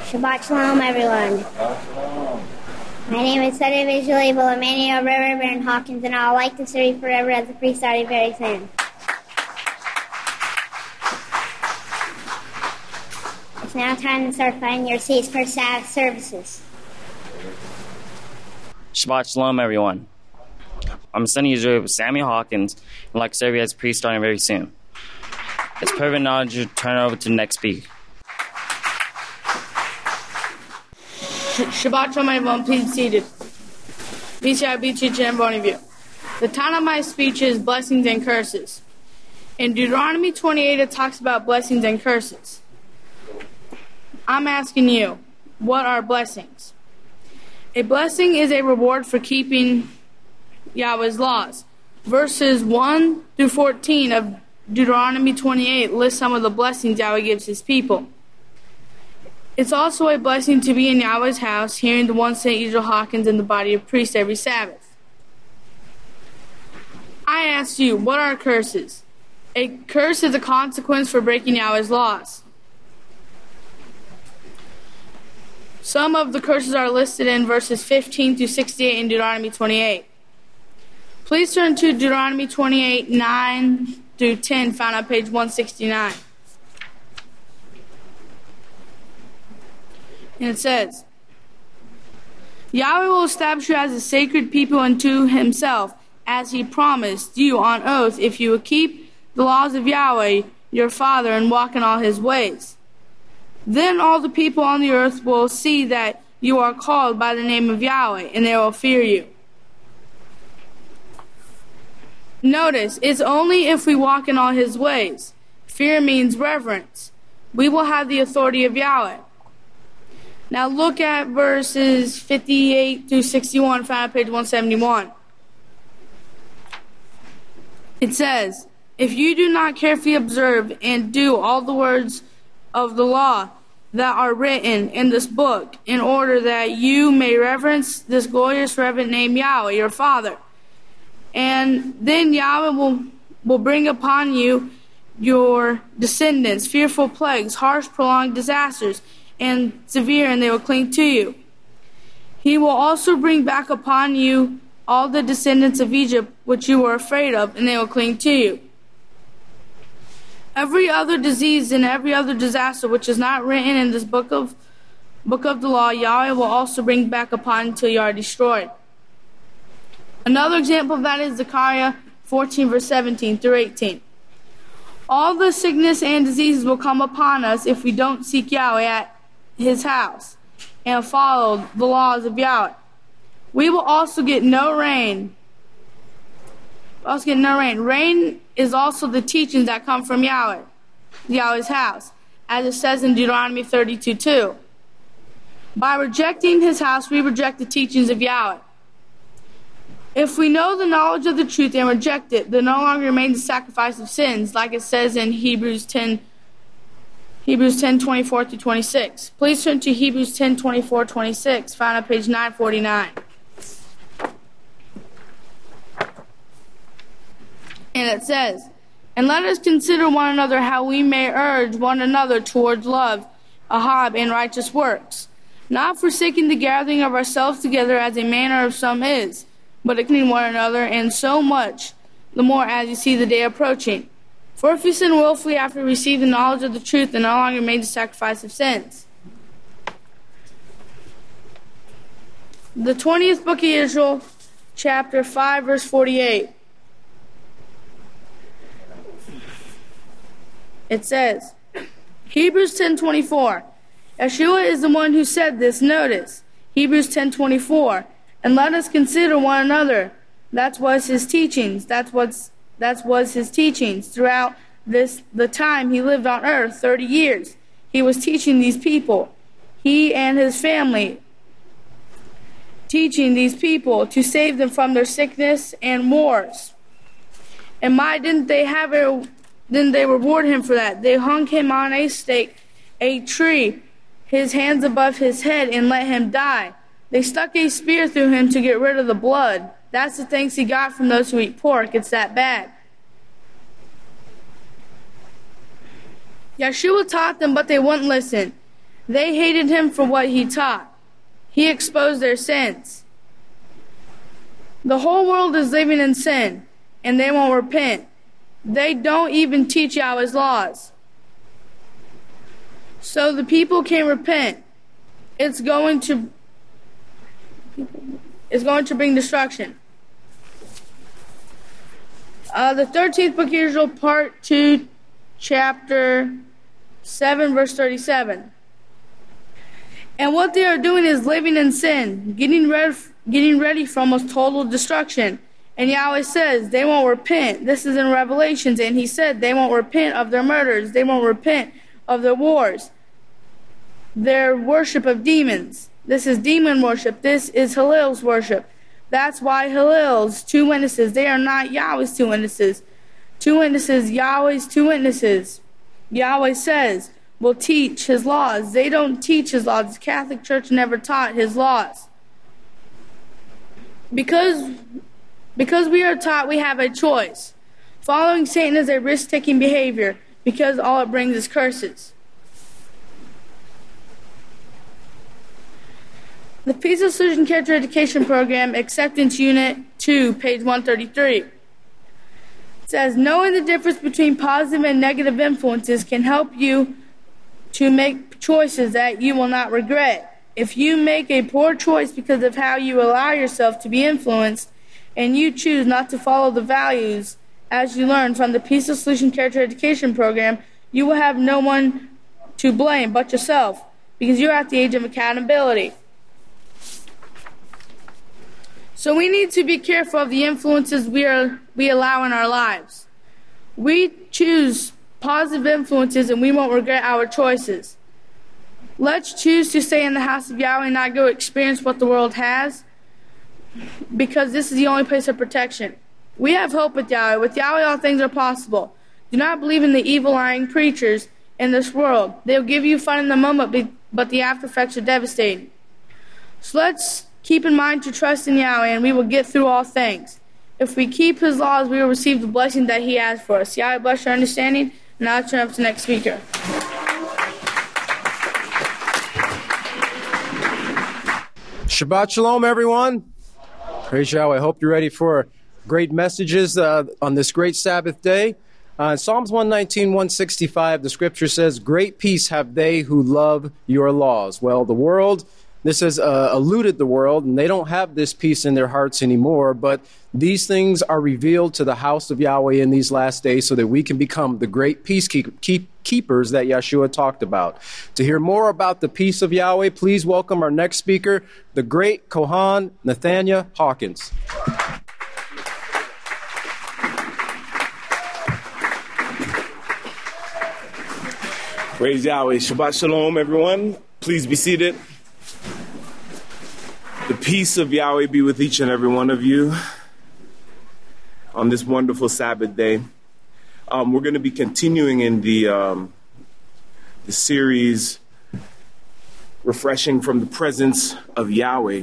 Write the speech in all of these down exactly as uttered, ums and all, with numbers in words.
Shabbat Shalom, everyone. My name is Sunday Visual Abel Emmanuel River Baron Hawkins, and I'll like to serve forever as a priest starting very soon. It's now time to start finding your seats for Sabbath services. Shabbat Shalom, everyone. I'm Sunday Israel Samuel Hawkins, and I'd like to serve you as a priest starting very soon. It's perfect knowledge to turn over to the next speaker. Shabbat Shalom, everyone. Please be seated. Peace shall be to each and every one of you. The title of my speech is Blessings and Curses. In Deuteronomy twenty-eight, it talks about blessings and curses. I'm asking you, what are blessings? A blessing is a reward for keeping Yahweh's laws. Verses one through fourteen of Deuteronomy twenty-eight list some of the blessings Yahweh gives his people. It's also a blessing to be in Yahweh's house, hearing the one Saint Israel Hawkins in the body of priests every Sabbath. I ask you, what are curses? A curse is a consequence for breaking Yahweh's laws. Some of the curses are listed in verses fifteen through sixty-eight in Deuteronomy twenty-eight. Please turn to Deuteronomy twenty-eight, nine through ten, found on page one sixty-nine. And it says, Yahweh will establish you as a sacred people unto himself, as he promised you on oath, if you will keep the laws of Yahweh, your Father, and walk in all his ways. Then all the people on the earth will see that you are called by the name of Yahweh, and they will fear you. Notice, it's only if we walk in all his ways. Fear means reverence. We will have the authority of Yahweh. Now look at verses fifty-eight through sixty-one, found on page one seventy-one. It says, if you do not carefully observe and do all the words of the law that are written in this book, in order that you may reverence this glorious reverend name Yahweh, your Father, and then Yahweh will, will bring upon you your descendants fearful plagues, harsh, prolonged disasters, and severe, and they will cling to you. He will also bring back upon you all the descendants of Egypt, which you were afraid of, and they will cling to you. Every other disease and every other disaster which is not written in this book of book of the law, Yahweh will also bring back upon until you are destroyed. Another example of that is Zechariah fourteen, verse seventeen through eighteen. All the sickness and diseases will come upon us if we don't seek Yahweh at his house and follow the laws of Yahweh. We will also get no rain. We'll also get no rain. Rain is also the teachings that come from Yahweh, Yahweh's house, as it says in Deuteronomy thirty-two, two. By rejecting his house, we reject the teachings of Yahweh. If we know the knowledge of the truth and reject it, there no longer remains a sacrifice of sins, like it says in Hebrews ten, Hebrews ten, twenty-four through twenty-six. Please turn to Hebrews ten, twenty-four, twenty-six, found on page nine forty-nine. And it says, and let us consider one another how we may urge one another towards love, ahab, and righteous works, not forsaking the gathering of ourselves together as a manner of some is, but accompanying one another, and so much the more as you see the day approaching. For if you sin willfully after receiving the knowledge of the truth, then no longer made the sacrifice of sins. The twentieth book of Israel, chapter five, verse forty-eight. It says, Hebrews ten, twenty-four. Yeshua is the one who said this. Notice, Hebrews ten, twenty-four. And let us consider one another. That was his teachings. That's what's That was his teachings throughout this the time he lived on earth, thirty years. He was teaching these people. He and his family, teaching these people to save them from their sickness and wars. And my, didn't they have a, didn't they reward him for that? They hung him on a stake, a tree, his hands above his head, and let him die. They stuck a spear through him to get rid of the blood. That's the thanks he got from those who eat pork. It's that bad. Yeshua taught them, but they wouldn't listen. They hated him for what he taught. He exposed their sins. The whole world is living in sin, and they won't repent. They don't even teach Yahweh's laws. So the people can't repent. It's going to it's going to bring destruction. Uh, the thirteenth book of Israel, part two, chapter seven, verse thirty-seven. And what they are doing is living in sin, getting ready, getting ready for almost total destruction. And Yahweh says they won't repent. This is in Revelations, and he said they won't repent of their murders. They won't repent of their wars, their worship of demons. This is demon worship. This is Hillel's worship. That's why Hillel's two witnesses, they are not Yahweh's two witnesses. Two witnesses, Yahweh's two witnesses. Yahweh says will teach his laws. They don't teach his laws. The Catholic Church never taught his laws. Because, because we are taught we have a choice. Following Satan is a risk-taking behavior because all it brings is curses. The Peace of Solution Character Education Program, Acceptance Unit two, page one thirty-three. It says, knowing the difference between positive and negative influences can help you to make choices that you will not regret. If you make a poor choice because of how you allow yourself to be influenced, and you choose not to follow the values as you learn from the Peace of Solution Character Education Program, you will have no one to blame but yourself, because you're at the age of accountability. So we need to be careful of the influences we are we allow in our lives. We choose positive influences and we won't regret our choices. Let's choose to stay in the house of Yahweh and not go experience what the world has, because this is the only place of protection. We have hope with Yahweh. With Yahweh all things are possible. Do not believe in the evil lying preachers in this world. They'll give you fun in the moment, but the after effects are devastating. So let's keep in mind to trust in Yahweh, and we will get through all things. If we keep his laws, we will receive the blessing that he has for us. Yahweh bless your understanding. Now I'll turn up to the next speaker. Shabbat Shalom, everyone. Praise Yahweh. I hope you're ready for great messages uh, on this great Sabbath day. Uh, in Psalms one nineteen, one sixty-five, the scripture says, great peace have they who love your laws. Well, the world... This has uh, eluded the world, and they don't have this peace in their hearts anymore. But these things are revealed to the house of Yahweh in these last days so that we can become the great peacekeepers that Yeshua talked about. To hear more about the peace of Yahweh, please welcome our next speaker, the great Kohan Nathaniah Hawkins. Praise Yahweh. Shabbat Shalom, everyone. Please be seated. The peace of Yahweh be with each and every one of you on this wonderful Sabbath day. Um, we're going to be continuing in the, um, the series, Refreshing from the Presence of Yahweh.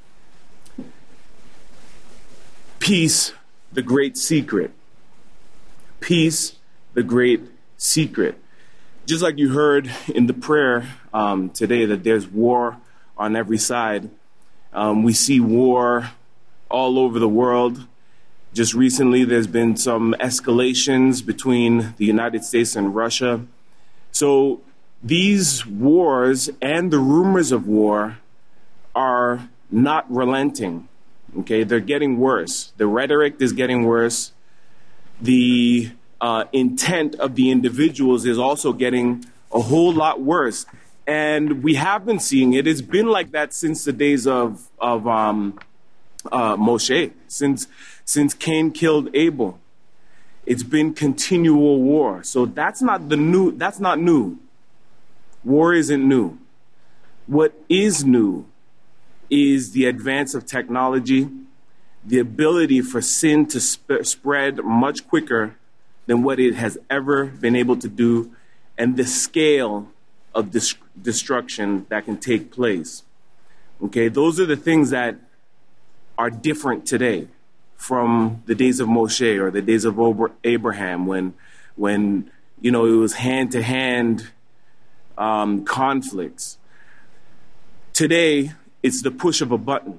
Peace, the great secret. Peace, the great secret. Just like you heard in the prayer um, today that there's war on every side. Um, we see war all over the world. Just recently, there's been some escalations between the United States and Russia. So these wars and the rumors of war are not relenting. Okay, they're getting worse. The rhetoric is getting worse. The uh, intent of the individuals is also getting a whole lot worse. And we have been seeing it. It's been like that since the days of of um, uh, Moshe, since since Cain killed Abel. It's been continual war. So that's not the new. That's not new. War isn't new. What is new is the advance of technology, the ability for sin to sp- spread much quicker than what it has ever been able to do, and the scale of dis- destruction that can take place. Okay, those are the things that are different today from the days of Moshe or the days of Abraham when, when you know, it was hand-to-hand um, conflicts. Today, it's the push of a button.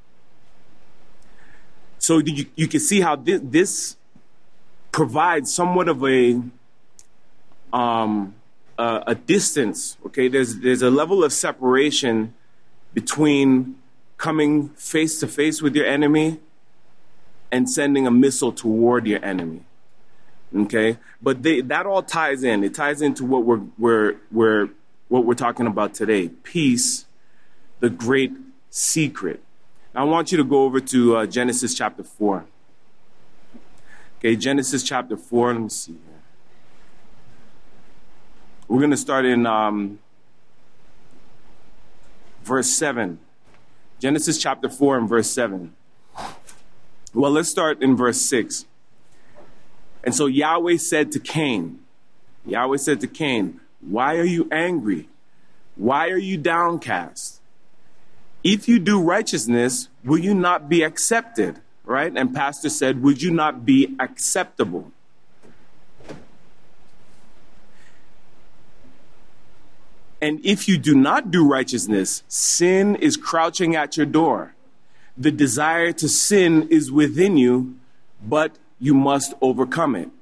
So you, you can see how this, this provides somewhat of a um, a, a distance. Okay, there's there's a level of separation between coming face to face with your enemy and sending a missile toward your enemy. Okay, but they, that all ties in. It ties into what we're we're we're what we're talking about today. Peace, the great secret. I want you to go over to uh, Genesis chapter four. Okay, Genesis chapter four. Let me see here. We're going to start in um, verse seven. Genesis chapter four and verse seven. Well, let's start in verse six. And so Yahweh said to Cain, Yahweh said to Cain, why are you angry? Why are you downcast? If you do righteousness, will you not be accepted? Right? And Pastor said, would you not be acceptable? And if you do not do righteousness, sin is crouching at your door. The desire to sin is within you, but you must overcome it.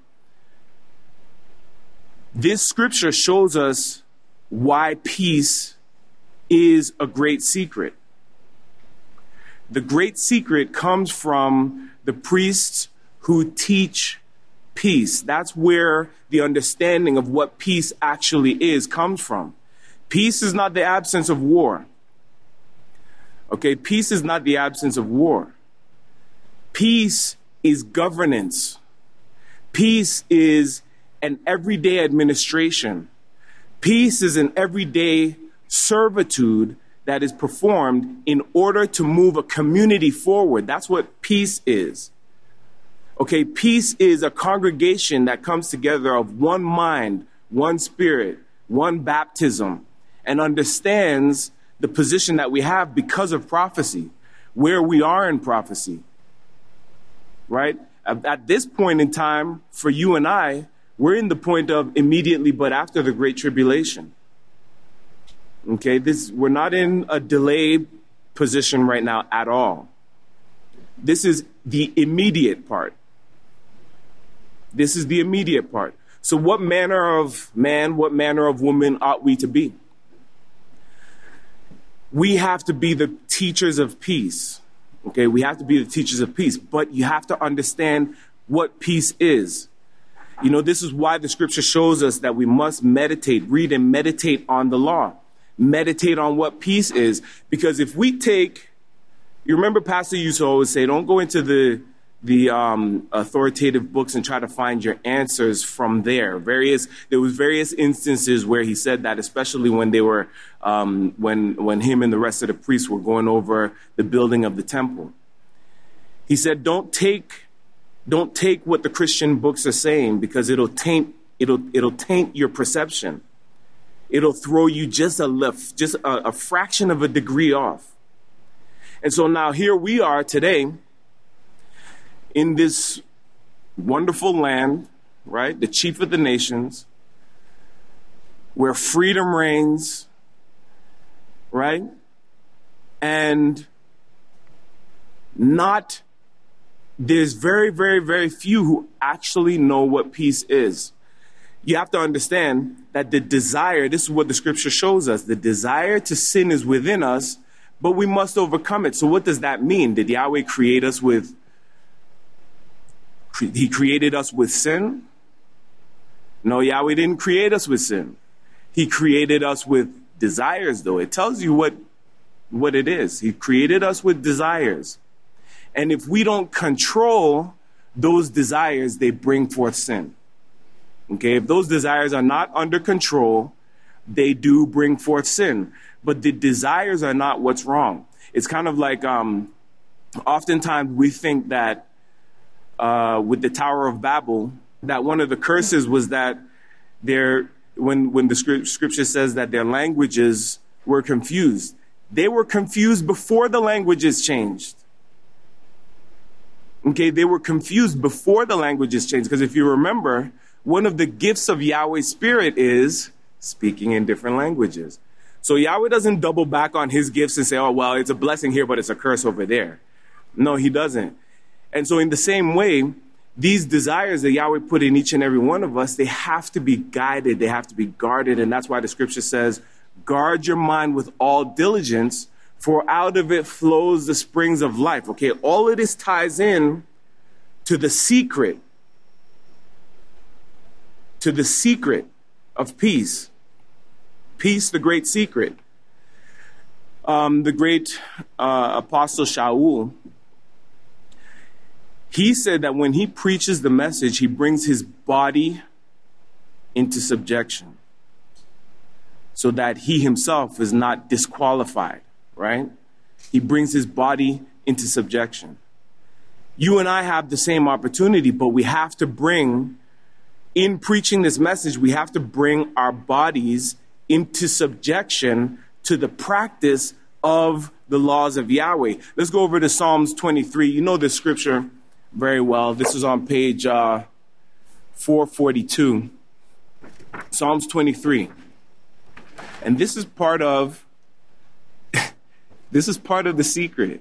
This scripture shows us why peace is a great secret. The great secret comes from the priests who teach peace. That's where the understanding of what peace actually is comes from. Peace is not the absence of war. Okay, peace is not the absence of war. Peace is governance. Peace is an everyday administration. Peace is an everyday servitude that is performed in order to move a community forward. That's what peace is. Okay, peace is a congregation that comes together of one mind, one spirit, one baptism, and understands the position that we have because of prophecy, where we are in prophecy. Right? At this point in time, for you and I, we're in the point of immediately but after the Great Tribulation. Okay, this we're not in a delayed position right now at all. This is the immediate part. This is the immediate part. So what manner of man, what manner of woman ought we to be? We have to be the teachers of peace. Okay, we have to be the teachers of peace, but you have to understand what peace is. You know, this is why the scripture shows us that we must meditate, read and meditate on the law. Meditate on what peace is. Because if we take, you remember Pastor used to always say, don't go into the the um, authoritative books and try to find your answers from there. Various there was various instances where he said that, especially when they were um, when when him and the rest of the priests were going over the building of the temple. He said, don't take don't take what the Christian books are saying, because it'll taint it'll it'll taint your perception. It'll throw you just a lift, just a, a fraction of a degree off. And so now here we are today in this wonderful land, right? The chief of the nations, where freedom reigns, right? And not, there's very, very, very few who actually know what peace is. You have to understand that the desire, this is what the scripture shows us, the desire to sin is within us, but we must overcome it. So what does that mean? Did Yahweh create us with, he created us with sin? No, Yahweh didn't create us with sin. He created us with desires, though. It tells you what, what it is. He created us with desires. And if we don't control those desires, they bring forth sin. Okay, if those desires are not under control, they do bring forth sin. But the desires are not what's wrong. It's kind of like, um, oftentimes we think that uh, with the Tower of Babel, that one of the curses was that their, when, when the script, scripture says that their languages were confused. They were confused before the languages changed. Okay, they were confused before the languages changed. Because if you remember, one of the gifts of Yahweh's Spirit is speaking in different languages. So Yahweh doesn't double back on his gifts and say, oh, well, it's a blessing here, but it's a curse over there. No, he doesn't. And so in the same way, these desires that Yahweh put in each and every one of us, they have to be guided. They have to be guarded. And that's why the scripture says, guard your mind with all diligence, for out of it flows the springs of life. Okay, all of this ties in to the secret, to the secret of peace. Peace, the great secret. Um, the great uh, apostle Shaul, he said that when he preaches the message, he brings his body into subjection so that he himself is not disqualified, right? He brings his body into subjection. You and I have the same opportunity, but we have to bring, in preaching this message, we have to bring our bodies into subjection to the practice of the laws of Yahweh. Let's go over to Psalms twenty-three. You know this scripture very well. This is on page uh, four forty-two. Psalms twenty-three. And this is part of, this is part of the secret.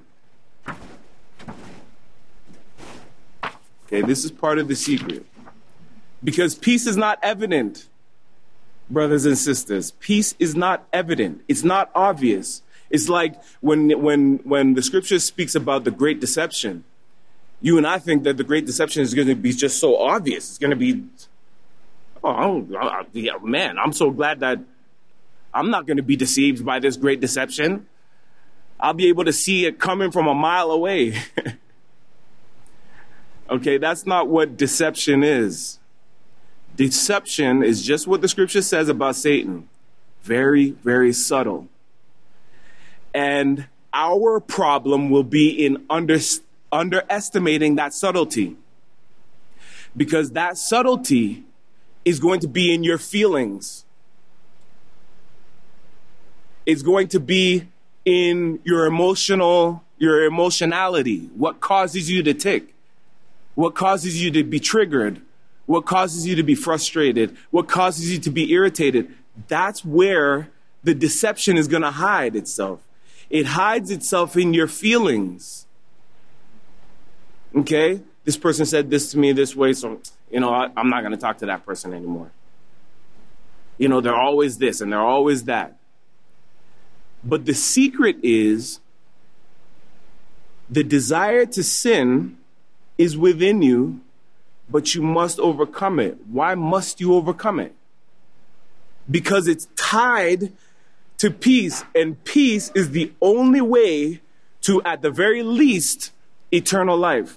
Okay, this is part of the secret. Because peace is not evident, brothers and sisters. Peace is not evident. It's not obvious. It's like when when when the scripture speaks about the great deception, you and I think that the great deception is going to be just so obvious. It's going to be, oh, oh yeah, man, I'm so glad that I'm not going to be deceived by this great deception. I'll be able to see it coming from a mile away. Okay, that's not what deception is. Deception is just what the scripture says about Satan. Very, very subtle. And our problem will be in under, underestimating that subtlety. Because that subtlety is going to be in your feelings. It's going to be in your emotional, your emotionality. What causes you to tick? What causes you to be triggered? What causes you to be frustrated? What causes you to be irritated? That's where the deception is going to hide itself. It hides itself in your feelings. Okay? This person said this to me this way, so, you know, I, I'm not going to talk to that person anymore. You know, they're always this and they're always that. But the secret is the desire to sin is within you, but you must overcome it. Why must you overcome it? Because it's tied to peace, and peace is the only way to, at the very least, eternal life.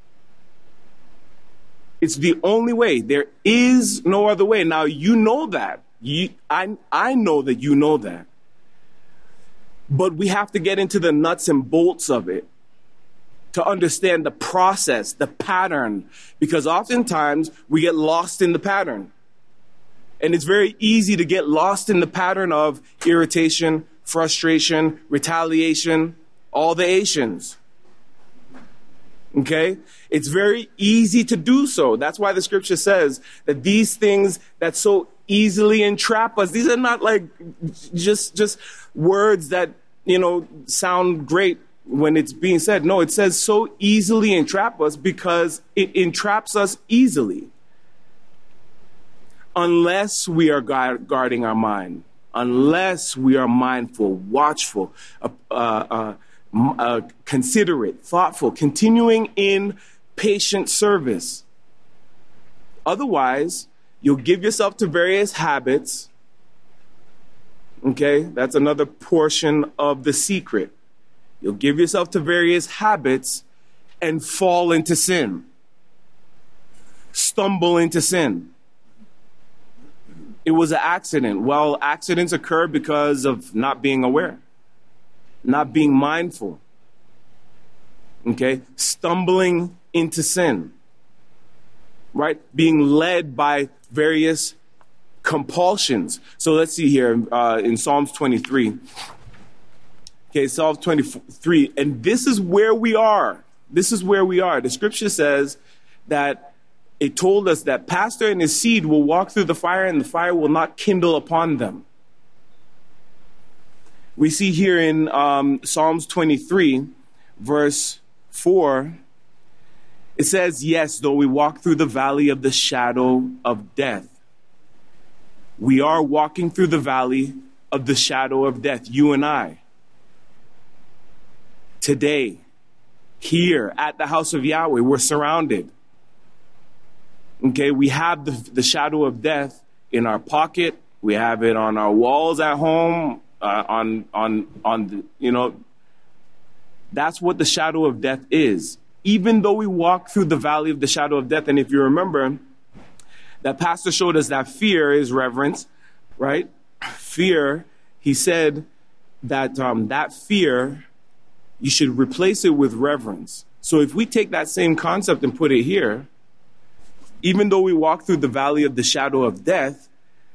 It's the only way. There is no other way. Now, you know that. You, I, I know that you know that. But we have to get into the nuts and bolts of it to understand the process, the pattern, because oftentimes we get lost in the pattern. And it's very easy to get lost in the pattern of irritation, frustration, retaliation, all the Asians. Okay? It's very easy to do so. That's why the scripture says that these things that so easily entrap us, these are not like just, just words that, you know, sound great when it's being said. No, it says so easily entrap us because it entraps us easily. Unless we are guarding our mind, unless we are mindful, watchful, uh, uh, uh, considerate, thoughtful, continuing in patient service. Otherwise, you'll give yourself to various habits. Okay, that's another portion of the secret. You'll give yourself to various habits and fall into sin. Stumble into sin. It was an accident. Well, accidents occur because of not being aware, not being mindful. Okay? Stumbling into sin. Right? Being led by various compulsions. So let's see here uh, in Psalms twenty-three. Okay, Psalms twenty-three. And this is where we are. This is where we are. The scripture says that it told us that Pastor and his seed will walk through the fire and the fire will not kindle upon them. We see here in um, Psalms twenty-three, verse four, it says, yes, though we walk through the valley of the shadow of death. We are walking through the valley of the shadow of death, you and I. Today, here at the house of Yahweh, we're surrounded. Okay, we have the, the shadow of death in our pocket. We have it on our walls at home, uh, on, on, on the, you know, that's what the shadow of death is. Even though we walk through the valley of the shadow of death, and if you remember, that pastor showed us that fear is reverence, right? Fear, he said that um, that fear, you should replace it with reverence. So if we take that same concept and put it here, even though we walk through the valley of the shadow of death,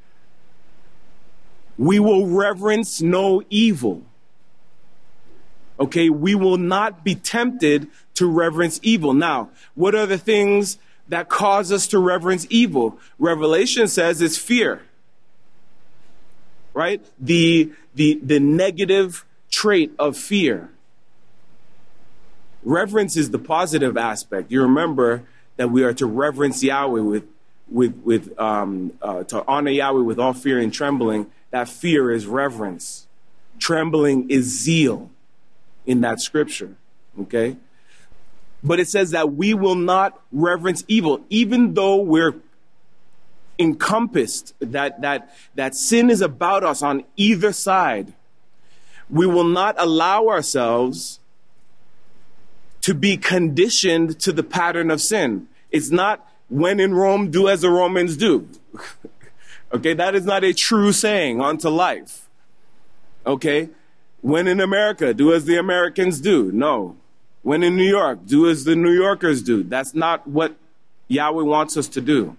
we will reverence no evil. Okay, we will not be tempted to reverence evil. Now, what are the things that cause us to reverence evil? Revelation says it's fear, right? The, the, the negative trait of fear. Reverence is the positive aspect. You remember that we are to reverence Yahweh with, with, with, um, uh, to honor Yahweh with all fear and trembling. That fear is reverence. Trembling is zeal in that scripture. Okay. But it says that we will not reverence evil, even though we're encompassed, that, that, that sin is about us on either side. We will not allow ourselves to be conditioned to the pattern of sin. It's not when in Rome, do as the Romans do. Okay, that is not a true saying unto life. Okay, when in America, do as the Americans do. No. When in New York, do as the New Yorkers do. That's not what Yahweh wants us to do.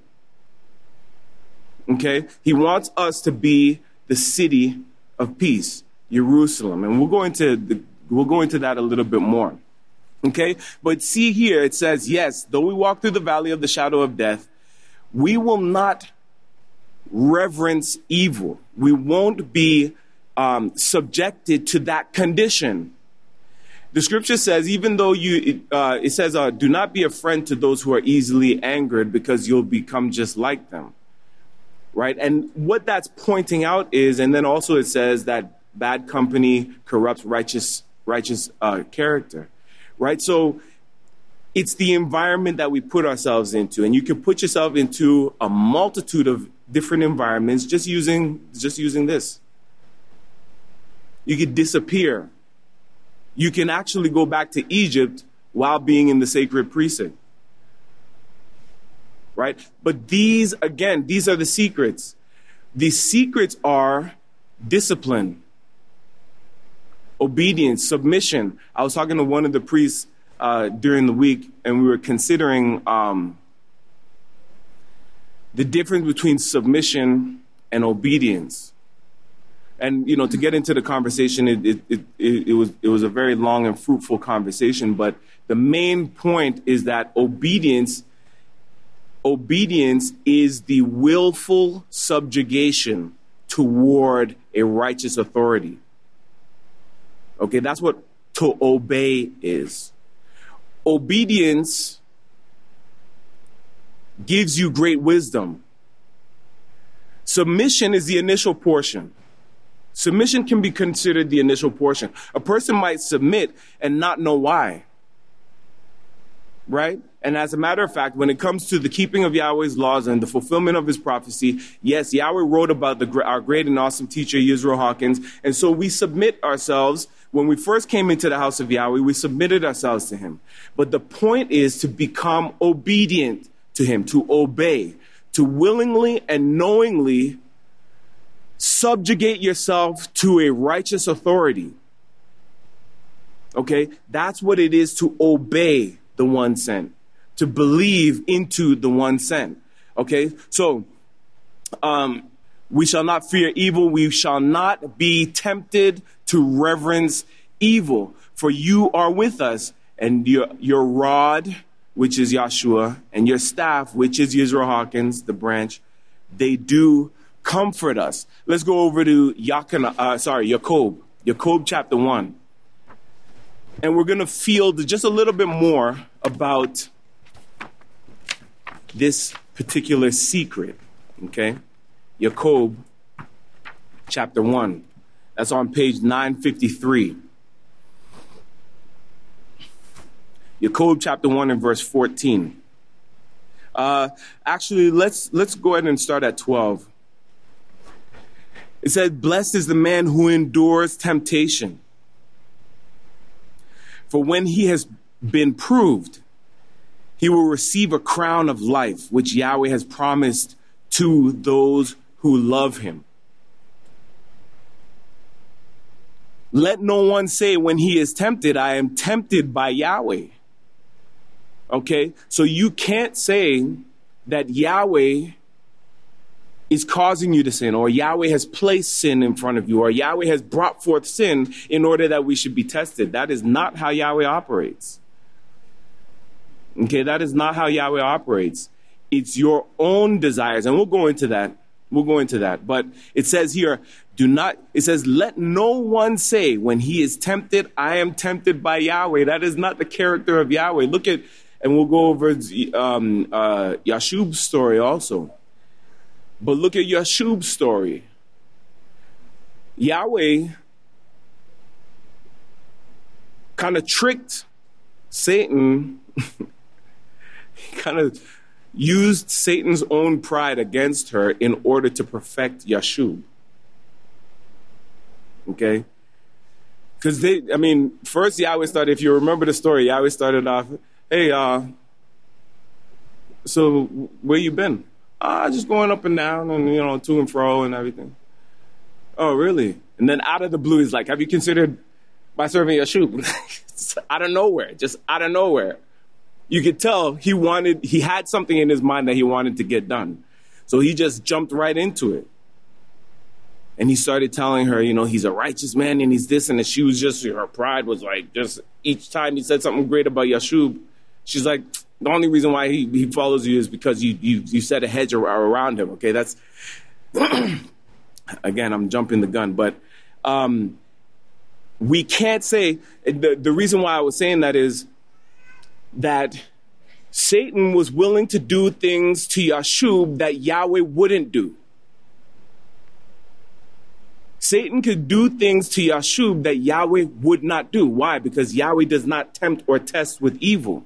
Okay, he wants us to be the city of peace, Jerusalem, and we'll go into the, we'll go into that a little bit more. Okay, but see here, it says, yes, though we walk through the valley of the shadow of death, we will not reverence evil. We won't be um, subjected to that condition. The scripture says, even though you, uh, it says, uh, do not be a friend to those who are easily angered, because you'll become just like them. Right? And what that's pointing out is, and then also it says that bad company corrupts righteous, righteous uh, character. Right? So it's the environment that we put ourselves into. And you can put yourself into a multitude of different environments just using, just using this. You could disappear. You can actually go back to Egypt while being in the sacred precinct. Right? But these, again, these are the secrets. The secrets are discipline, obedience, submission. I was talking to one of the priests uh, during the week, and we were considering um, the difference between submission and obedience. And, you know, to get into the conversation, it, it, it, it, was, it was a very long and fruitful conversation. But the main point is that obedience, obedience is the willful subjugation toward a righteous authority. Okay, that's what to obey is. Obedience gives you great wisdom. Submission is the initial portion. Submission can be considered the initial portion. A person might submit and not know why. Right? And as a matter of fact, when it comes to the keeping of Yahweh's laws and the fulfillment of his prophecy, yes, Yahweh wrote about the, our great and awesome teacher, Yisro Hawkins. And so we submit ourselves. When we first came into the house of Yahweh, we submitted ourselves to him. But the point is to become obedient to him, to obey, to willingly and knowingly subjugate yourself to a righteous authority. Okay? That's what it is to obey the one sent, to believe into the one sent. Okay? So, um, we shall not fear evil. We shall not be tempted to reverence evil. For you are with us, and your, your rod which is Yahshua, and your staff, which is Yisrael Hawkins, the branch, they do comfort us. Let's go over to Yaakov, uh, sorry, Jacob, Jacob chapter one. And we're going to field just a little bit more about this particular secret, okay? Jacob chapter one. That's on page nine fifty-three. Jacob chapter one and verse fourteen. Uh, actually, let's let's go ahead and start at twelve. It says, "Blessed is the man who endures temptation. For when he has been proved, he will receive a crown of life, which Yahweh has promised to those who love him. Let no one say when he is tempted, I am tempted by Yahweh." Okay, so you can't say that Yahweh is causing you to sin, or Yahweh has placed sin in front of you, or Yahweh has brought forth sin in order that we should be tested. That is not how Yahweh operates. Okay, that is not how Yahweh operates. It's your own desires, and we'll go into that. We'll go into that. But it says here, do not, it says, let no one say when he is tempted, I am tempted by Yahweh. That is not the character of Yahweh. Look at, and we'll go over um, uh, Yashub's story also. But look at Yashub's story. Yahweh kind of tricked Satan, kind of used Satan's own pride against her in order to perfect Yashub. Okay? Because they, I mean, first Yahweh started, if you remember the story, Yahweh started off, hey, uh, so where you been? Ah, just going up and down and, you know, to and fro and everything. Oh, really? And then out of the blue, he's like, have you considered my serving Yashub? Out of nowhere, just out of nowhere. You could tell he wanted, he had something in his mind that he wanted to get done. So he just jumped right into it. And he started telling her, you know, he's a righteous man and he's this, and she was just, her pride was like, just each time he said something great about Yashub, she's like, the only reason why he, he follows you is because you, you, you set a hedge around him. Okay, that's, again, I'm jumping the gun, but um, we can't say, the, the reason why I was saying that is that Satan was willing to do things to Yashub that Yahweh wouldn't do. Satan could do things to Yashub that Yahweh would not do. Why? Because Yahweh does not tempt or test with evil.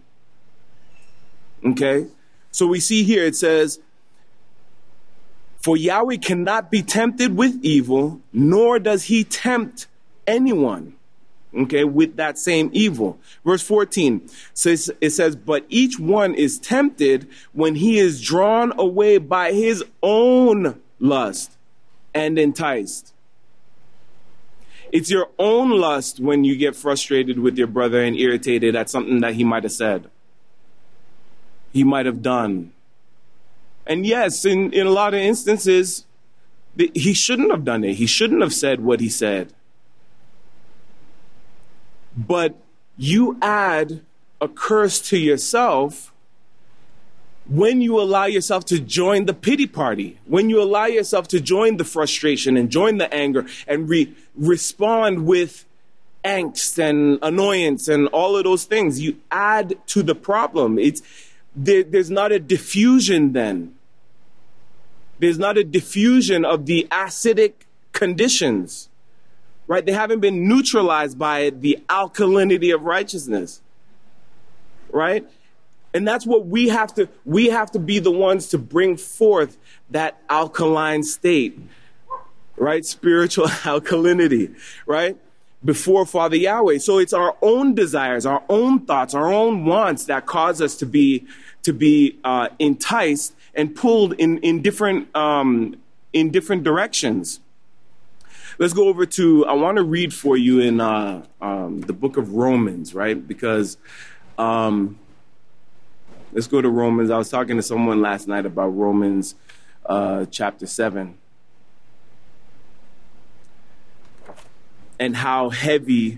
Okay? So we see here it says, for Yahweh cannot be tempted with evil, nor does he tempt anyone, okay, with that same evil. Verse fourteen says, it says, but each one is tempted when he is drawn away by his own lust and enticed. It's your own lust when you get frustrated with your brother and irritated at something that he might have said, he might have done. And yes, in, in a lot of instances, he shouldn't have done it. He shouldn't have said what he said. But you add a curse to yourself when you allow yourself to join the pity party, when you allow yourself to join the frustration and join the anger and re- respond with angst and annoyance and all of those things. You add to the problem. It's there, there's not a diffusion then. There's not a diffusion of the acidic conditions, right? They haven't been neutralized by the alkalinity of righteousness, right? And that's what we have to, we have to be the ones to bring forth that alkaline state, right? Spiritual alkalinity, right? Before Father Yahweh. So it's our own desires, our own thoughts, our own wants that cause us to be, to be uh, enticed and pulled in, in different, um, in different directions. Let's go over to, I want to read for you in uh, um, the book of Romans, right? Because, um, let's go to Romans. I was talking to someone last night about Romans uh, chapter seven and how heavy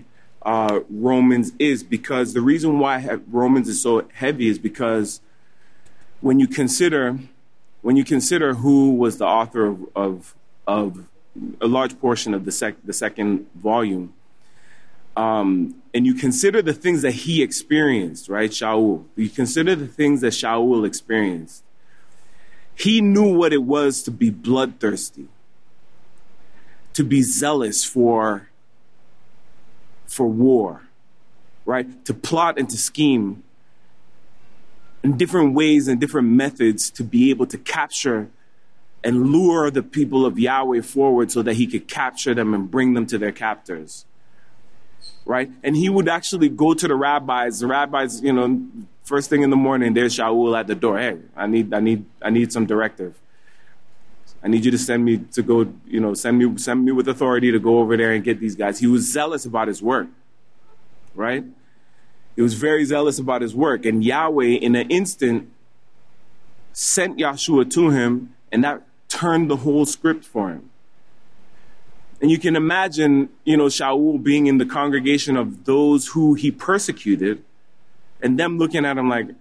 uh, Romans is, because the reason why Romans is so heavy is because when you consider when you consider who was the author of of, of a large portion of the sec, the second volume, um, and you consider the things that he experienced, right? Shaul. You consider the things that Shaul experienced. He knew what it was to be bloodthirsty, to be zealous for, for war, right? To plot and to scheme in different ways and different methods to be able to capture and lure the people of Yahweh forward so that he could capture them and bring them to their captors, right? And he would actually go to the rabbis. The rabbis, you know, first thing in the morning, there's Shaul at the door. Hey, I need, I need, I need some directive. I need you to send me to go, you know, send me, send me with authority to go over there and get these guys. He was zealous about his work, right? He was very zealous about his work. And Yahweh, in an instant, sent Yahshua to him, and that turned the whole script for him. And you can imagine, you know, Shaul being in the congregation of those who he persecuted, and them looking at him like,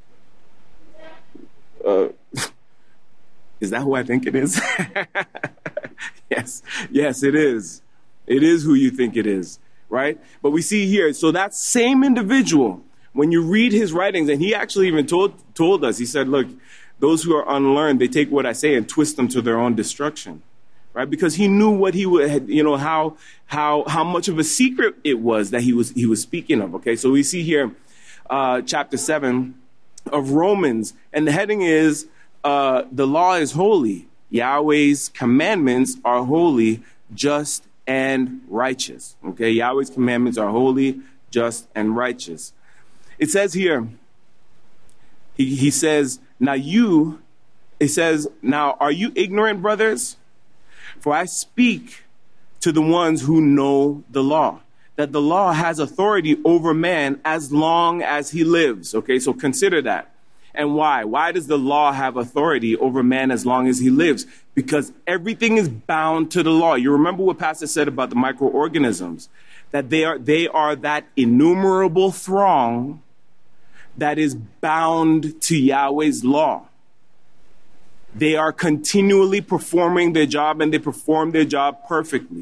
uh, is that who I think it is? Yes, yes, it is. It is who you think it is, right? But we see here, so that same individual, when you read his writings, and he actually even told told us, he said, look, those who are unlearned, they take what I say and twist them to their own destruction, right? Because he knew what he would, you know, how how how much of a secret it was that he was he was speaking of. Okay, so we see here, uh, chapter seven of Romans, and the heading is, uh, the law is holy. Yahweh's commandments are holy, just, and righteous. Okay, Yahweh's commandments are holy, just, and righteous. It says here, he, he says, now you, it says, now are you ignorant, brothers? For I speak to the ones who know the law, that the law has authority over man as long as he lives. Okay, so consider that. And why? Why does the law have authority over man as long as he lives? Because everything is bound to the law. You remember what Pastor said about the microorganisms, that they are they are that innumerable throng that is bound to Yahweh's law. They are continually performing their job, and they perform their job perfectly.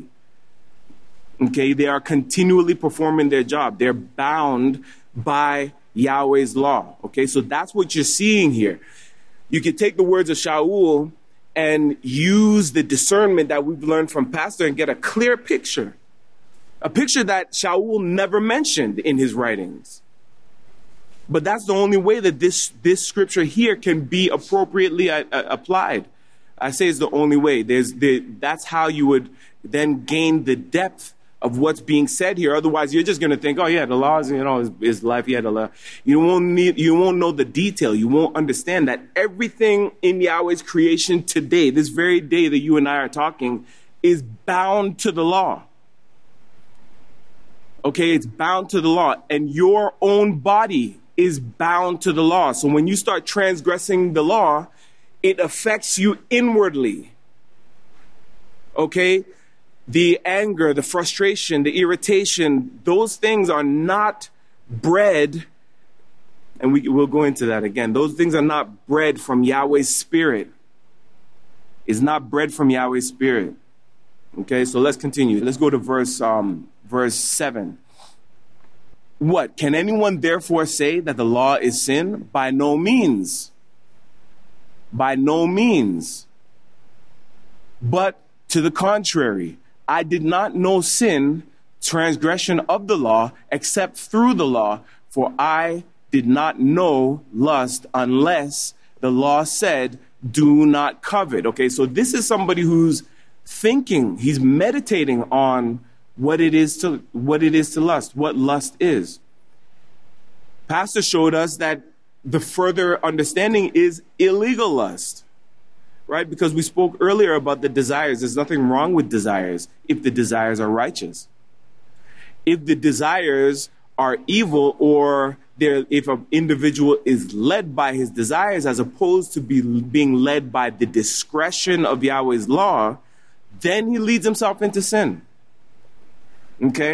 Okay, they are continually performing their job. They're bound by Yahweh's law. Okay, so that's what you're seeing here. You can take the words of Shaul and use the discernment that we've learned from Pastor and get a clear picture. A picture that Shaul never mentioned in his writings. But that's the only way that this, this scripture here can be appropriately uh, uh, applied. I say it's the only way. There's the, that's how you would then gain the depth of what's being said here. Otherwise, you're just going to think, oh yeah, the law is, you know, is, is life. Yeah, the law. You won't need, you won't know the detail. You won't understand that everything in Yahweh's creation today, this very day that you and I are talking, is bound to the law. Okay, it's bound to the law, and your own body is bound to the law. So when you start transgressing the law, it affects you inwardly. Okay? The anger, the frustration, the irritation, those things are not bred, and we will go into that again. Those things are not bred from Yahweh's spirit. It's not bred from Yahweh's spirit. Okay, so let's continue. Let's go to verse um, verse seven. What? Can anyone therefore say that the law is sin? By no means. By no means. But to the contrary, I did not know sin, transgression of the law, except through the law, for I did not know lust unless the law said, do not covet. Okay, so this is somebody who's thinking, he's meditating on what it is to what it is to lust, what lust is. Pastor showed us that the further understanding is illegal lust. Right? Because we spoke earlier about the desires. There's nothing wrong with desires if the desires are righteous. If the desires are evil, or if an individual is led by his desires as opposed to be being led by the discretion of Yahweh's law, then he leads himself into sin. Okay?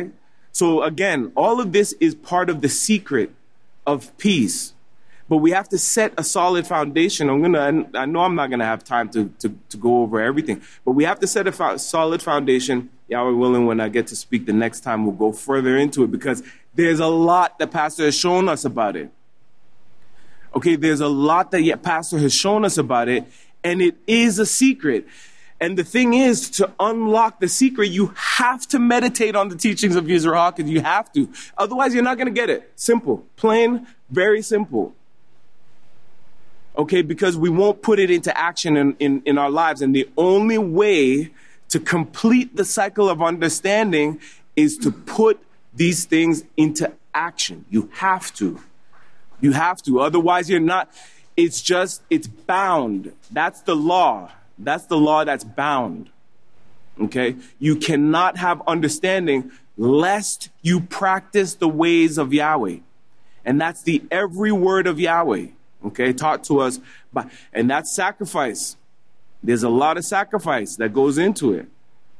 So again, all of this is part of the secret of peace. But we have to set a solid foundation. I'm gonna. I know I'm not gonna have time to, to, to go over everything, but we have to set a fo- solid foundation. Yahweh willing, when I get to speak the next time, we'll go further into it because there's a lot that Pastor has shown us about it. Okay, there's a lot that yet Pastor has shown us about it, and it is a secret. And the thing is, to unlock the secret, you have to meditate on the teachings of Yisroel Hawkins. You have to. Otherwise, you're not going to get it. Simple. Plain, very simple. Okay, because we won't put it into action in, in, in our lives. And the only way to complete the cycle of understanding is to put these things into action. You have to. You have to. Otherwise, you're not. It's just, it's bound. That's the law. That's the law that's bound. Okay? You cannot have understanding lest you practice the ways of Yahweh. And that's the every word of Yahweh. Okay? Taught to us by, and that's sacrifice. There's a lot of sacrifice that goes into it.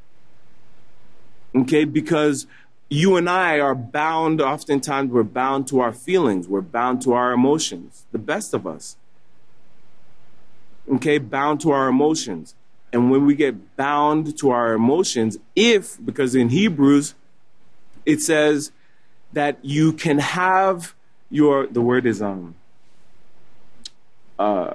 Okay? Because you and I are bound, oftentimes we're bound to our feelings. We're bound to our emotions. The best of us. Okay, bound to our emotions. And when we get bound to our emotions, if, because in Hebrews, it says that you can have your, the word is, um, uh,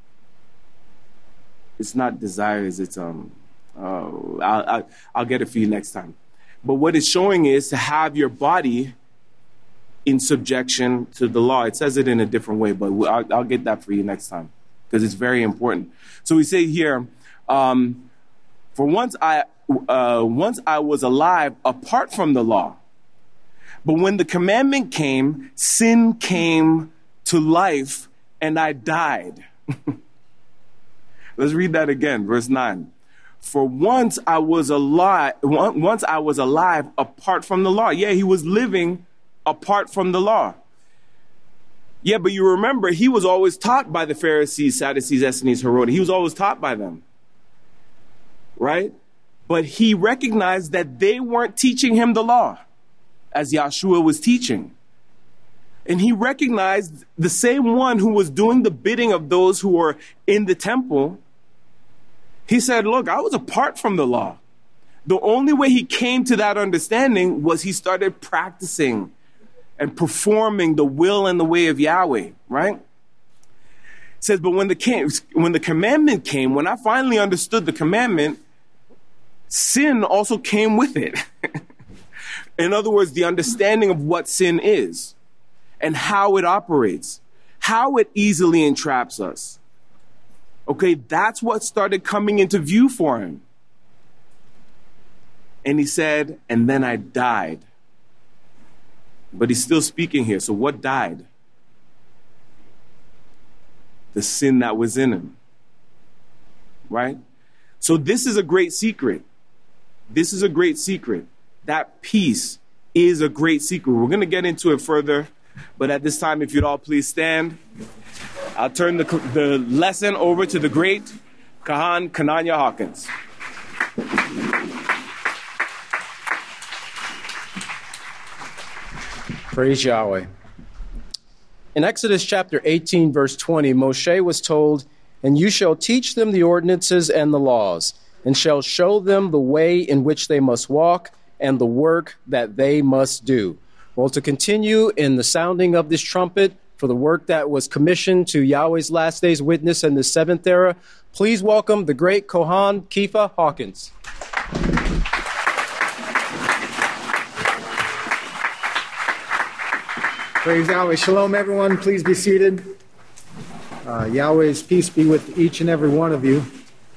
it's not desires, it's, um, uh, I'll, I'll, I'll get it for you next time. But what it's showing is to have your body in subjection to the law. It says it in a different way, but I'll, I'll get that for you next time because it's very important. So we say here, um, for once I, uh, once I was alive apart from the law, but when the commandment came, sin came to life and I died. Let's read that again, verse nine. For once I was alive, once I was alive apart from the law. Yeah, he was living apart from the law. Yeah, but you remember, he was always taught by the Pharisees, Sadducees, Essenes, Herodians. He was always taught by them. Right? But he recognized that they weren't teaching him the law as Yahshua was teaching. And he recognized the same one who was doing the bidding of those who were in the temple. He said, look, I was apart from the law. The only way he came to that understanding was he started practicing and performing the will and the way of Yahweh, right? It says, but when the, came, when the commandment came, when I finally understood the commandment, sin also came with it. In other words, the understanding of what sin is and how it operates, how it easily entraps us. Okay, that's what started coming into view for him. And he said, and then I died. But he's still speaking here. So what died? The sin that was in him. Right? So this is a great secret. This is a great secret. That peace is a great secret. We're going to get into it further. But at this time, if you'd all please stand, I'll turn the, the lesson over to the great Kahan Kananya Hawkins. Praise Yahweh. In Exodus chapter eighteen, verse twenty, Moshe was told, and you shall teach them the ordinances and the laws, and shall show them the way in which they must walk, and the work that they must do. Well, to continue in the sounding of this trumpet for the work that was commissioned to Yahweh's Last Days Witness in the seventh era, please welcome the great Kohan Kifa Hawkins. Praise Yahweh. Shalom, everyone. Please be seated. Uh, Yahweh's peace be with each and every one of you.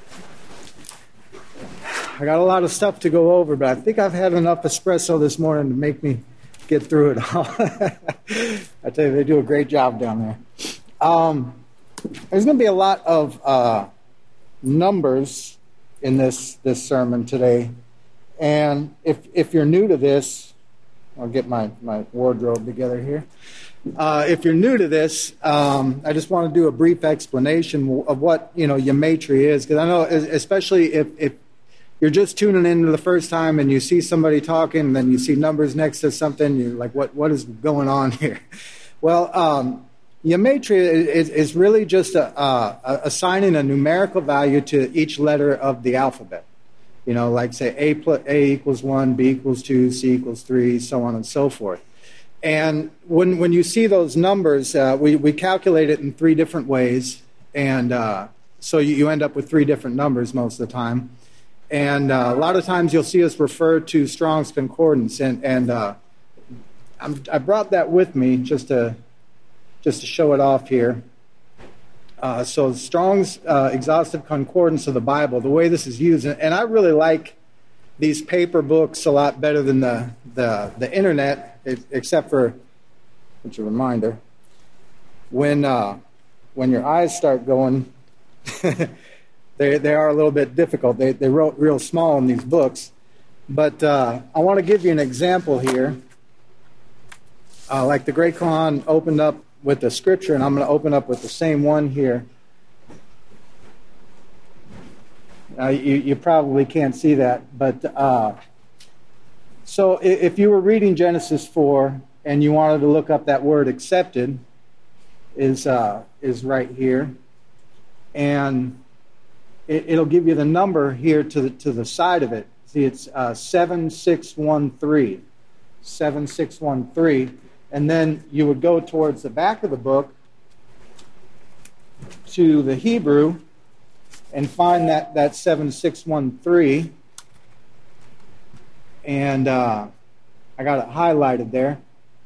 I got a lot of stuff to go over, but I think I've had enough espresso this morning to make me get through it all. I tell you, they do a great job down there. Um, there's going to be a lot of uh, numbers in this this sermon today, and if if you're new to this, I'll get my, my wardrobe together here. Uh, if you're new to this, um, I just want to do a brief explanation of what, you know, Gematria is, because I know, especially if, if you're just tuning in the first time and you see somebody talking, and then you see numbers next to something, you're like, what what is going on here? Well, um, gematria is, is really just a, a, assigning a numerical value to each letter of the alphabet. You know, like say A, plus, A equals one, B equals two, C equals three, so on and so forth. And when when you see those numbers, uh, we, we calculate it in three different ways. And uh, so you, you end up with three different numbers most of the time. And uh, a lot of times you'll see us refer to Strong's Concordance. And, and uh, I'm, I brought that with me just to, just to show it off here. Uh, so Strong's uh, Exhaustive Concordance of the Bible, the way this is used, and I really like these paper books a lot better than the the, the internet, except for, it's a reminder, when uh, when your eyes start going, they they are a little bit difficult. They they wrote real small in these books, but uh, I want to give you an example here. Uh, like the Great Kohan opened up with the scripture, and I'm going to open up with the same one here. Uh, you, you probably can't see that, but uh, so if, if you were reading Genesis four and you wanted to look up that word accepted, is uh, is right here, and it, it'll give you the number here to the to the side of it. See, it's uh, seven six one three, seven six one three. And then you would go towards the back of the book to the Hebrew and find that, that seven six one three. And uh, I got it highlighted there.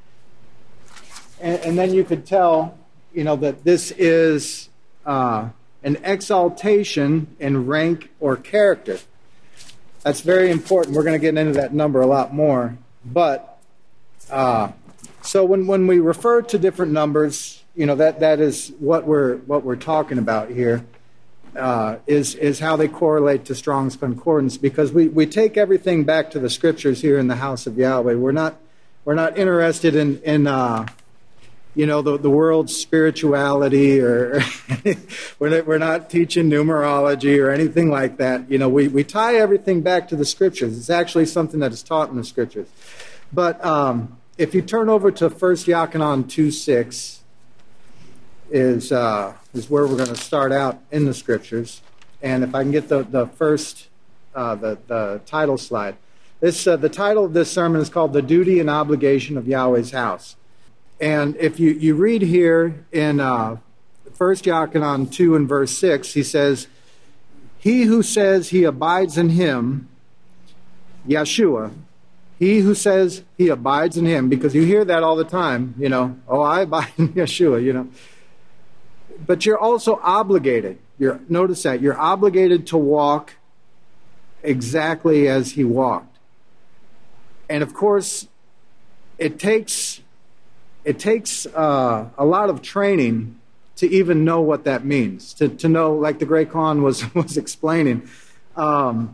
And, and then you could tell, you know, that this is uh, an exaltation in rank or character. That's very important. We're going to get into that number a lot more. But... Uh, So when, when we refer to different numbers, you know, that, that is what we're what we're talking about here, uh, is is how they correlate to Strong's Concordance, because we, we take everything back to the scriptures here in the house of Yahweh. We're not we're not interested in in uh, you know the the world's spirituality, or we're not, we're not teaching numerology or anything like that. You know, we we tie everything back to the scriptures. It's actually something that is taught in the scriptures, but. Um, If you turn over to First Yochanan two six, is uh, is where we're going to start out in the scriptures, and if I can get the the first uh, the the title slide, this uh, the title of this sermon is called "The Duty and Obligation of Yahweh's House," and if you you read here in uh, First Yochanan two and verse six, he says, "He who says he abides in him, Yeshua." He who says he abides in him, because you hear that all the time, you know, oh, I abide in Yeshua, you know. But you're also obligated. You're, notice that. You're obligated to walk exactly as he walked. And, of course, it takes it takes uh, a lot of training to even know what that means, to, to know, like the Great Khan was, was explaining, um,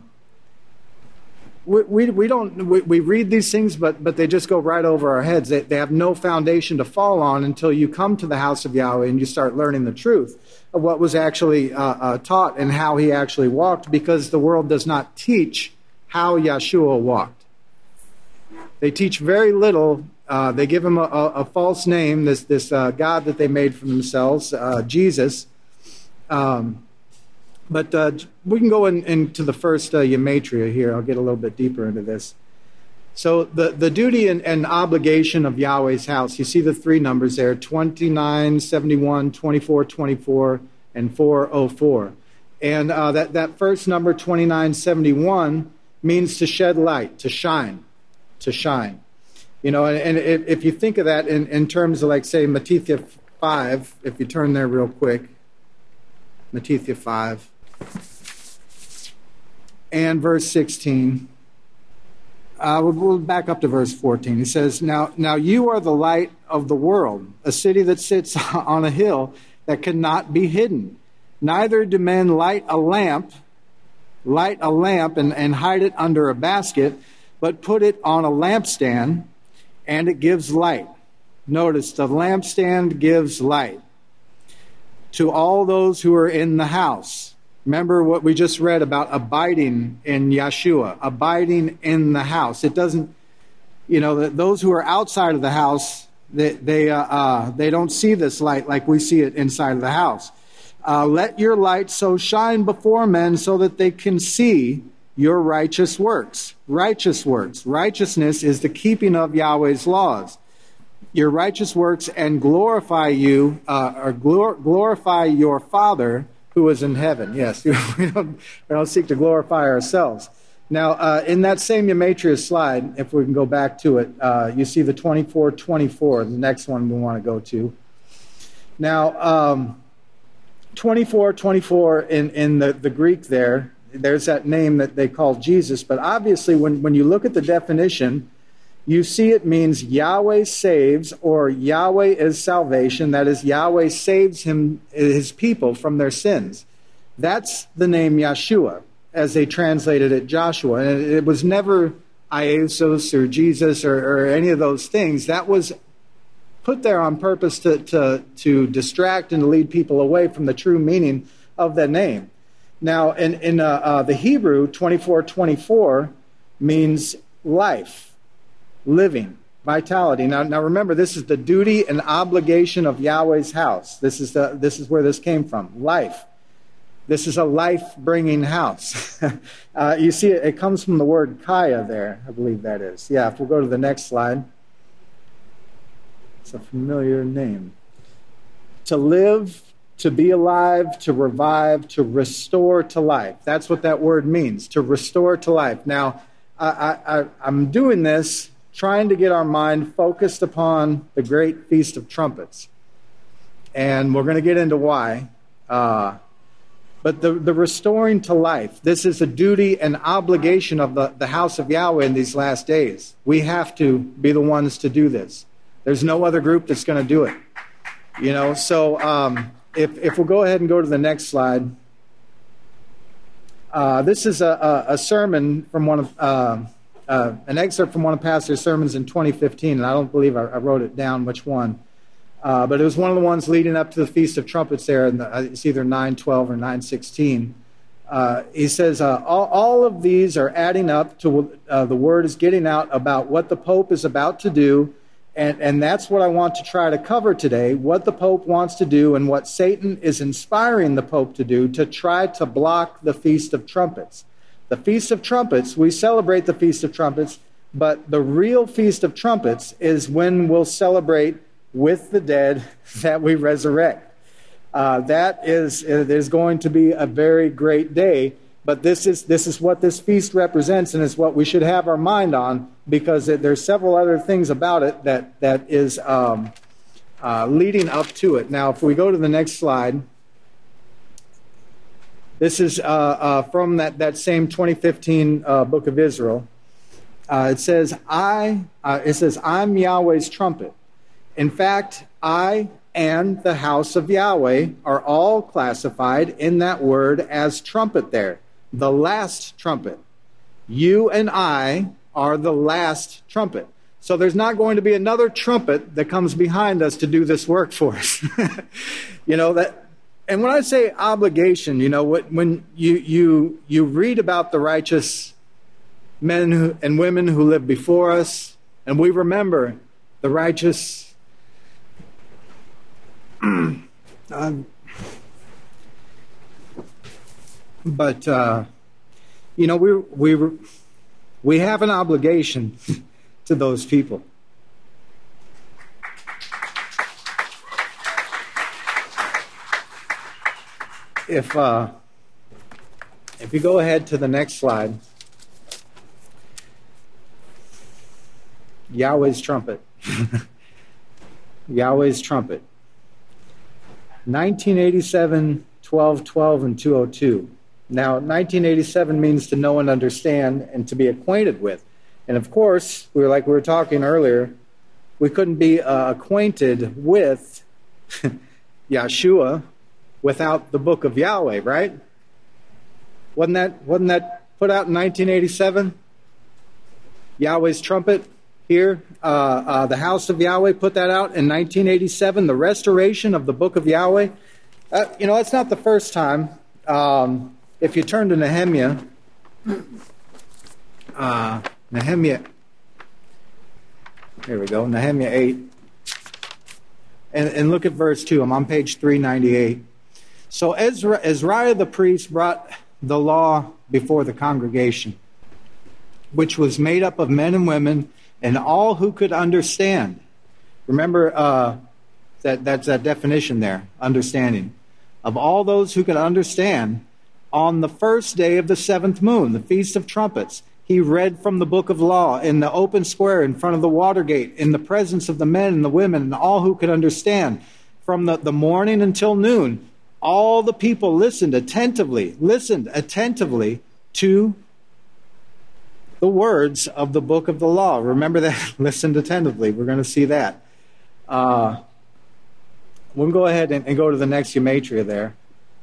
We, we we don't we, we read these things, but but they just go right over our heads. They they have no foundation to fall on until you come to the house of Yahweh and you start learning the truth of what was actually uh, uh, taught and how he actually walked, because the world does not teach how Yeshua walked. They teach very little. Uh, they give him a, a, a false name, this this uh, God that they made for themselves, uh, Jesus. Um, But uh, we can go in, into the first uh, gematria here. I'll get a little bit deeper into this. So the, the duty and, and obligation of Yahweh's house, you see the three numbers there, twenty-nine, seventy-one, twenty-four, twenty-four, and four oh four. And uh, that, that first number, twenty-nine seventy-one, means to shed light, to shine, to shine. You know, and, and if, if you think of that in, in terms of, like, say, Matthew five, if you turn there real quick, Matthew five. And verse sixteen. Uh, we'll, we'll back up to verse fourteen. He says, now, now you are the light of the world, a city that sits on a hill that cannot be hidden. Neither do men light a lamp, light a lamp and, and hide it under a basket, but put it on a lampstand, and it gives light. Notice, the lampstand gives light to all those who are in the house. Remember what we just read about abiding in Yeshua, abiding in the house. It doesn't, you know, those who are outside of the house, they they, uh, uh, they don't see this light like we see it inside of the house. Uh, Let your light so shine before men so that they can see your righteous works. Righteous works. Righteousness is the keeping of Yahweh's laws. Your righteous works and glorify you, uh, or glor- glorify your Father who is in heaven. Yes, we don't, we don't seek to glorify ourselves. Now, uh, in that same Gematria slide, if we can go back to it, uh, you see the twenty-four twenty-four, the next one we want to go to. Now, um, twenty-four twenty-four in, in the, the Greek there, there's that name that they call Jesus, but obviously when, when you look at the definition, you see it means Yahweh saves, or Yahweh is salvation. That is, Yahweh saves him, his people from their sins. That's the name Yeshua, as they translated it Joshua. And it, it was never Iesus or Jesus or, or any of those things. That was put there on purpose to, to, to distract and to lead people away from the true meaning of that name. Now, in, in uh, uh, the Hebrew, twenty-four twenty-four means life. Living, vitality. Now, now remember, this is the duty and obligation of Yahweh's house. This is the this is where this came from. Life. This is a life-bringing house. uh, you see, it, it comes from the word kaya there. I believe that is. Yeah. If we'll go to the next slide, it's a familiar name. To live, to be alive, to revive, to restore to life. That's what that word means. To restore to life. Now, I, I, I'm doing this, trying to get our mind focused upon the great Feast of Trumpets. And we're going to get into why. Uh, but the, the restoring to life, this is a duty and obligation of the, the house of Yahweh in these last days. We have to be the ones to do this. There's no other group that's going to do it. You know, so um, if, if we'll go ahead and go to the next slide. Uh, this is a, a, a sermon from one of... Uh, Uh, an excerpt from one of Pastor's sermons in twenty fifteen, and I don't believe I, I wrote it down which one, uh, but it was one of the ones leading up to the Feast of Trumpets there, and it's either nine twelve or nine sixteen. Uh, he says, uh, all, all of these are adding up to uh, the word is getting out about what the Pope is about to do, and, and that's what I want to try to cover today, what the Pope wants to do and what Satan is inspiring the Pope to do to try to block the Feast of Trumpets. The Feast of Trumpets, we celebrate the Feast of Trumpets, but the real Feast of Trumpets is when we'll celebrate with the dead that we resurrect. Uh, that is, is going to be a very great day, but this is this is what this feast represents, and it's what we should have our mind on, because it, there's several other things about it that, that is um, uh, leading up to it. Now, if we go to the next slide... This is uh, uh, from that, that same twenty fifteen uh, book of Israel. Uh, it says, I, uh, it says, I'm Yahweh's trumpet. In fact, I and the house of Yahweh are all classified in that word as trumpet there. The last trumpet. You and I are the last trumpet. So there's not going to be another trumpet that comes behind us to do this work for us. You know, that... And when I say obligation, you know, when you you you read about the righteous men who, and women who lived before us, and we remember the righteous. um, but uh, you know, we we we have an obligation to those people. If uh, if you go ahead to the next slide, Yahweh's trumpet. Yahweh's trumpet. nineteen eighty-seven, twelve twelve, and two oh two. Now, nineteen eighty-seven means to know and understand and to be acquainted with. And of course, we were like we were talking earlier, we couldn't be uh, acquainted with Yeshua without the book of Yahweh, right? Wasn't that, wasn't that put out in nineteen eighty-seven? Yahweh's trumpet here. Uh, uh, the house of Yahweh put that out in nineteen eighty-seven, the restoration of the book of Yahweh. Uh, you know, it's not the first time um, if you turn to Nehemiah, uh, Nehemiah, here we go, Nehemiah eight, and, and look at verse two. I'm on page three ninety-eight. So Ezra, Azariah the priest brought the law before the congregation, which was made up of men and women and all who could understand. Remember, uh, that that's that definition there, understanding. Of all those who could understand, on the first day of the seventh moon, the Feast of Trumpets, he read from the book of law in the open square in front of the water gate, in the presence of the men and the women and all who could understand. From the, the morning until noon, all the people listened attentively, listened attentively to the words of the book of the law. Remember that? Listened attentively. We're going to see that. Uh, we'll go ahead and, and go to the next gematria there.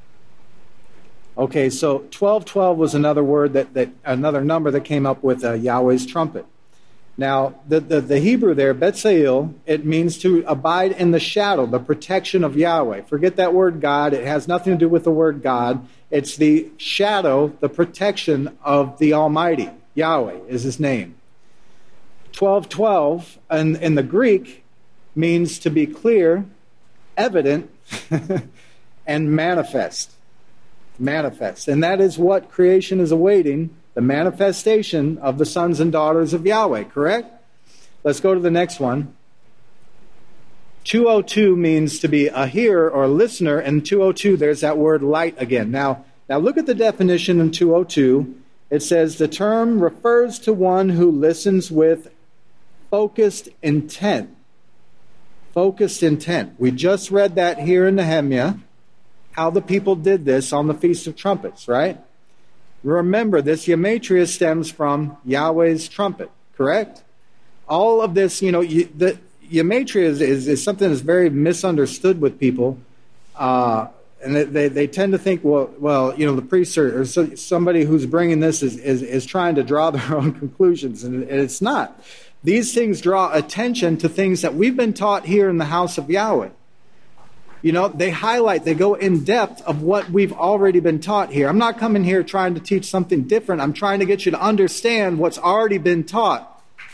Okay, so twelve twelve was another word that, that another number that came up with uh, Yahweh's trumpet. Now, the, the, the Hebrew there, Betzail, it means to abide in the shadow, the protection of Yahweh. Forget that word God. It has nothing to do with the word God. It's the shadow, the protection of the Almighty. Yahweh is his name. twelve twelve in, in the Greek means to be clear, evident, and manifest. Manifest. And that is what creation is awaiting, the manifestation of the sons and daughters of Yahweh, correct? Let's go to the next one. two oh two means to be a hearer or listener, and two oh two, there's that word light again. Now, now look at the definition in two oh two. It says the term refers to one who listens with focused intent. Focused intent. We just read that here in Nehemiah, how the people did this on the Feast of Trumpets, right? Remember, this gematria stems from Yahweh's trumpet, correct? All of this, you know, the gematria is, is, is something that's very misunderstood with people. Uh, and they, they tend to think, well, well, you know, the priest or, or somebody who's bringing this is, is, is trying to draw their own conclusions, and it's not. These things draw attention to things that we've been taught here in the house of Yahweh. You know, they highlight, they go in depth of what we've already been taught here. I'm not coming here trying to teach something different. I'm trying to get you to understand what's already been taught.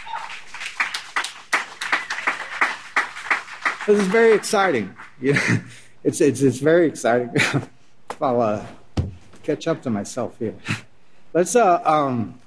This is very exciting. You know, it's, it's, it's very exciting. I'll uh, catch up to myself here. Let's, uh, um,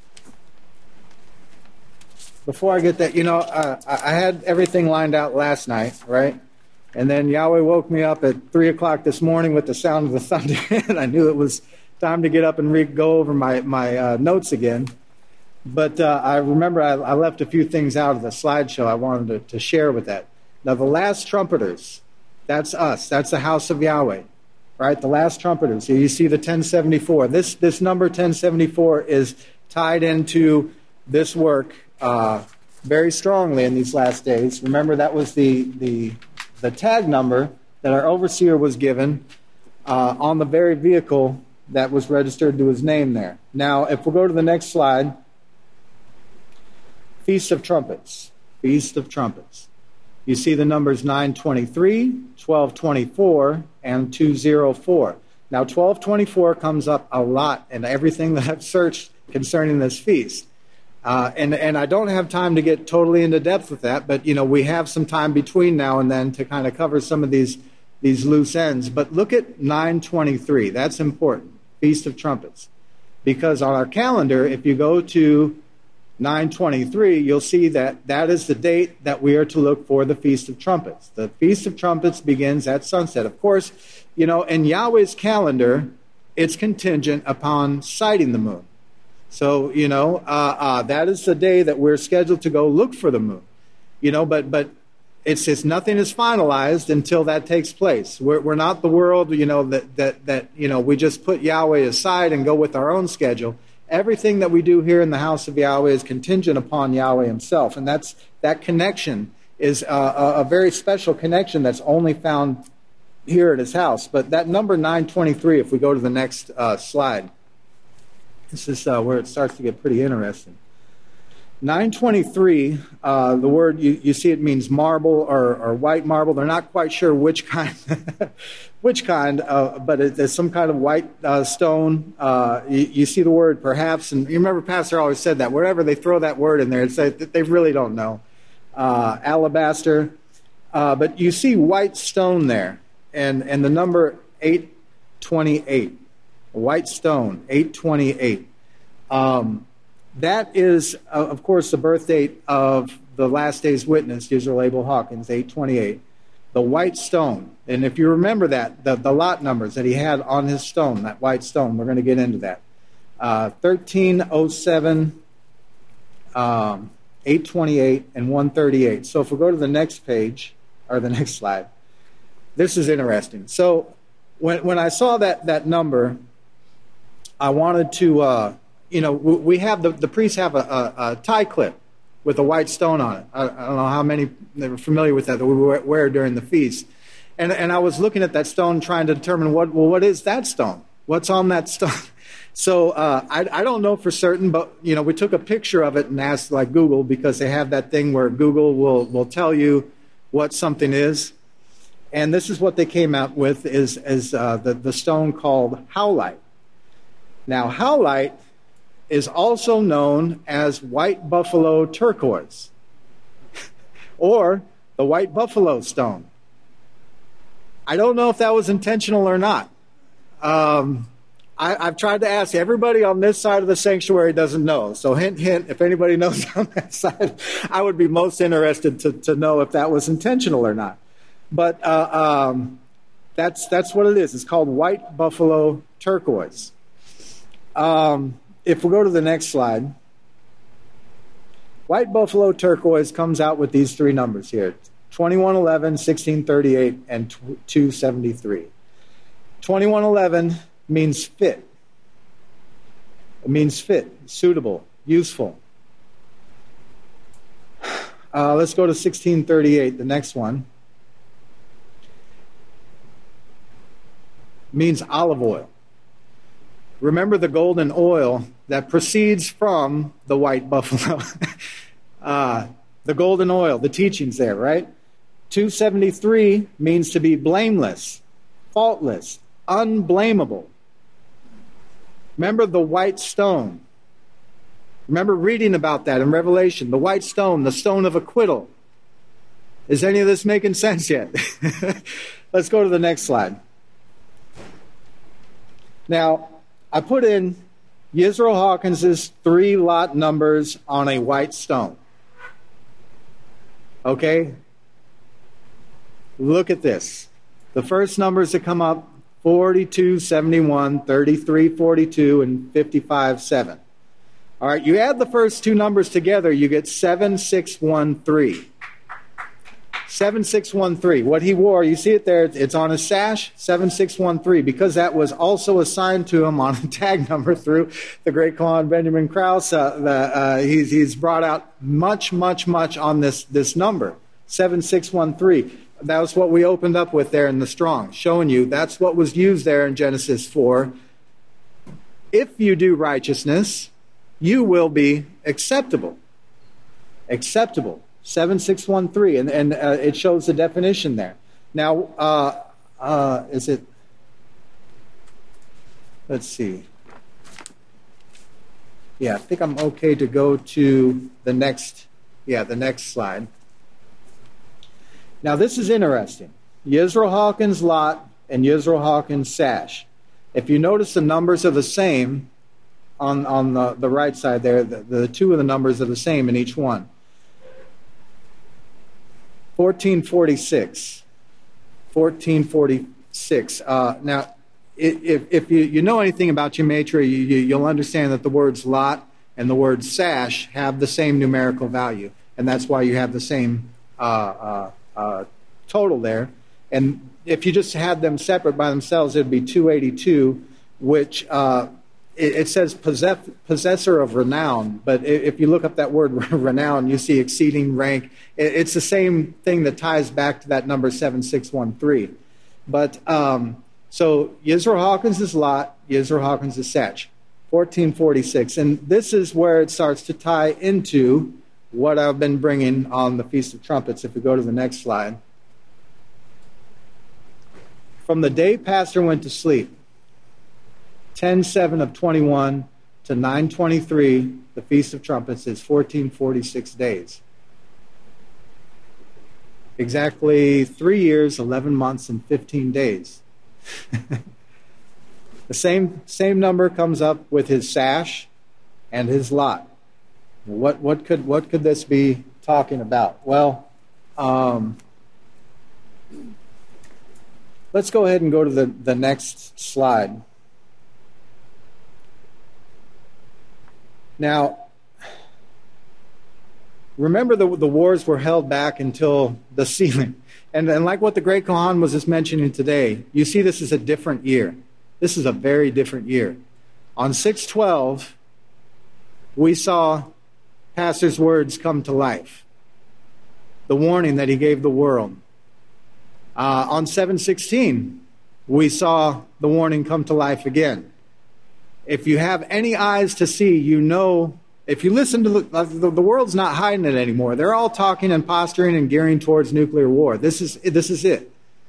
before I get that, you know, uh, I had everything lined out last night, right? And then Yahweh woke me up at three o'clock this morning with the sound of the thunder, and I knew it was time to get up and re- go over my, my uh, notes again. But uh, I remember I, I left a few things out of the slideshow I wanted to, to share with that. Now, the last trumpeters, that's us. That's the house of Yahweh, right? The last trumpeters. So you see the ten seventy-four. This, this number ten seventy-four is tied into this work uh, very strongly in these last days. Remember, that was the... the the tag number that our overseer was given uh, on the very vehicle that was registered to his name there. Now, if we'll go to the next slide, Feast of Trumpets. Feast of Trumpets. You see the numbers nine twenty-three, twelve twenty-four, and two oh four. Now, twelve twenty-four comes up a lot in everything that I've searched concerning this feast. Uh, and, and I don't have time to get totally into depth with that, but, you know, we have some time between now and then to kind of cover some of these, these loose ends. But look at nine twenty-three. That's important. Feast of Trumpets. Because on our calendar, if you go to nine twenty-three, you'll see that that is the date that we are to look for the Feast of Trumpets. The Feast of Trumpets begins at sunset. Of course, you know, in Yahweh's calendar, it's contingent upon sighting the moon. So, you know, uh, uh, that is the day that we're scheduled to go look for the moon. You know, but but it's just nothing is finalized until that takes place. We're we're not the world, you know, that that that you know we just put Yahweh aside and go with our own schedule. Everything that we do here in the house of Yahweh is contingent upon Yahweh himself, and that's that connection is a, a, a very special connection that's only found here at his house. But that number nine twenty-three, if we go to the next uh, slide. This is uh, where it starts to get pretty interesting. nine twenty-three, uh, the word, you, you see it means marble or, or white marble. They're not quite sure which kind, which kind, uh, but it, it's some kind of white uh, stone. Uh, you, you see the word perhaps, and you remember Pastor always said that. Wherever they throw that word in there, it's that they really don't know. Uh, alabaster. Uh, but you see white stone there, and, and the number eight twenty-eight. White stone, eight twenty-eight. Um, that is, uh, of course, the birth date of the last day's witness, Yisrael Abel Hawkins, eight twenty-eight. The white stone. And if you remember that, the, the lot numbers that he had on his stone, that white stone, we're going to get into that. Uh, thirteen oh seven, um, eight twenty-eight, and one thirty-eight. So if we go to the next page, or the next slide, this is interesting. So when when I saw that, that number, I wanted to, uh, you know, we have, the, the priests have a, a, a tie clip with a white stone on it. I, I don't know how many are familiar with that, that we wear during the feast. And, and I was looking at that stone trying to determine, what well, what is that stone? What's on that stone? So uh, I, I don't know for certain, but, you know, we took a picture of it and asked, like, Google, because they have that thing where Google will, will tell you what something is. And this is what they came out with, is, is uh, the, the stone called howlite. Now, howlite is also known as white buffalo turquoise or the white buffalo stone. I don't know if that was intentional or not. Um, I, I've tried to ask everybody on this side of the sanctuary doesn't know. So hint, hint, if anybody knows on that side, I would be most interested to, to know if that was intentional or not. But uh, um, that's that's what it is. It's called white buffalo turquoise. Um, if we go to the next slide, white buffalo turquoise comes out with these three numbers here: twenty-one eleven, sixteen thirty-eight, and two seventy-three. twenty-one eleven means fit. It means fit, suitable, useful. Uh, let's go to sixteen thirty-eight, the next one. Means olive oil. Remember the golden oil that proceeds from the white buffalo. uh, the golden oil, the teachings there, right? two seventy-three means to be blameless, faultless, unblameable. Remember the white stone. Remember reading about that in Revelation. The white stone, the stone of acquittal. Is any of this making sense yet? Let's go to the next slide. Now, I put in Yisrael Hawkins' three lot numbers on a white stone. Okay? Look at this. The first numbers that come up, forty-two seventy-one, thirty-three forty-two, and fifty-five seven. All right, you add the first two numbers together, you get seven six one three. seven six one three. What he wore, you see it there, it's on his sash, seven six one three, because that was also assigned to him on a tag number through the great Kohen Benjamin Krause. Uh, the, uh, he's, he's brought out much, much, much on this, this number, seven six one three. That was what we opened up with there in the Strong, showing you that's what was used there in Genesis four. If you do righteousness, you will be acceptable. Acceptable. seven six one three, and, and uh, it shows the definition there. Now, uh, uh, is it, let's see. Yeah, I think I'm okay to go to the next, yeah, the next slide. Now, this is interesting. Yisrael Hawkins lot and Yisrael Hawkins sash. If you notice, the numbers are the same on, on the, the right side there. The, the two of the numbers are the same in each one. fourteen forty-six. fourteen forty-six. Uh, now, if, if you, you know anything about gematria, you, you, you'll understand that the words lot and the word sash have the same numerical value, and that's why you have the same uh, uh, uh, total there. And if you just had them separate by themselves, it would be two eighty-two, which uh, it, it says possess, possessor of renown. But if you look up that word renown, you see exceeding rank. It, it's the same thing that ties back to that number seven six one three. But um, so Yisrael Hawkins is lot, Yisrael Hawkins is Sach. fourteen forty-six. And this is where it starts to tie into what I've been bringing on the Feast of Trumpets. If we go to the next slide. From the day Pastor went to sleep, ten seven of twenty-one to nine twenty-three, the Feast of Trumpets is fourteen forty-six days. Exactly three years, eleven months, and fifteen days. The same same number comes up with his sash and his lot. What what could what could this be talking about? Well, um, let's go ahead and go to the, the next slide. Now, remember the, the wars were held back until the sealing. And, and like what the Great Kohan was just mentioning today, you see this is a different year. This is a very different year. On six twelve, we saw Pastor's words come to life. The warning that he gave the world. Uh, on seven sixteen, we saw the warning come to life again. If you have any eyes to see, you know, if you listen to the, the, the world's not hiding it anymore. They're all talking and posturing and gearing towards nuclear war. This is, this is it.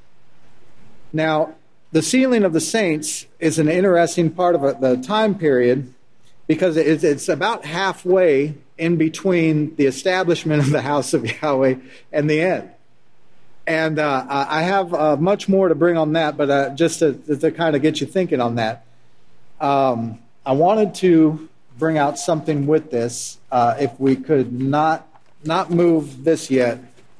Now, the sealing of the saints is an interesting part of a, the time period because it's, it's about halfway in between the establishment of the house of Yahweh and the end. And uh, I have uh, much more to bring on that, but uh, just to, to kind of get you thinking on that, um, I wanted to bring out something with this. Uh, if we could not not move this yet,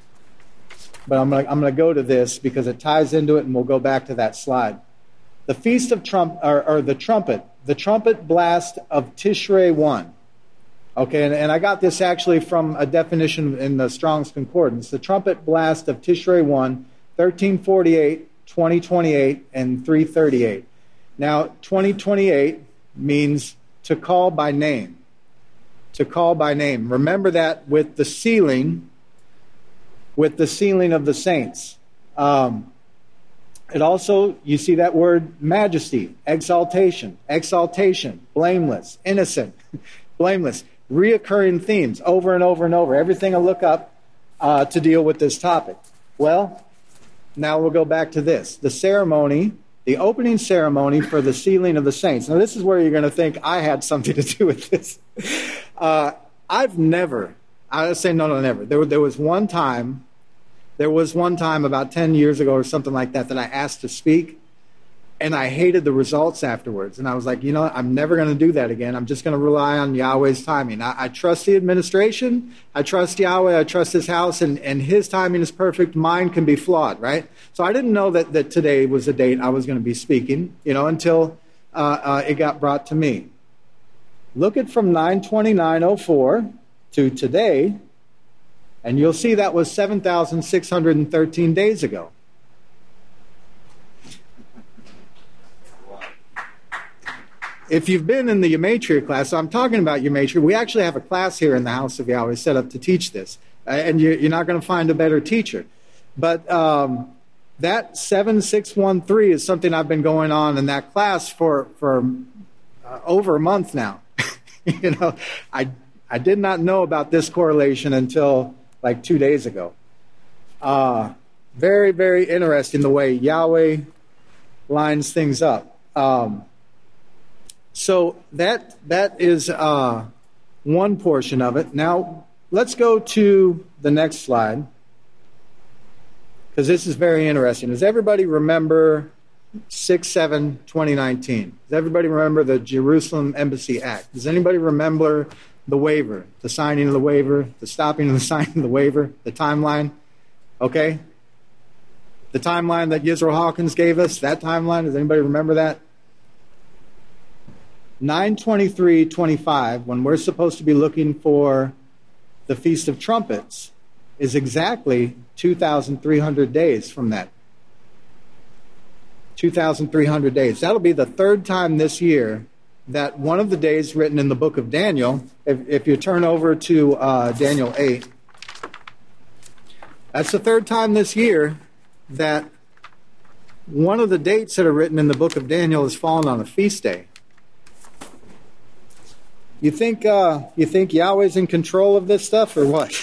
but I'm going I'm going to go to this because it ties into it, and we'll go back to that slide. The Feast of Trump, or, or the trumpet, the trumpet blast of Tishrei one. Okay, and, and I got this actually from a definition in the Strong's Concordance. The trumpet blast of Tishrei one, thirteen forty-eight, twenty twenty-eight, and three thirty-eight. Now, twenty twenty-eight means to call by name. To call by name. Remember that with the sealing, with the sealing of the saints. Um, it also, you see that word majesty, exaltation, exaltation, blameless, innocent, blameless. Reoccurring themes over and over and over. Everything I look up uh, to deal with this topic. Well, now we'll go back to this. The ceremony, the opening ceremony for the sealing of the saints. Now, this is where you're going to think I had something to do with this. Uh, I've never, I would say no, no, never. There, there was one time, there was one time about ten years ago or something like that that I asked to speak. And I hated the results afterwards. And I was like, you know, I'm never going to do that again. I'm just going to rely on Yahweh's timing. I, I trust the administration. I trust Yahweh. I trust his house. And, and his timing is perfect. Mine can be flawed, right? So I didn't know that, that today was the date I was going to be speaking, you know, until uh, uh, it got brought to me. Look at from nine twenty-nine oh four to today, and you'll see that was seven thousand six hundred thirteen days ago. If you've been in the Gematria class, so I'm talking about Gematria, we actually have a class here in the House of Yahweh set up to teach this. Uh, and you, you're not going to find a better teacher. But um, that seven six one three is something I've been going on in that class for, for uh, over a month now. you know, I, I did not know about this correlation until like two days ago. Uh, very, very interesting the way Yahweh lines things up. Um So that that is uh, one portion of it. Now, let's go to the next slide, because this is very interesting. Does everybody remember six seven twenty nineteen? Does everybody remember the Jerusalem Embassy Act? Does anybody remember the waiver, the signing of the waiver, the stopping of the signing of the waiver, the timeline? Okay? The timeline that Yisrael Hawkins gave us, that timeline, does anybody remember that? nine twenty-three twenty-five, when we're supposed to be looking for the Feast of Trumpets, is exactly two thousand three hundred days from that. two thousand three hundred days. That'll be the third time this year that one of the days written in the book of Daniel, if, if you turn over to uh, Daniel eight, that's the third time this year that one of the dates that are written in the book of Daniel has fallen on a feast day. You think uh, you think Yahweh's in control of this stuff or what?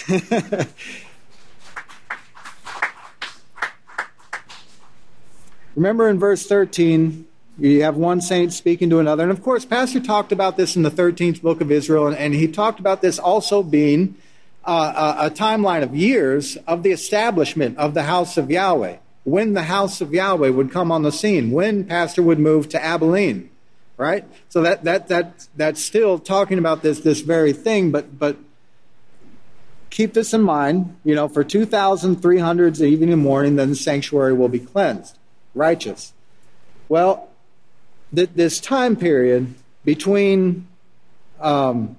Remember in verse thirteen, you have one saint speaking to another. And of course, Pastor talked about this in the thirteenth book of Israel, and, and he talked about this also being uh, a, a timeline of years of the establishment of the house of Yahweh. When the house of Yahweh would come on the scene, when Pastor would move to Abilene. Right? So that that that that's still talking about this this very thing, but but keep this in mind, you know, for two thousand three hundreds evening and morning, then the sanctuary will be cleansed, righteous. Well, th- this time period between um,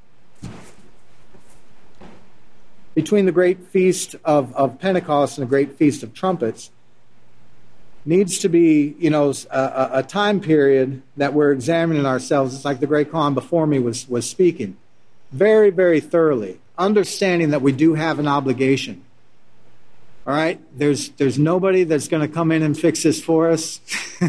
between the great feast of, of Pentecost and the great feast of trumpets needs to be, you know, a, a time period that we're examining ourselves. It's like the great Khan before me was, was speaking. Very, very thoroughly. Understanding that we do have an obligation. All right? There's there's nobody that's going to come in and fix this for us.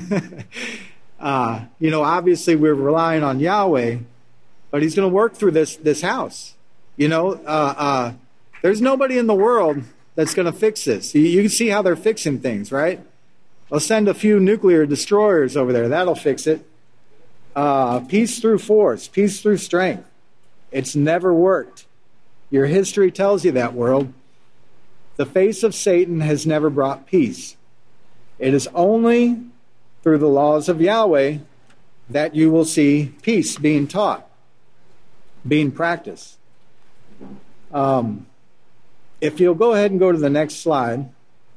uh, you know, obviously we're relying on Yahweh, but he's going to work through this, this house. You know, uh, uh, there's nobody in the world that's going to fix this. You, you can see how they're fixing things, right? I'll send a few nuclear destroyers over there. That'll fix it. Uh, peace through force. Peace through strength. It's never worked. Your history tells you that, world. The face of Satan has never brought peace. It is only through the laws of Yahweh that you will see peace being taught, being practiced. Um, if you'll go ahead and go to the next slide.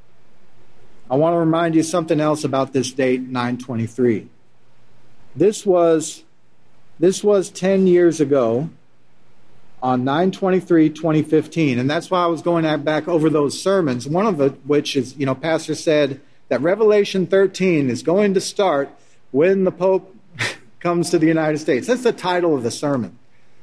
I want to remind you something else about this date, nine twenty-three. This was, this was ten years ago on nine twenty-three twenty fifteen. And that's why I was going back over those sermons, one of it, which is, you know, Pastor said that Revelation thirteen is going to start when the Pope comes to the United States. That's the title of the sermon.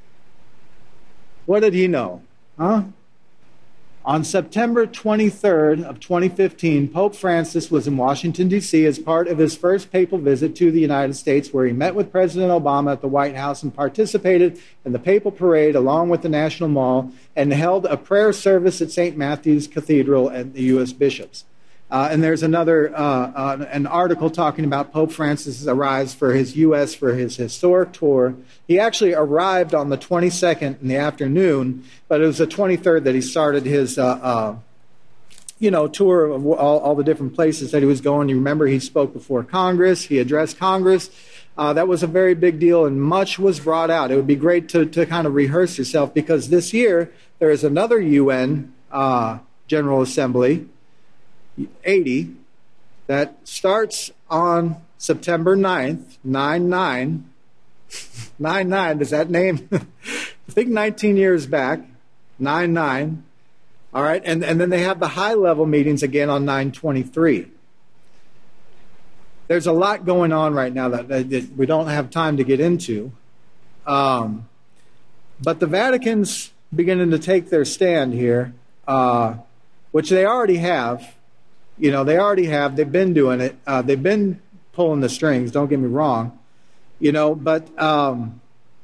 What did he know? Huh? On September twenty-third of twenty fifteen, Pope Francis was in Washington, D C as part of his first papal visit to the United States, where he met with President Obama at the White House and participated in the papal parade along with the National Mall and held a prayer service at Saint Matthew's Cathedral and the U S bishops. Uh, and there's another uh, uh, an article talking about Pope Francis' arrives for his U S for his historic tour. He actually arrived on the twenty-second in the afternoon, but it was the twenty-third that he started his, uh, uh, you know, tour of all, all the different places that he was going. You remember he spoke before Congress. He addressed Congress. Uh, that was a very big deal, and much was brought out. It would be great to, to kind of rehearse yourself, because this year there is another U N uh, General Assembly, eighty, that starts on September ninth, nine nine. nine nine, does that name? I think nineteen years back, nine nine. All right, and, and then they have the high-level meetings again on nine twenty-three. There's a lot going on right now that, that, that we don't have time to get into. Um, but the Vatican's beginning to take their stand here, uh, which they already have. You know, they already have. They've been doing it. Uh, they've been pulling the strings, don't get me wrong. You know, but um,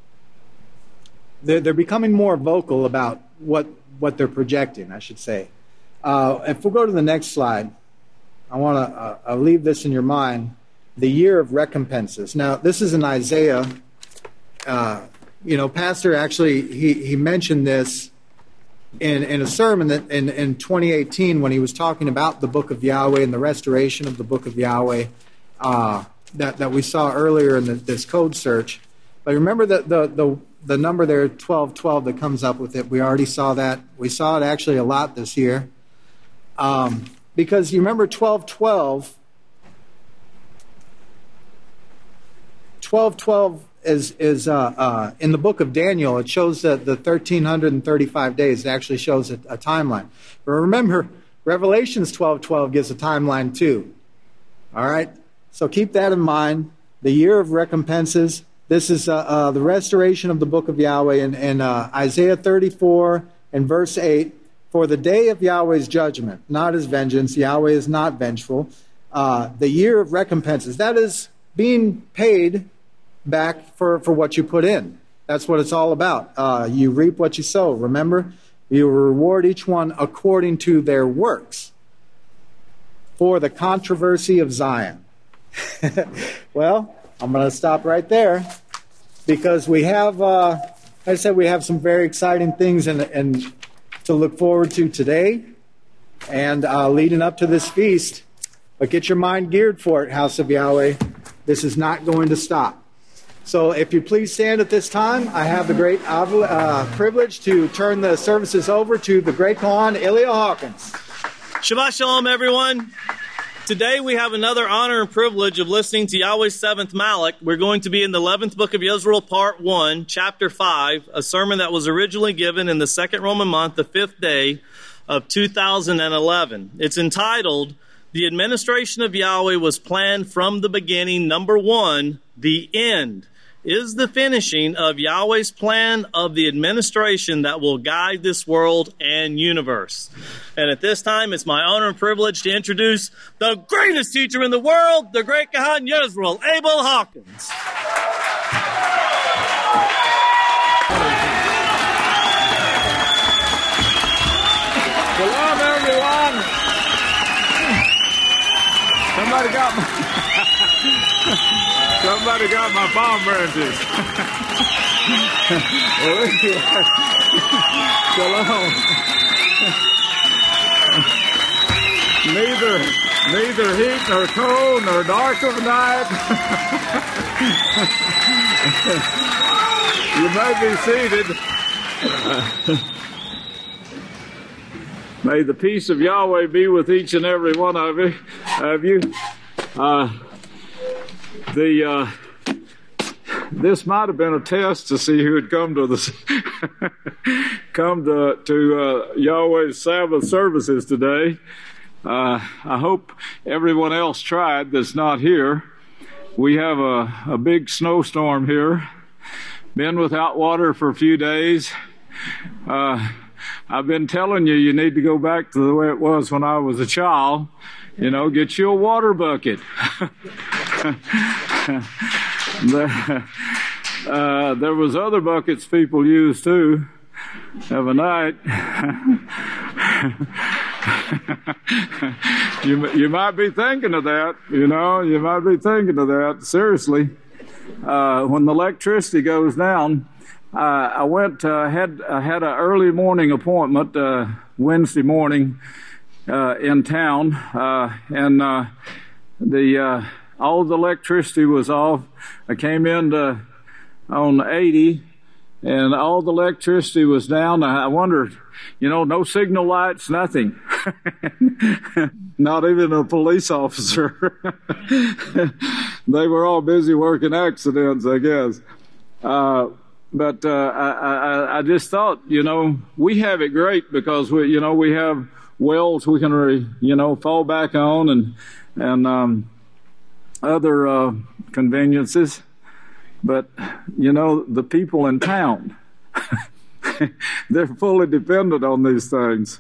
they're, they're becoming more vocal about what, what they're projecting, I should say. Uh, if we'll go to the next slide, I want to uh, I'll leave this in your mind. The year of recompenses. Now, this is in Isaiah. Uh, you know, Pastor actually, he, he mentioned this in, in a sermon that in, in twenty eighteen when he was talking about the book of Yahweh and the restoration of the book of Yahweh uh, that, that we saw earlier in the, this code search. But remember that the, the, the number there, twelve twelve, that comes up with it. We already saw that. We saw it actually a lot this year. Um, because you remember twelve twelve, twelve twelve is, is uh, uh, in the book of Daniel, it shows that the one thousand three hundred thirty-five days. It actually shows a, a timeline. But remember, Revelations twelve twelve gives a timeline too. All right? So keep that in mind. The year of recompenses. This is uh, uh, the restoration of the book of Yahweh in, in uh, Isaiah thirty-four and verse eight. For the day of Yahweh's judgment, not his vengeance. Yahweh is not vengeful. Uh, the year of recompenses. That is being paid back for, for what you put in. That's what it's all about. Uh, you reap what you sow. Remember, you reward each one according to their works. For the controversy of Zion. Well, I'm going to stop right there because we have, uh, like I said, we have some very exciting things and, and to look forward to today and uh, leading up to this feast. But get your mind geared for it, House of Yahweh. This is not going to stop. So if you please stand at this time, I have the great uh, privilege to turn the services over to the great Kohan, Ilya Hawkins. Shabbat Shalom, everyone. Today we have another honor and privilege of listening to Yahweh's seventh Malach. We're going to be in the eleventh book of Yezreel, part one, chapter five, a sermon that was originally given in the second Roman month, the fifth day of two thousand eleven. It's entitled, The Administration of Yahweh Was Planned from the Beginning, number one, The End is the finishing of Yahweh's plan of the administration that will guide this world and universe. And at this time, it's my honor and privilege to introduce the greatest teacher in the world, the great Kohan Yezreel, Abel Hawkins. Shalom, everyone. Somebody got my... Somebody got my palm branches. Shalom. Neither, neither heat nor cold nor dark of night. You may be seated. May the peace of Yahweh be with each and every one of you. Of you. Uh, The uh, this might have been a test to see who had come to the come to to uh, Yahweh's Sabbath services today. Uh, I hope everyone else tried that's not here. We have a, a big snowstorm here. Been without water for a few days. Uh, I've been telling you, you need to go back to the way it was when I was a child. You know, get you a water bucket. there, uh, there was other buckets people used too. Of a night. you you might be thinking of that. You know, you might be thinking of that. Seriously, uh, when the electricity goes down, uh, I went uh, had I had an early morning appointment uh, Wednesday morning. Uh, in town, uh, and uh, the uh, all the electricity was off. I came in to, on eighty, and all the electricity was down. I wondered, you know, no signal lights, nothing. Not even a police officer. They were all busy working accidents, I guess. Uh, but uh, I, I, I just thought, you know, we have it great because we, you know, we have wells we can, re, you know, fall back on and and um, other uh, conveniences. But, you know, the people in town, they're fully dependent on these things.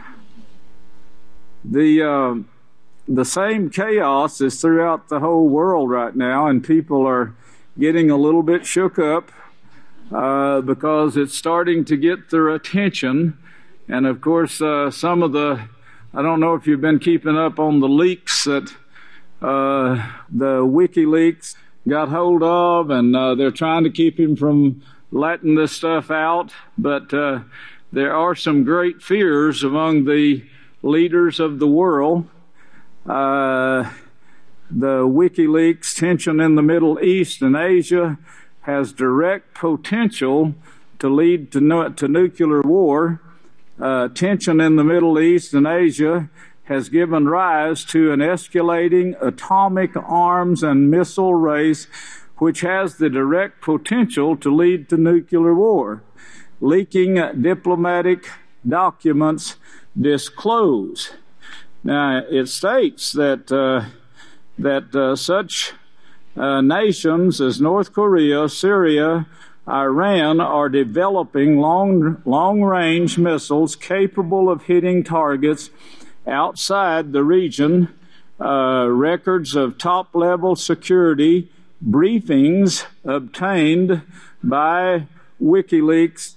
The uh, the same chaos is throughout the whole world right now, and people are getting a little bit shook up uh, because it's starting to get their attention. And, of course, uh, some of the, I don't know if you've been keeping up on the leaks that uh, the WikiLeaks got hold of, and uh, they're trying to keep him from letting this stuff out. But uh, there are some great fears among the leaders of the world. Uh, the WikiLeaks tension in the Middle East and Asia has direct potential to lead to, nu- to nuclear war. Uh, tension in the Middle East and Asia has given rise to an escalating atomic arms and missile race, which has the direct potential to lead to nuclear war. Leaking diplomatic documents disclose. Now, it states that uh, that uh, such uh, nations as North Korea, Syria, Iran are developing long, long-range missiles capable of hitting targets outside the region. Uh, records of top-level security briefings obtained by WikiLeaks,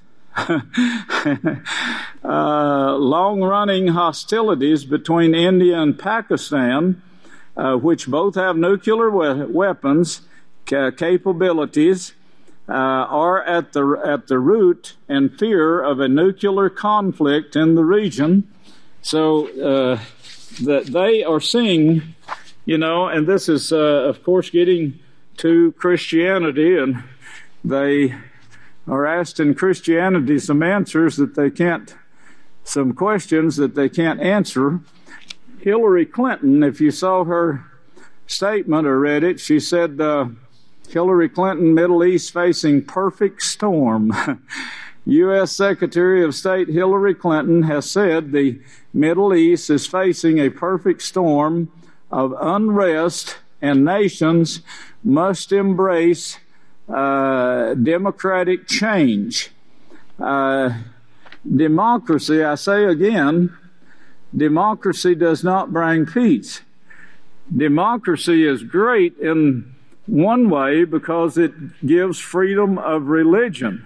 uh, long-running hostilities between India and Pakistan, uh, which both have nuclear we- weapons ca- capabilities, uh, are at the at the root and fear of a nuclear conflict in the region. So uh, that they are seeing, you know, and this is, uh, of course, getting to Christianity, and they are asked in Christianity some answers that they can't, some questions that they can't answer. Hillary Clinton, if you saw her statement or read it, she said, uh, Hillary Clinton, Middle East facing perfect storm. U S Secretary of State Hillary Clinton has said the Middle East is facing a perfect storm of unrest, and nations must embrace uh, democratic change. Uh, democracy, I say again, democracy does not bring peace. Democracy is great in one way because it gives freedom of religion.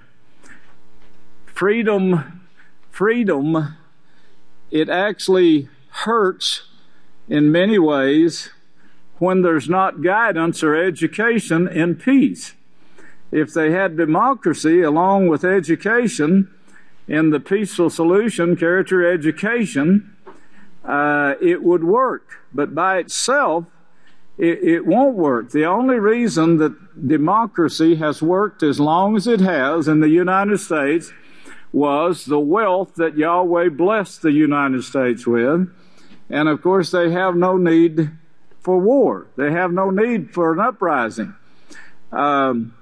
Freedom, freedom, it actually hurts in many ways when there's not guidance or education in peace. If they had democracy along with education in the peaceful solution, character education, uh, it would work. But by itself, it, it won't work. The only reason that democracy has worked as long as it has in the United States was the wealth that Yahweh blessed the United States with. And of course, they have no need for war. They have no need for an uprising. Um,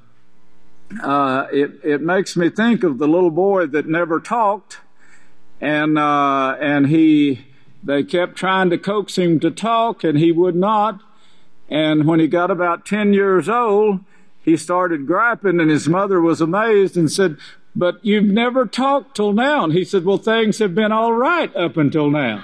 uh, it, it makes me think of the little boy that never talked, and uh, and he they kept trying to coax him to talk, and he would not. And when he got about ten years old, he started griping, and his mother was amazed and said, "But you've never talked till now." And he said, "Well, things have been all right up until now."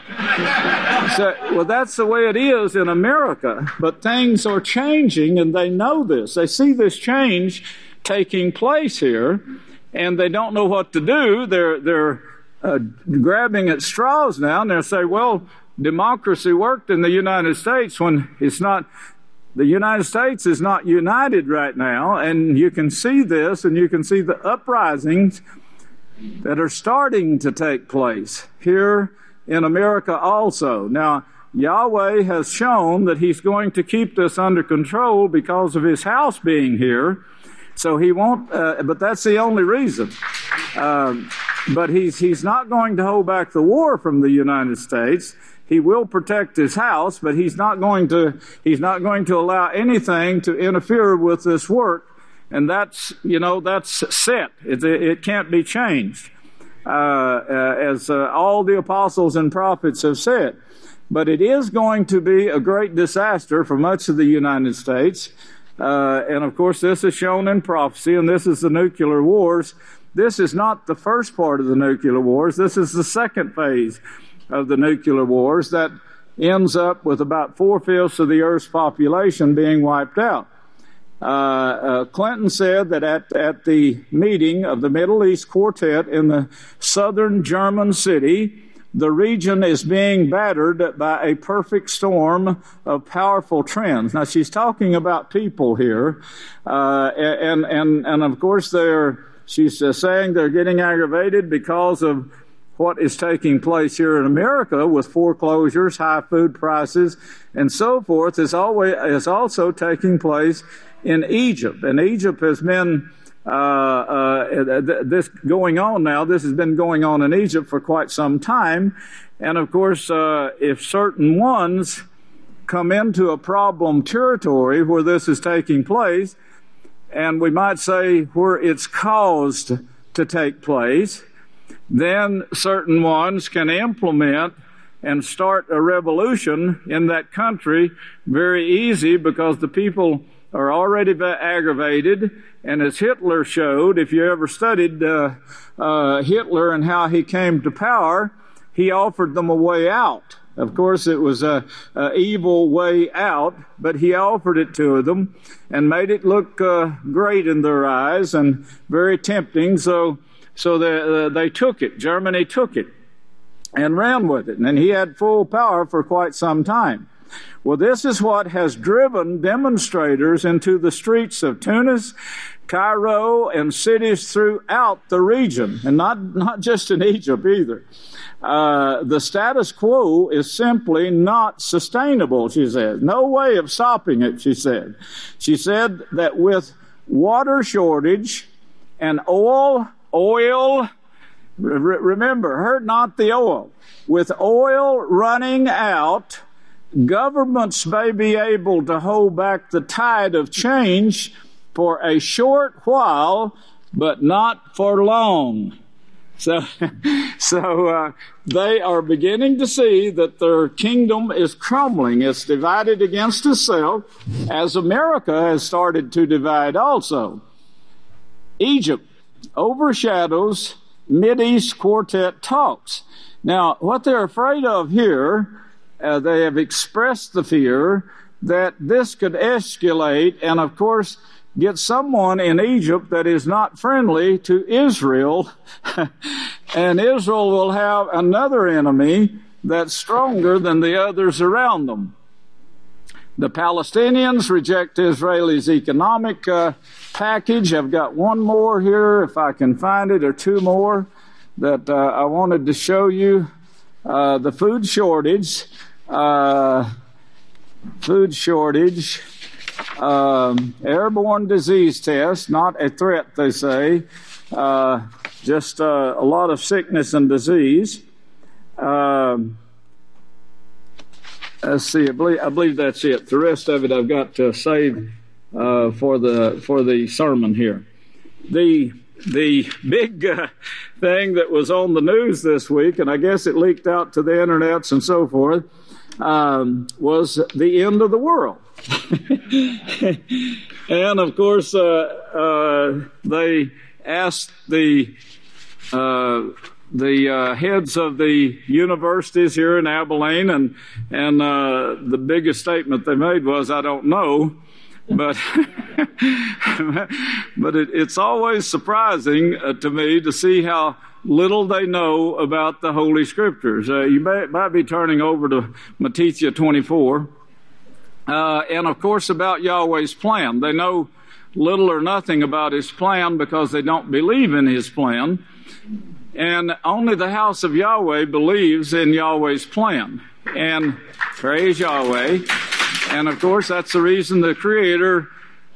So, well, that's the way it is in America. But things are changing, and they know this. They see this change taking place here, and they don't know what to do. They're they're uh, grabbing at straws now, and they'll say, "Well, democracy worked in the United States when it's not." The United States is not united right now, and you can see this, and you can see the uprisings that are starting to take place here in America also. Now, Yahweh has shown that He's going to keep this under control because of His house being here, so He won't, uh, but that's the only reason. Um, but he's, he's not going to hold back the war from the United States. He will protect His house, but he's not going to, he's not going to allow anything to interfere with this work. And that's, you know, that's set. It, it can't be changed, uh, uh, as uh, all the apostles and prophets have said. But it is going to be a great disaster for much of the United States. Uh, and of course, this is shown in prophecy, and this is the nuclear wars. This is not the first part of the nuclear wars. This is the second phase of the nuclear wars that ends up with about four-fifths of the Earth's population being wiped out. Uh, uh, Clinton said that at, at the meeting of the Middle East Quartet in the southern German city, the region is being battered by a perfect storm of powerful trends. Now, she's talking about people here, uh, and, and, and of course they're, she's uh, saying they're getting aggravated because of what is taking place here in America with foreclosures, high food prices, and so forth is always is also taking place in Egypt. And Egypt has been uh, uh, this going on now. This has been going on in Egypt for quite some time. And of course, uh, if certain ones come into a problem territory where this is taking place, and we might say where it's caused to take place, then certain ones can implement and start a revolution in that country very easy because the people are already aggravated. And as Hitler showed, if you ever studied uh, uh, Hitler and how he came to power, he offered them a way out. Of course, it was a, a evil way out, but he offered it to them and made it look uh, great in their eyes and very tempting. So, so they, uh, they took it. Germany took it and ran with it. And he had full power for quite some time. Well, this is what has driven demonstrators into the streets of Tunis, Cairo, and cities throughout the region, and not, not just in Egypt either. Uh, the status quo is simply not sustainable, she said. No way of stopping it, she said. She said that with water shortage and oil, oil, re- remember, hurt not the oil. With oil running out, governments may be able to hold back the tide of change for a short while, but not for long. So, so uh, they are beginning to see that their kingdom is crumbling. It's divided against itself, as America has started to divide also. Egypt overshadows Mideast Quartet talks. Now, what they're afraid of here, uh, they have expressed the fear that this could escalate and, of course, get someone in Egypt that is not friendly to Israel, and Israel will have another enemy that's stronger than the others around them. The Palestinians reject Israel's economic uh, package. I've got one more here, if I can find it, or two more that uh, I wanted to show you. Uh, the food shortage, uh, food shortage, Um, airborne disease test, not a threat, they say, uh, just uh, a lot of sickness and disease. Um, let's see, I believe, I believe that's it. The rest of it I've got to save uh, for the for the sermon here. The the big uh, thing that was on the news this week, and I guess it leaked out to the internets and so forth, um, was the end of the world. And of course, uh, uh, they asked the uh, the uh, heads of the universities here in Abilene, and and uh, the biggest statement they made was, "I don't know," but but it, it's always surprising uh, to me to see how little they know about the Holy Scriptures. Uh, you may, might be turning over to Matthew twenty-four. Uh, and of course about Yahweh's plan. They know little or nothing about His plan because they don't believe in His plan. And only the house of Yahweh believes in Yahweh's plan. And praise Yahweh. And of course that's the reason the Creator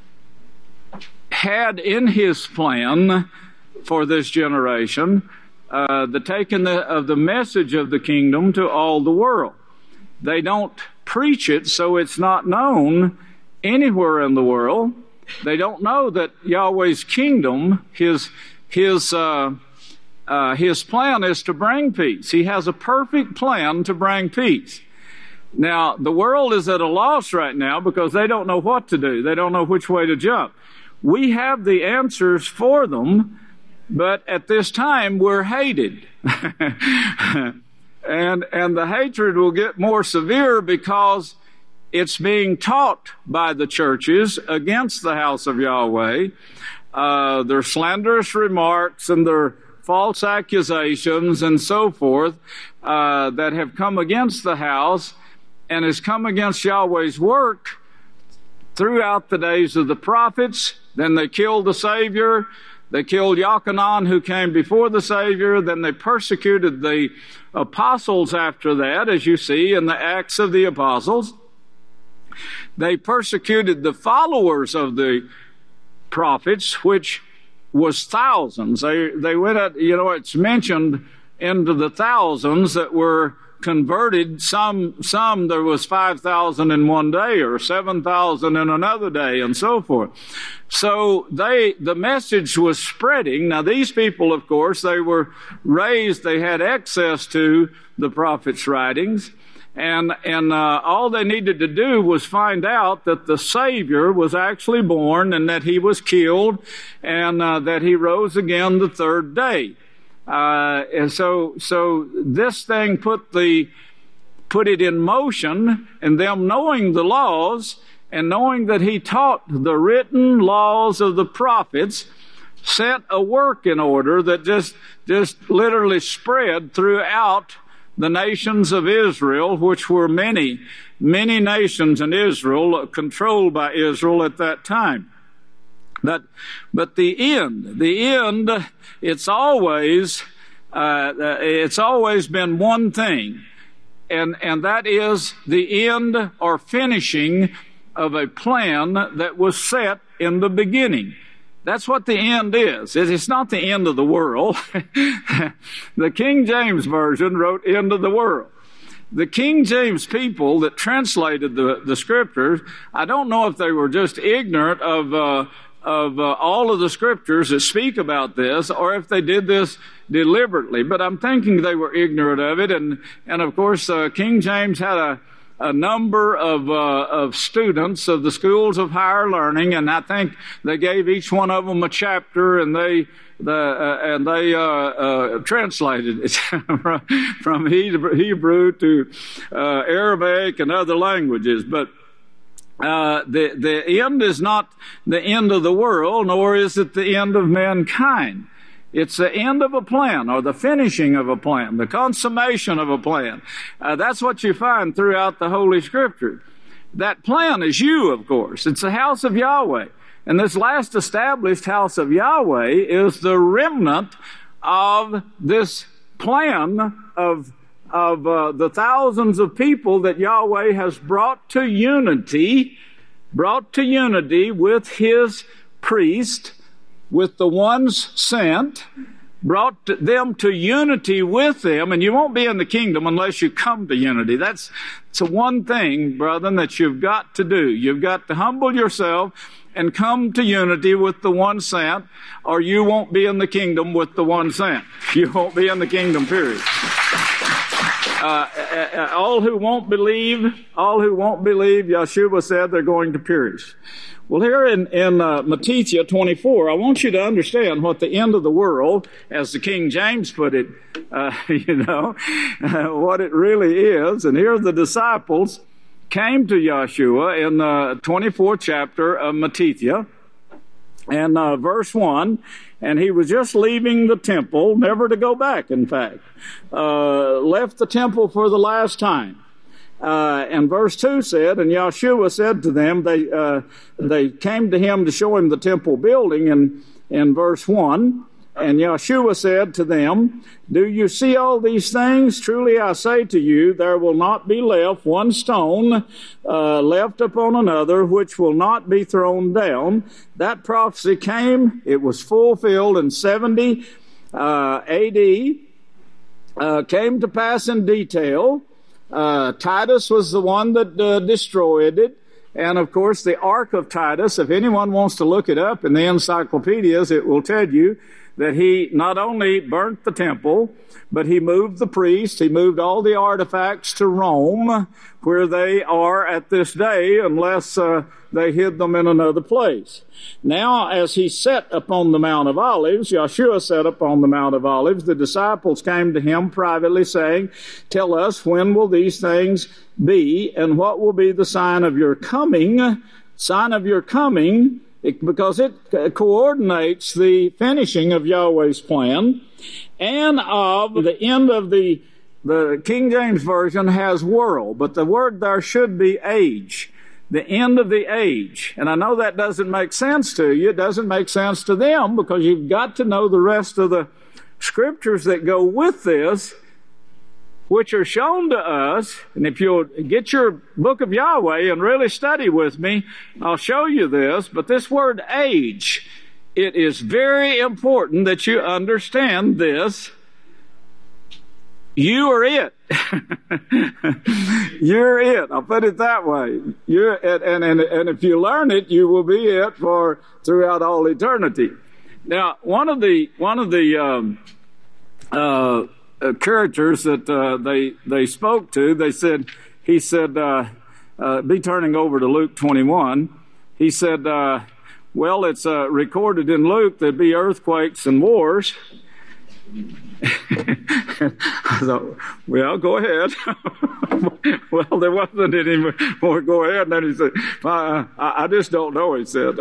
had in His plan for this generation uh, the taking the, of the message of the kingdom to all the world. They don't preach it, so it's not known anywhere in the world. They don't know that Yahweh's kingdom, His His uh, uh, His plan is to bring peace. He has a perfect plan to bring peace. Now, the world is at a loss right now because they don't know what to do. They don't know which way to jump. We have the answers for them, but at this time we're hated. And and the hatred will get more severe because it's being taught by the churches against the house of Yahweh. Uh, their slanderous remarks and their false accusations and so forth uh, that have come against the house and has come against Yahweh's work throughout the days of the prophets. Then they killed the Savior. They killed Yochanan, who came before the Savior. Then they persecuted the apostles after that, as you see in the Acts of the Apostles. They persecuted the followers of the prophets, which was thousands. They they went at, you know, it's mentioned into the thousands that were converted. Some, some there was five thousand in one day or seven thousand in another day and so forth. So they, the message was spreading. Now these people, of course, they were raised, they had access to the prophet's writings. And, and, uh, all they needed to do was find out that the Savior was actually born and that He was killed and, uh, that He rose again the third day. Uh, and so, so this thing put the put it in motion, and them knowing the laws and knowing that he taught the written laws of the prophets, set a work in order that just, just literally spread throughout the nations of Israel, which were many, many nations in Israel, controlled by Israel at that time. But, but the end, the end, it's always, uh, it's always been one thing, and, and that is the end or finishing of a plan that was set in the beginning. That's what the end is. It's not the end of the world. The King James Version wrote end of the world. The King James people that translated the, the scriptures, I don't know if they were just ignorant of, uh, of uh, all of the scriptures that speak about this, or if they did this deliberately. But I'm thinking they were ignorant of it. And, and of course, uh, King James had a, a number of, uh, of students of the schools of higher learning, and I think they gave each one of them a chapter, and they, the, uh, and they, uh, uh, translated it from Hebrew to, uh, Arabic and other languages. But, uh, the, the end is not the end of the world, nor is it the end of mankind. It's the end of a plan, or the finishing of a plan, the consummation of a plan. Uh, that's what you find throughout the Holy Scripture. That plan is you, of course. It's the house of Yahweh. And this last established house of Yahweh is the remnant of this plan of, of uh, the thousands of people that Yahweh has brought to unity, brought to unity with His priest, with the ones sent, brought them to unity with them, and you won't be in the kingdom unless you come to unity. That's it's the one thing, brethren, that you've got to do. You've got to humble yourself and come to unity with the one sent, or you won't be in the kingdom with the one sent. You won't be in the kingdom, period. Uh, all who won't believe, all who won't believe, Yeshua said they're going to perish. Well, here in, in uh, Matthew twenty-four, I want you to understand what the end of the world, as the King James put it, uh, you know, uh, what it really is. And here the disciples came to Yeshua in the twenty-fourth chapter of Matthew, and uh, verse one, and he was just leaving the temple, never to go back, in fact. Uh, left the temple for the last time. Uh, and verse two said, and Yeshua said to them, they, uh, they came to him to show him the temple building, and in verse one, and Yeshua said to them, do you see all these things? Truly I say to you, there will not be left one stone, uh, left upon another, which will not be thrown down. That prophecy came, it was fulfilled in seventy, uh, A D, uh, came to pass in detail. Uh, Titus was the one that uh, destroyed it. And of course, the Ark of Titus, if anyone wants to look it up in the encyclopedias, it will tell you that he not only burnt the temple, but he moved the priests, he moved all the artifacts to Rome, where they are at this day, unless uh, they hid them in another place. Now, as he sat upon the Mount of Olives, Yeshua sat upon the Mount of Olives, the disciples came to him privately, saying, tell us, when will these things be, and what will be the sign of your coming? Sign of your coming, it, because it coordinates the finishing of Yahweh's plan, and of the end of the, the King James Version has world, but the word there should be age. The end of the age. And I know that doesn't make sense to you. It doesn't make sense to them, because you've got to know the rest of the scriptures that go with this, which are shown to us. And if you'll get your book of Yahweh and really study with me, I'll show you this. But this word age, it is very important that you understand this. You are it. You're it. I'll put it that way. You're it, and, and and if you learn it, you will be it for throughout all eternity. Now, one of the one of the um, uh, uh, characters that uh, they they spoke to, they said, he said, uh, uh, be turning over to Luke twenty-one. He said, uh, well, it's uh, recorded in Luke there'd be earthquakes and wars. I thought, well, go ahead. Well, there wasn't any more. Go ahead. And then he said, I, I just don't know, he said.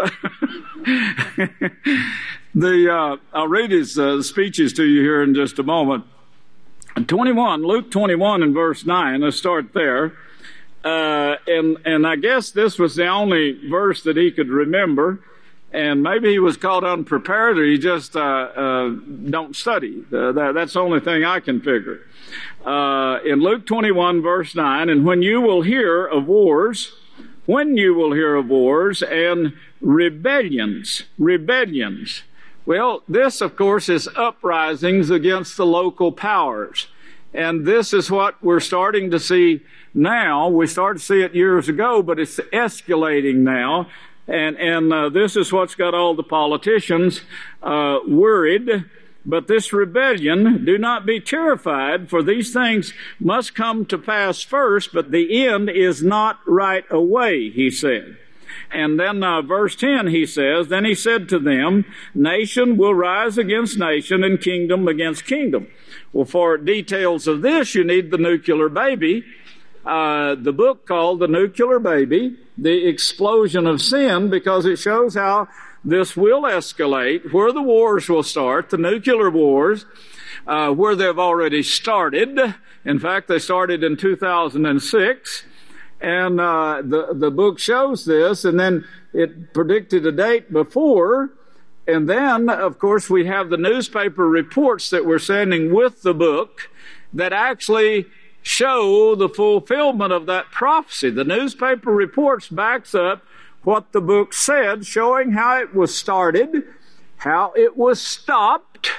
the uh, I'll read his uh, speeches to you here in just a moment. twenty-one, Luke twenty-one and verse nine. Let's start there. Uh, and, and I guess this was the only verse that he could remember. And maybe he was caught unprepared, or he just uh, uh, don't study. Uh, that, that's the only thing I can figure. Uh, in Luke twenty-one, verse nine, and when you will hear of wars, when you will hear of wars and rebellions, rebellions. Well, this, of course, is uprisings against the local powers. And this is what we're starting to see now. We started to see it years ago, but it's escalating now. And, and uh, this is what's got all the politicians uh, worried. But this rebellion, do not be terrified, for these things must come to pass first, but the end is not right away, he said. And then uh, verse ten, he says, then he said to them, nation will rise against nation and kingdom against kingdom. Well, for details of this, you need the nuclear baby. Uh, the book called The Nuclear Baby, The Explosion of Sin, because it shows how this will escalate, where the wars will start, the nuclear wars, uh, where they've already started. In fact, they started in two thousand six, and uh, the, the book shows this, and then it predicted a date before. And then, of course, we have the newspaper reports that we're sending with the book that actually show the fulfillment of that prophecy. The newspaper reports backs up what the book said, showing how it was started, how it was stopped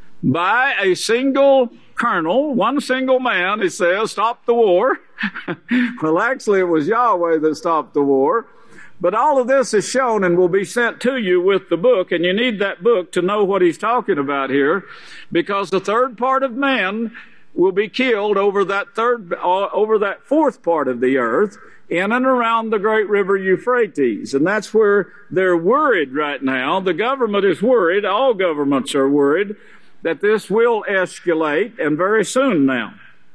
by a single colonel, one single man, he says, stop the war. Well, actually, it was Yahweh that stopped the war. But all of this is shown and will be sent to you with the book, and you need that book to know what he's talking about here, because the third part of man will be killed over that third, uh, over that fourth part of the earth, in and around the great river Euphrates. And that's where they're worried right now. The government is worried, all governments are worried, that this will escalate, and very soon now.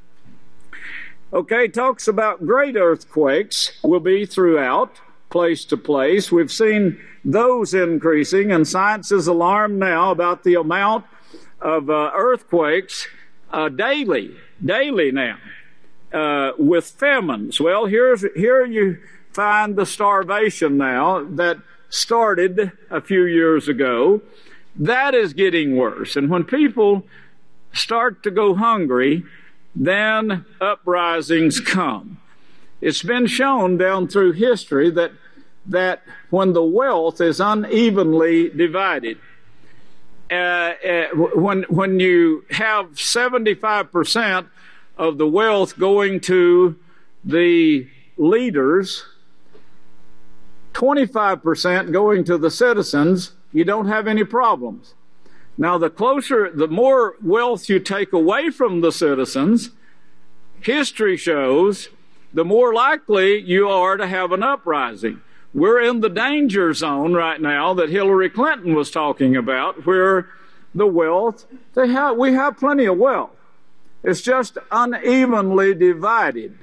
Okay, talks about great earthquakes will be throughout, place to place. We've seen those increasing, and science is alarmed now about the amount of uh, earthquakes Uh, daily, daily now, uh, with famines. Well, here's, here you find the starvation now that started a few years ago. That is getting worse. And when people start to go hungry, then uprisings come. It's been shown down through history that, that when the wealth is unevenly divided, Uh, uh, when when you have seventy-five percent of the wealth going to the leaders, twenty-five percent going to the citizens, you don't have any problems. Now, the closer, the more wealth you take away from the citizens, history shows, the more likely you are to have an uprising. We're in the danger zone right now that Hillary Clinton was talking about, where the wealth, they have, we have plenty of wealth. It's just unevenly divided.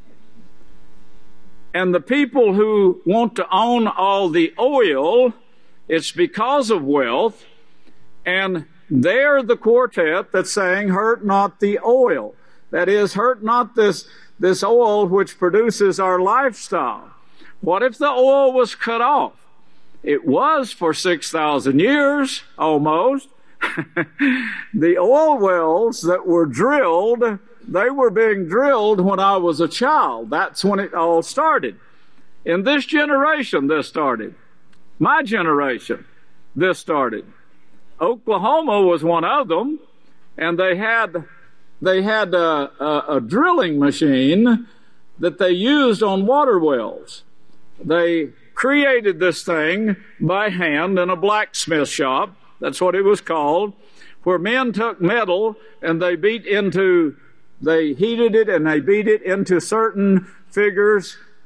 And the people who want to own all the oil, it's because of wealth, and they're the quartet that's saying, hurt not the oil. That is, hurt not this, this oil which produces our lifestyle. What if the oil was cut off? It was for six thousand years, almost. The oil wells that were drilled, they were being drilled when I was a child. That's when it all started. In this generation, this started. My generation, this started. Oklahoma was one of them, and they had, they had a, a, a drilling machine that they used on water wells. They created this thing by hand in a blacksmith shop. That's what it was called, where men took metal and they beat into, they heated it and they beat it into certain figures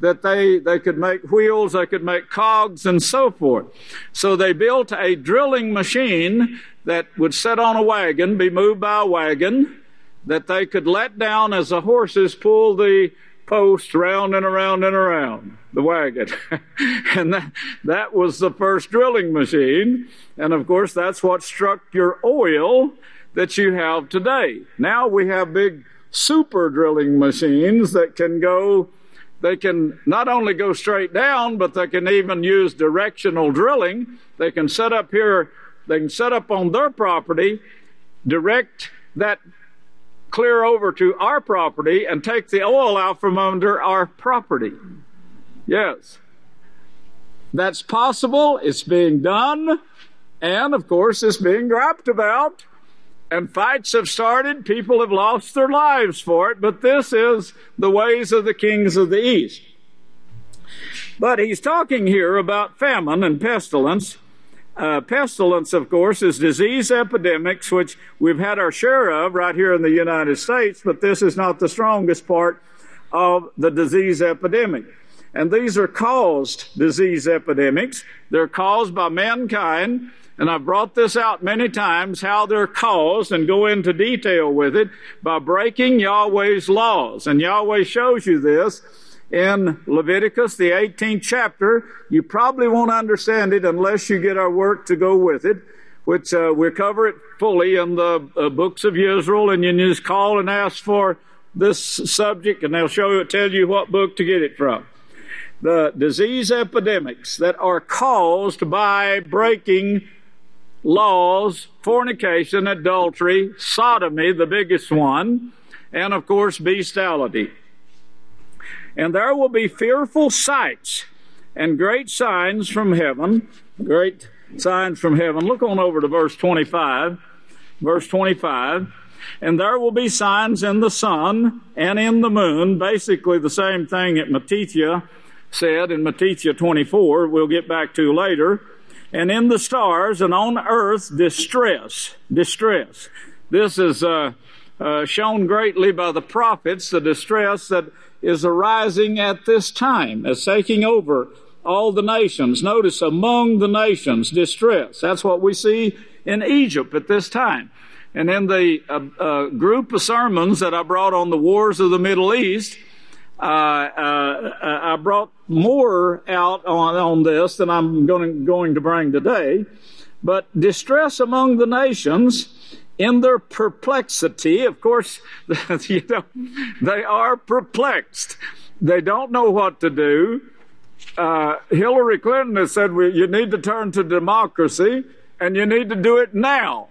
that they, they could make wheels, they could make cogs, and so forth. So they built a drilling machine that would sit on a wagon, be moved by a wagon, that they could let down as the horses pull the post round and around and around the wagon. And that, that was the first drilling machine. And of course, that's what struck your oil that you have today. Now we have big super drilling machines that can go, they can not only go straight down, but they can even use directional drilling. They can set up here, they can set up on their property, direct that clear over to our property, and take the oil out from under our property. Yes. That's possible. It's being done. And of course, it's being rapped about. And fights have started. People have lost their lives for it. But this is the ways of the kings of the East. But he's talking here about famine and pestilence. Uh, pestilence, of course, is disease epidemics, which we've had our share of right here in the United States, but this is not the strongest part of the disease epidemic. And these are caused disease epidemics. They're caused by mankind, and I've brought this out many times, how they're caused, and go into detail with it, by breaking Yahweh's laws. And Yahweh shows you this in Leviticus, the eighteenth chapter. You probably won't understand it unless you get our work to go with it, which uh, we cover it fully in the uh, books of Israel, and you just call and ask for this subject, and they'll show you, tell you what book to get it from. The disease epidemics that are caused by breaking laws, fornication, adultery, sodomy, the biggest one, and of course bestiality. And there will be fearful sights and great signs from heaven. Great signs from heaven. Look on over to verse twenty-five. Verse twenty-five. And there will be signs in the sun and in the moon. Basically the same thing that Matithia said in Matithia twenty-four. We'll get back to later. And in the stars, and on earth distress. Distress. This is uh, uh, shown greatly by the prophets, the distress that is arising at this time, as taking over all the nations. Notice, among the nations, distress. That's what we see in Egypt at this time. And in the uh, uh, group of sermons that I brought on the wars of the Middle East, uh, uh, I brought more out on, on this than I'm going, going to bring today. But distress among the nations, in their perplexity. Of course, you know, they are perplexed. They don't know what to do. Uh, Hillary Clinton has said, well, you need to turn to democracy, and you need to do it now.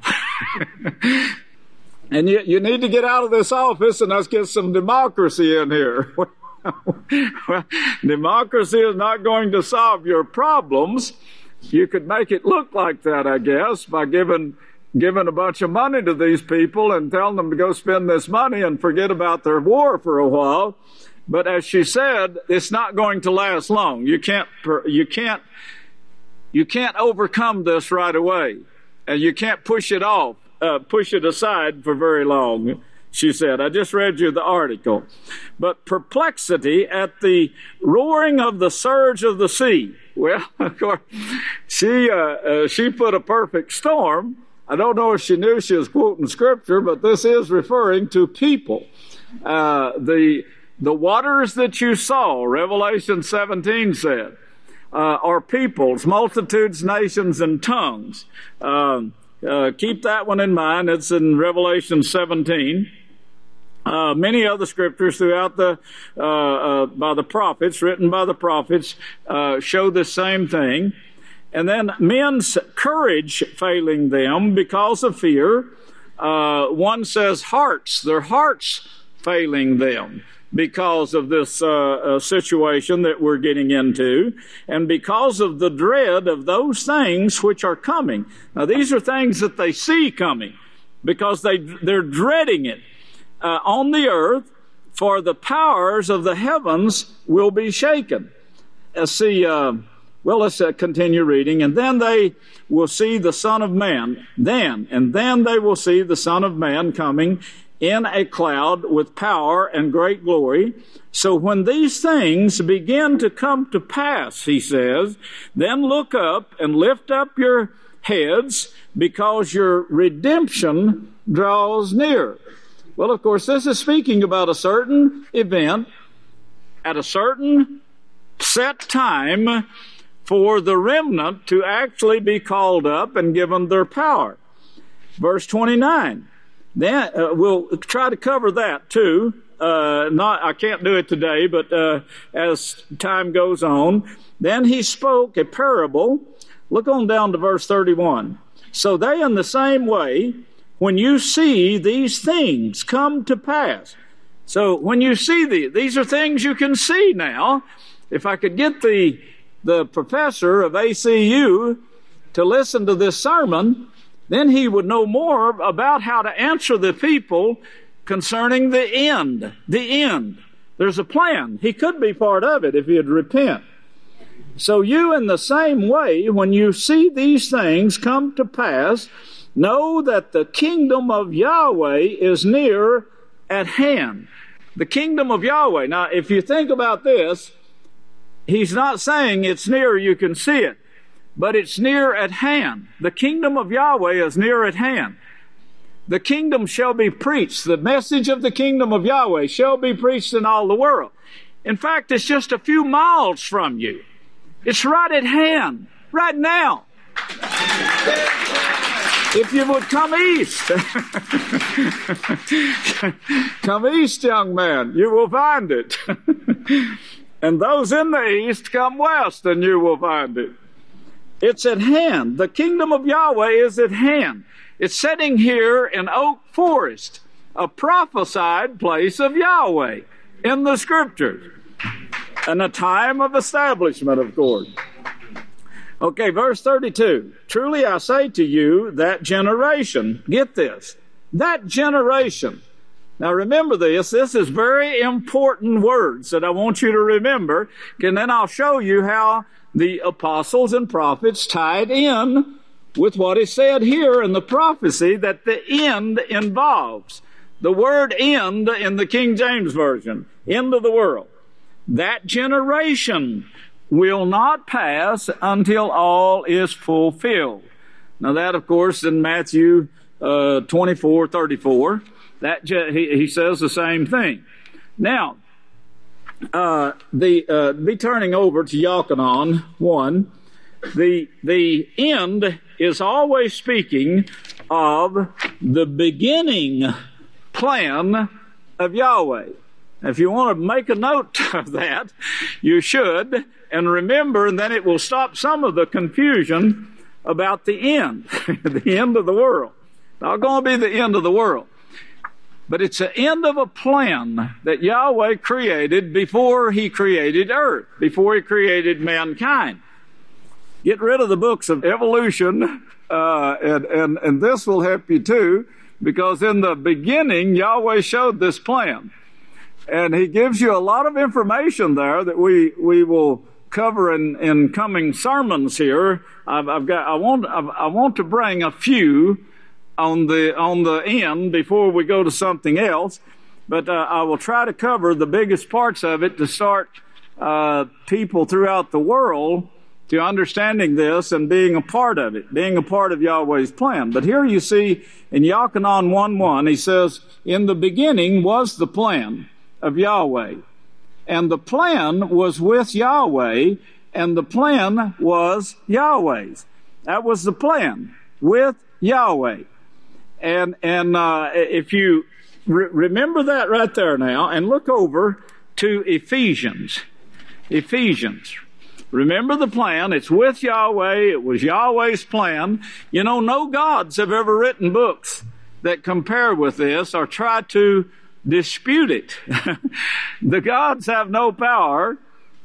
And you, you need to get out of this office, and let's get some democracy in here. Well, democracy is not going to solve your problems. You could make it look like that, I guess, by giving giving a bunch of money to these people and telling them to go spend this money and forget about their war for a while. But as she said, it's not going to last long. You can't, you can't, you can't overcome this right away. And you can't push it off, uh, push it aside for very long, she said. I just read you the article. But perplexity at the roaring of the surge of the sea. Well, of course, she, uh, uh, she put a perfect storm. I don't know if she knew she was quoting scripture, but this is referring to people. Uh, the, the waters that you saw, Revelation seventeen said, uh, are peoples, multitudes, nations, and tongues. Uh, uh, keep that one in mind. It's in Revelation seventeen. Uh, many other scriptures throughout the, uh, uh, by the prophets, written by the prophets, uh, show the same thing. And then men's courage failing them because of fear. Uh, one says hearts, their hearts failing them because of this uh, uh, situation that we're getting into, and because of the dread of those things which are coming. Now, these are things that they see coming because they, they're dreading it uh, on the earth, for the powers of the heavens will be shaken. Uh, see, uh, Well, let's uh, continue reading. And then they will see the Son of Man. Then, and then they will see the Son of Man coming in a cloud with power and great glory. So when these things begin to come to pass, he says, then look up and lift up your heads, because your redemption draws near. Well, of course, this is speaking about a certain event at a certain set time for the remnant to actually be called up and given their power. Verse twenty-nine. Then uh, we'll try to cover that too. Uh, not, I can't do it today, but uh, as time goes on, then he spoke a parable. Look on down to verse thirty-one. So they, in the same way, when you see these things come to pass. So when you see these, these are things you can see now. If I could get the the professor of A C U to listen to this sermon, then he would know more about how to answer the people concerning the end. The end. There's a plan. He could be part of it if he'd repent. So you, in the same way, when you see these things come to pass, know that the kingdom of Yahweh is near at hand. The kingdom of Yahweh. Now, if you think about this, he's not saying it's near, you can see it, but it's near at hand. The kingdom of Yahweh is near at hand. The kingdom shall be preached. The message of the kingdom of Yahweh shall be preached in all the world. In fact, it's just a few miles from you. It's right at hand, right now. If you would come east, come east, young man, you will find it. And those in the east, come west, and you will find it. It's at hand. The kingdom of Yahweh is at hand. It's sitting here in Oak Forest, a prophesied place of Yahweh in the Scriptures. And a time of establishment, of course. Okay, verse thirty-two. Truly I say to you, that generation, get this, that generation. Now remember this, this is very important words that I want you to remember, and then I'll show you how the apostles and prophets tied in with what is said here in the prophecy that the end involves. The word end in the King James Version, end of the world. That generation will not pass until all is fulfilled. Now that, of course, in Matthew uh, twenty-four thirty-four, that he, he says the same thing. Now, uh, the uh, be turning over to Yochanan one. The the end is always speaking of the beginning plan of Yahweh. If you want to make a note of that, you should, and remember, and then it will stop some of the confusion about the end, the end of the world. Not going to be the end of the world, but it's the end of a plan that Yahweh created before He created earth, before He created mankind. Get rid of the books of evolution, uh, and, and, and this will help you too, because in the beginning, Yahweh showed this plan. And He gives you a lot of information there that we, we will cover in, in coming sermons here. I've, I've got, I want, I've, I want to bring a few on the, on the end before we go to something else. But, uh, I will try to cover the biggest parts of it to start, uh, people throughout the world to understanding this and being a part of it, being a part of Yahweh's plan. But here you see in Yochanan one one, he says, in the beginning was the plan of Yahweh. And the plan was with Yahweh, and the plan was Yahweh's. That was the plan, with Yahweh. And and uh, if you re- remember that right there now, and look over to Ephesians. Ephesians. Remember the plan. It's with Yahweh. It was Yahweh's plan. You know, no gods have ever written books that compare with this or try to dispute it. The gods have no power.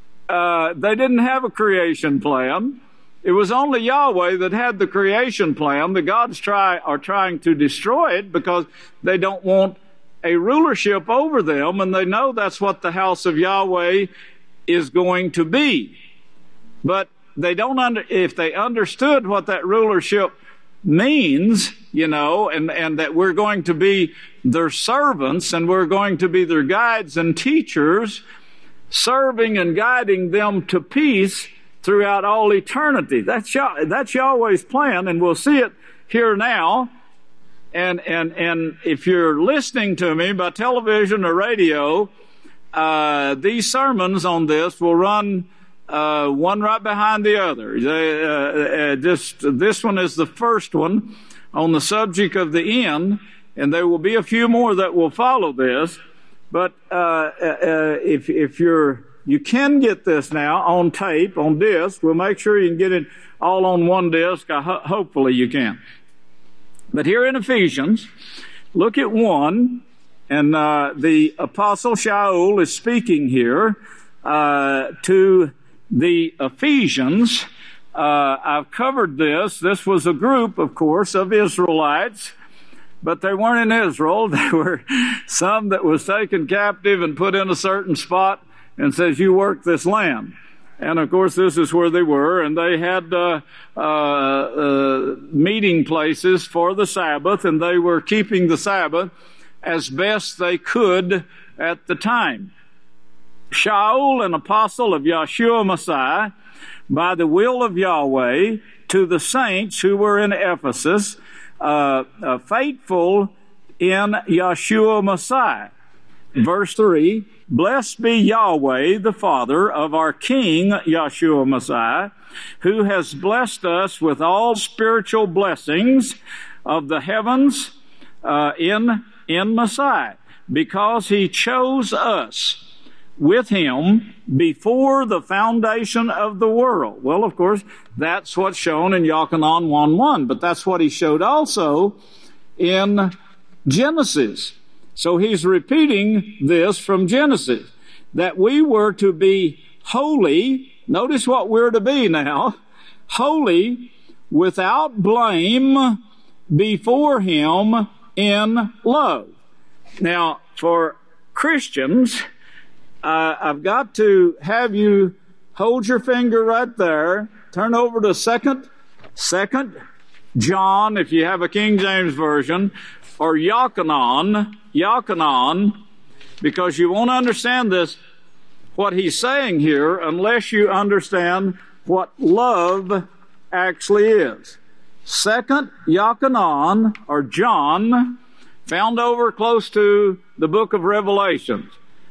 Uh, they didn't have a creation plan. It was only Yahweh that had the creation plan. The gods try are trying to destroy it because they don't want a rulership over them, and they know that's what the house of Yahweh is going to be. But they don't under, if they understood what that rulership means, you know, and, and that we're going to be their servants and we're going to be their guides and teachers, serving and guiding them to peace throughout all eternity. That's, Yah- that's Yahweh's plan, and we'll see it here now. And, and, and if you're listening to me by television or radio, uh, these sermons on this will run Uh, one right behind the other. They, uh, uh, just, this one is the first one on the subject of the end, and there will be a few more that will follow this. But uh, uh, if if you're you can get this now on tape, on disc, we'll make sure you can get it all on one disc. I ho- hopefully you can. But here in Ephesians, look at one, and uh, the Apostle Shaul is speaking here uh, to the Ephesians. uh, I've covered this. This was a group, of course, of Israelites, but they weren't in Israel. They were some that was taken captive and put in a certain spot and says, you work this land. And, of course, this is where they were, and they had uh, uh, uh, meeting places for the Sabbath, and they were keeping the Sabbath as best they could at the time. Shaul, an apostle of Yeshua Messiah, by the will of Yahweh, to the saints who were in Ephesus, uh, uh, faithful in Yeshua Messiah. Verse three, blessed be Yahweh, the Father of our King Yeshua Messiah, who has blessed us with all spiritual blessings of the heavens uh, in, in Messiah, because he chose us with him before the foundation of the world. Well, of course, that's what's shown in Yochanan one one, but that's what he showed also in Genesis. So he's repeating this from Genesis, that we were to be holy. Notice what we're to be now. Holy, without blame, before him in love. Now, for Christians, Uh, I've got to have you hold your finger right there. Turn over to second, second John, if you have a King James version, or Yochanan, Yochanan, because you won't understand this, what he's saying here, unless you understand what love actually is. Second Yochanan, or John, found over close to the book of Revelations.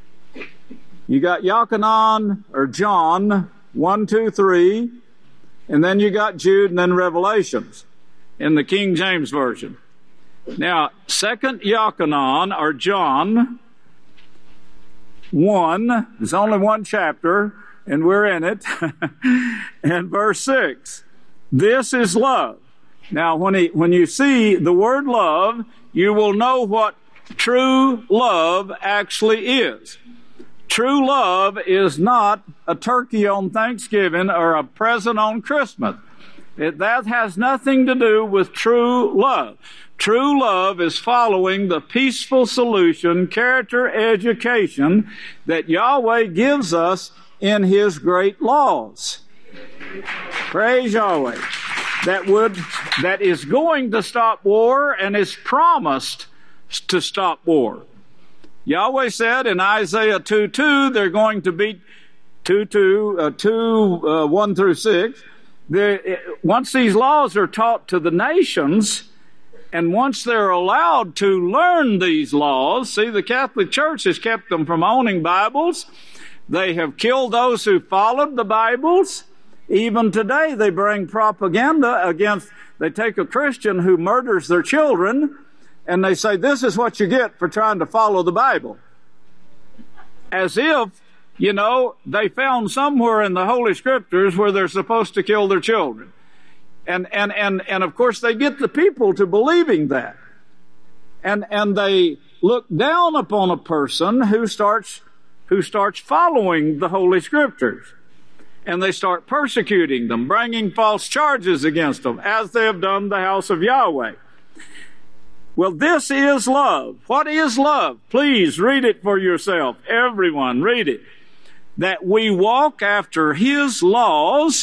You got Yochanan, or John, one, two, three, and then you got Jude, and then Revelations in the King James Version. Now, second Yochanan, or John, one, there's only one chapter, and we're in it, and verse six, this is love. Now, when, he, when you see the word love, you will know what true love actually is. True love is not a turkey on Thanksgiving or a present on Christmas. It, that has nothing to do with true love. True love is following the peaceful solution, character education that Yahweh gives us in his great laws. Praise Yahweh. That would, that is going to stop war and is promised to stop war. Yahweh said in Isaiah two two, they're going to beat two two, uh, two, uh, one through six. They're, once these laws are taught to the nations, and once they're allowed to learn these laws, see, the Catholic Church has kept them from owning Bibles. They have killed those who followed the Bibles. Even today, they bring propaganda against, they take a Christian who murders their children, and they say, this is what you get for trying to follow the Bible. As if, you know, they found somewhere in the Holy Scriptures where they're supposed to kill their children. And, and, and, and of course, they get the people to believing that. And, and they look down upon a person who starts, who starts following the Holy Scriptures. And they start persecuting them, bringing false charges against them, as they have done the house of Yahweh. Well, this is love. What is love? Please read it for yourself. Everyone, read it. That we walk after his laws,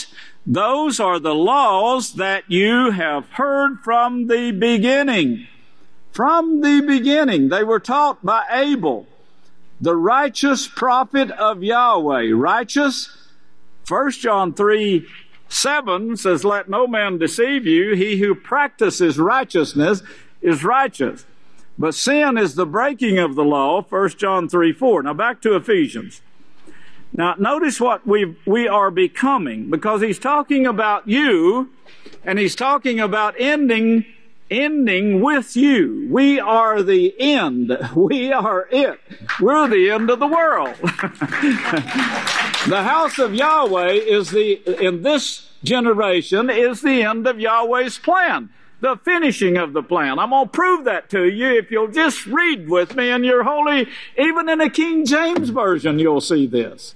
Those are the laws that you have heard from the beginning. From the beginning. They were taught by Abel, the righteous prophet of Yahweh. Righteous. First John three seven says, let no man deceive you. He who practices righteousness is righteous. But sin is the breaking of the law. First John three four. Now back to Ephesians. Now, notice what we we are becoming, because he's talking about you, and he's talking about ending ending with you. We are the end. We are it. We're the end of the world. The house of Yahweh is the, in this generation, is the end of Yahweh's plan. The finishing of the plan. I'm going to prove that to you if you'll just read with me in your holy, even in a King James Version, you'll see this.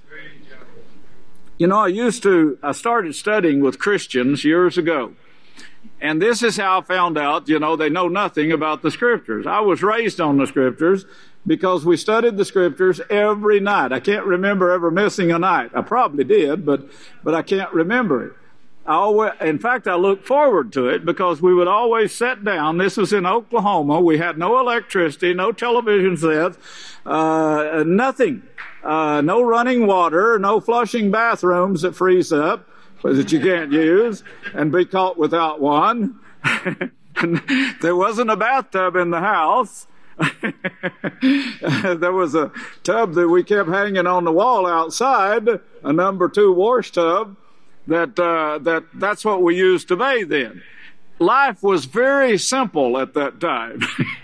You know, I used to, I started studying with Christians years ago. And this is how I found out, you know, they know nothing about the Scriptures. I was raised on the Scriptures because we studied the Scriptures every night. I can't remember ever missing a night. I probably did, but, but I can't remember it. I always, in fact, I look forward to it because we would always sit down. This was in Oklahoma. We had no electricity, no television sets, uh, nothing. Uh, no running water, no flushing bathrooms that freeze up, that you can't use, and be caught without one. There wasn't a bathtub in the house. There was a tub that we kept hanging on the wall outside, a number two wash tub. That uh, that that's what we used to bathe in. Life was very simple at that time.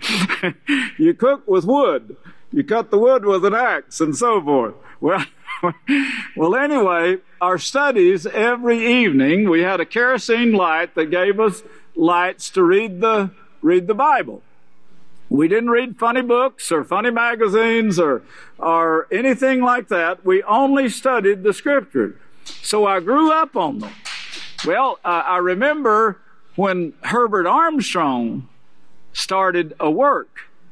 You cook with wood. You cut the wood with an axe and so forth. Well, well, anyway, our studies every evening, we had a kerosene light that gave us lights to read the read the Bible. We didn't read funny books or funny magazines or or anything like that. We only studied the Scriptures. So I grew up on them. Well, uh, I remember when Herbert Armstrong started a work.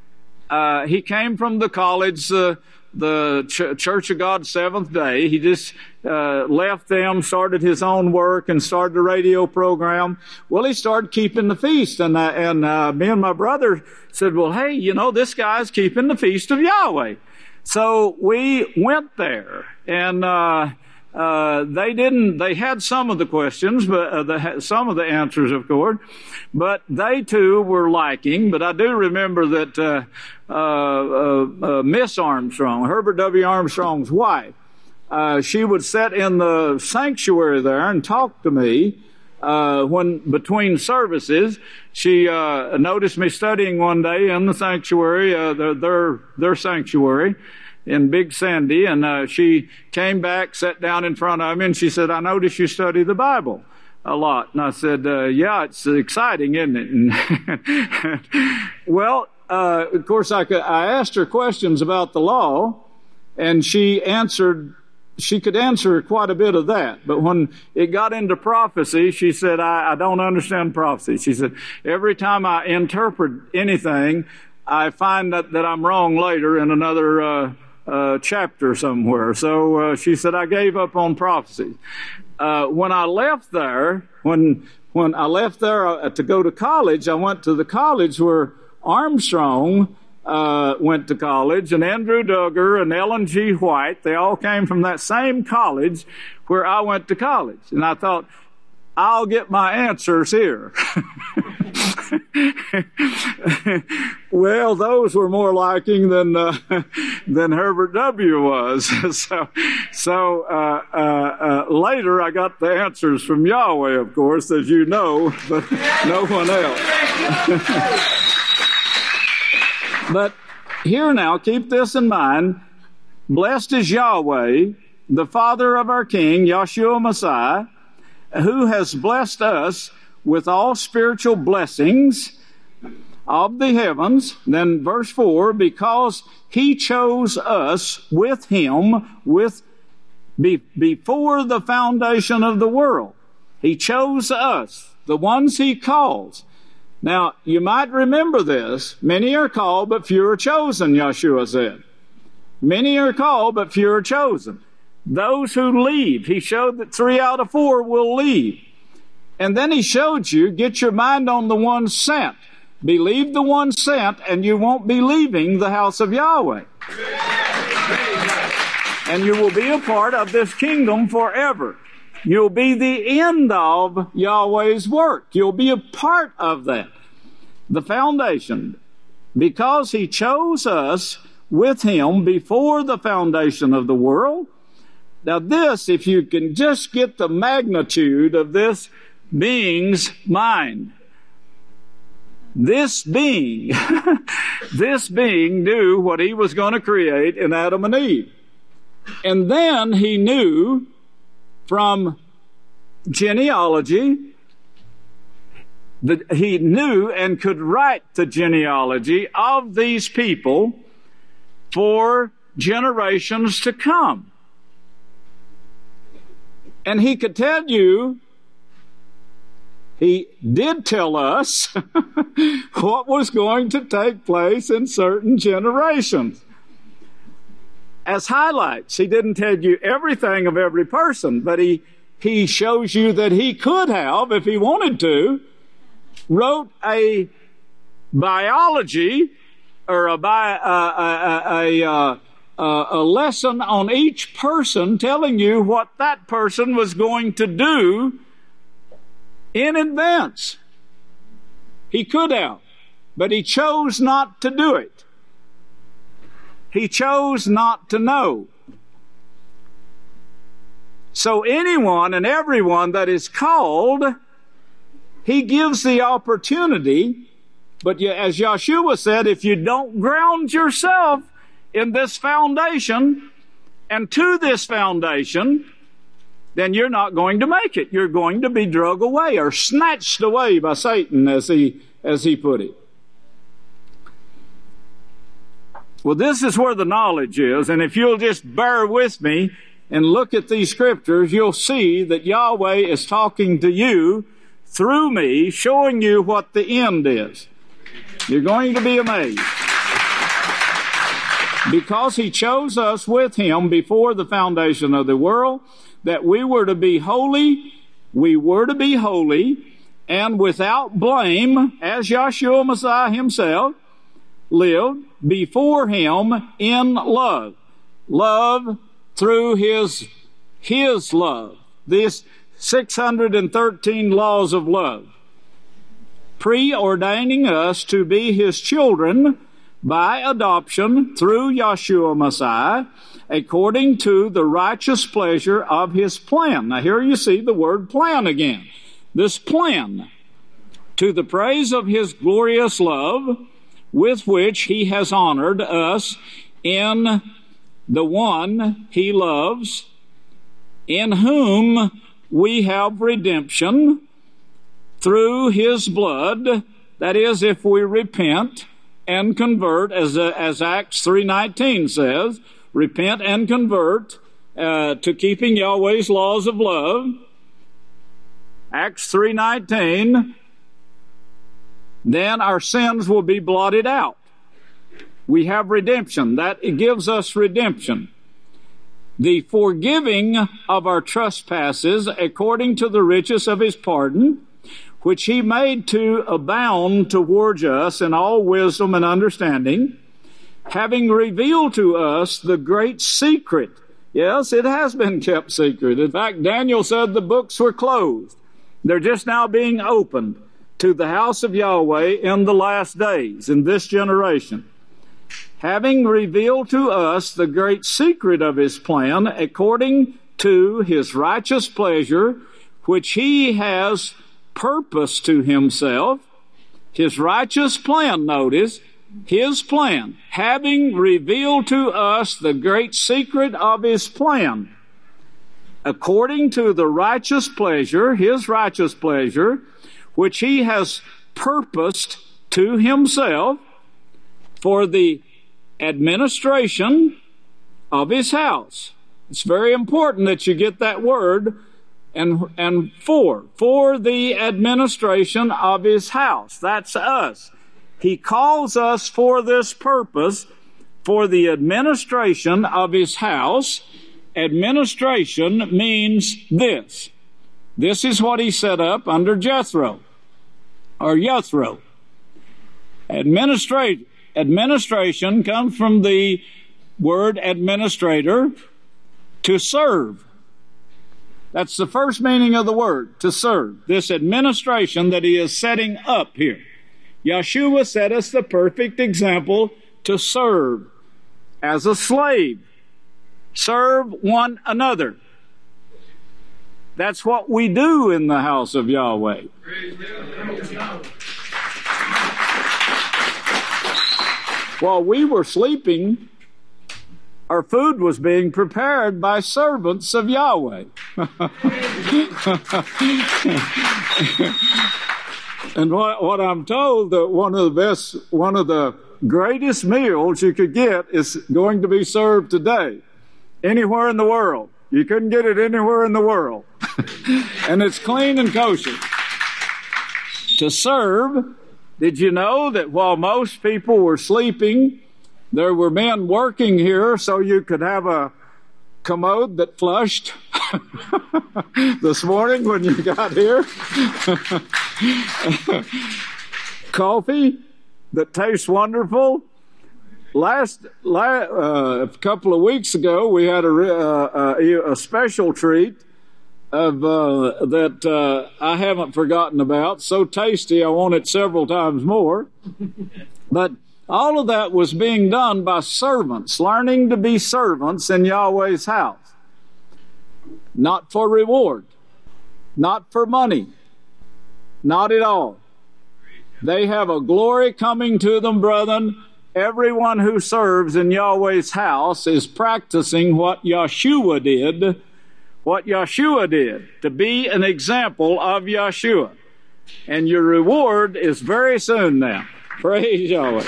Uh, he came from the college, uh, the Ch- Church of God Seventh Day. He just uh, left them, started his own work, and started a radio program. Well, he started keeping the feast, and uh, and uh, me and my brother said, "Well, hey, you know, this guy's keeping the feast of Yahweh." So we went there, and uh, uh, they didn't. They had some of the questions, but uh, the, some of the answers, of course. But they too were liking. But I do remember that uh, uh, uh, uh, Miss Armstrong, Herbert W. Armstrong's wife, uh, she would sit in the sanctuary there and talk to me uh, when between services. She uh, noticed me studying one day in the sanctuary, uh, their, their their sanctuary in Big Sandy, and uh, she came back, sat down in front of me, and she said, "I noticed you study the Bible a lot." And I said, uh, yeah, it's exciting, isn't it? And well, uh, of course, I, could, I asked her questions about the law, and she answered, she could answer quite a bit of that. But when it got into prophecy, she said, I, I don't understand prophecy. She said, every time I interpret anything, I find that, that I'm wrong later in another uh, uh, chapter somewhere. So uh, she said, I gave up on prophecy. Uh, when I left there, when when I left there uh, to go to college, I went to the college where Armstrong uh, went to college, and Andrew Duggar and Ellen G. White. They all came from that same college where I went to college. And I thought, I'll get my answers here. Well, those were more liking than uh, than Herbert W. was. so, so uh, uh, uh, later I got the answers from Yahweh, of course, as you know, but no one else. But here now, keep this in mind. Blessed is Yahweh, the Father of our King, Yahshua Messiah, who has blessed us with all spiritual blessings of the heavens. Then verse four, because he chose us with him with be, before the foundation of the world. He chose us, the ones he calls. Now, you might remember this. Many are called, but few are chosen, Yeshua said. Many are called, but few are chosen. those who leave. He showed that three out of four will leave. And then he showed you, get your mind on the one sent. Believe the one sent, and you won't be leaving the house of Yahweh. And you will be a part of this kingdom forever. You'll be the end of Yahweh's work. You'll be a part of that. The foundation. Because he chose us with him before the foundation of the world. Now this, if you can just get the magnitude of this being's mind. This being, this being knew what he was going to create in Adam and Eve. And then he knew from genealogy that he knew and could write the genealogy of these people for generations to come. And he could tell you, he did tell us what was going to take place in certain generations. As highlights, he didn't tell you everything of every person, but he, he shows you that he could have, if he wanted to, wrote a biology or a, bi, uh, a, a, a, a, a lesson on each person telling you what that person was going to do in advance. He could have, but he chose not to do it. He chose not to know. So anyone and everyone that is called, he gives the opportunity. But as Yeshua said, if you don't ground yourself in this foundation and to this foundation, then you're not going to make it. You're going to be drug away or snatched away by Satan, as he, as he put it. Well, this is where the knowledge is, and if you'll just bear with me and look at these scriptures, you'll see that Yahweh is talking to you through me, showing you what the end is. You're going to be amazed. Because he chose us with him before the foundation of the world, that we were to be holy, we were to be holy, and without blame, as Yeshua Messiah himself lived before him in love. Love through his, his love. This six hundred thirteen laws of love. Preordaining us to be his children by adoption through Yeshua Messiah, according to the righteous pleasure of his plan. Now here you see the word plan again. This plan, to the praise of his glorious love, with which he has honored us in the one he loves, in whom we have redemption through his blood. That is, if we repent and convert, as uh, as Acts three nineteen says, repent and convert uh, to keeping Yahweh's laws of love. Acts three nineteen, then our sins will be blotted out. We have redemption. That it gives us redemption. The forgiving of our trespasses according to the riches of his pardon, which he made to abound towards us in all wisdom and understanding, having revealed to us the great secret. Yes, it has been kept secret. In fact, Daniel said the books were closed. They're just now being opened to the house of Yahweh in the last days, in this generation. Having revealed to us the great secret of his plan, according to his righteous pleasure, which he has purposed to himself. His righteous plan, notice, his plan, having revealed to us the great secret of his plan, according to the righteous pleasure, his righteous pleasure, which he has purposed to himself for the administration of his house. It's very important that you get that word, and and for, for the administration of his house. That's us. He calls us for this purpose, for the administration of his house, administration means this. This is what he set up under Jethro, or Jethro. Administrate, administration comes from the word administrator, to serve. That's the first meaning of the word, to serve. This administration that he is setting up here. Yeshua set us the perfect example to serve as a slave. Serve one another. That's what we do in the house of Yahweh. While we were sleeping, our food was being prepared by servants of Yahweh. And what, what I'm told, that one of the best, one of the greatest meals you could get is going to be served today, anywhere in the world. You couldn't get it anywhere in the world. And it's clean and kosher. To serve, did you know that while most people were sleeping, there were men working here so you could have a commode that flushed this morning when you got here? Coffee that tastes wonderful. Last, last uh, a couple of weeks ago, we had a, uh, a, a special treat of uh, that uh, I haven't forgotten about. So tasty, I want it several times more. But all of that was being done by servants, learning to be servants in Yahweh's house. Not for reward, not for money, not at all. They have a glory coming to them, brethren. Everyone who serves in Yahweh's house is practicing what Yeshua did, what Yeshua did, to be an example of Yeshua. And your reward is very soon now. Praise Yahweh.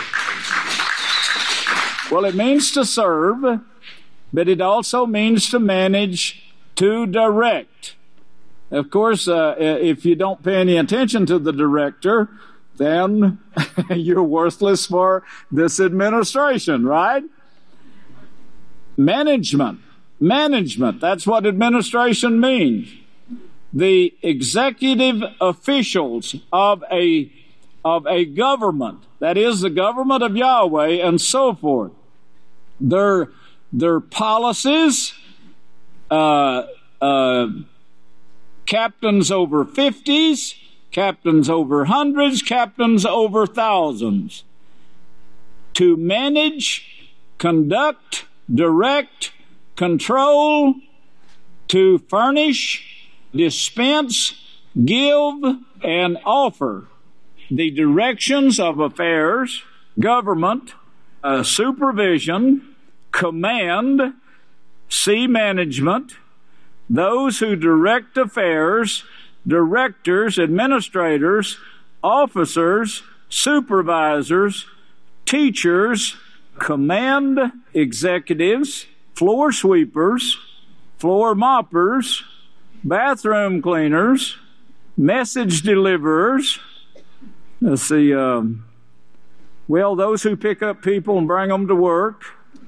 Well, it means to serve, but it also means to manage, to direct. Of course, uh, if you don't pay any attention to the director, then you're worthless for this administration, right? Management. Management. That's what administration means. The executive officials of a, of a government, that is the government of Yahweh and so forth. Their, their policies, uh, uh, captains over fifties, captains over hundreds, captains over thousands. To manage, conduct, direct, control, to furnish, dispense, give, and offer the directions of affairs, government, uh, supervision, command, sea management, those who direct affairs, directors, administrators, officers, supervisors, teachers, command executives, floor sweepers, floor moppers, bathroom cleaners, message deliverers. Let's see, um, well, those who pick up people and bring them to work.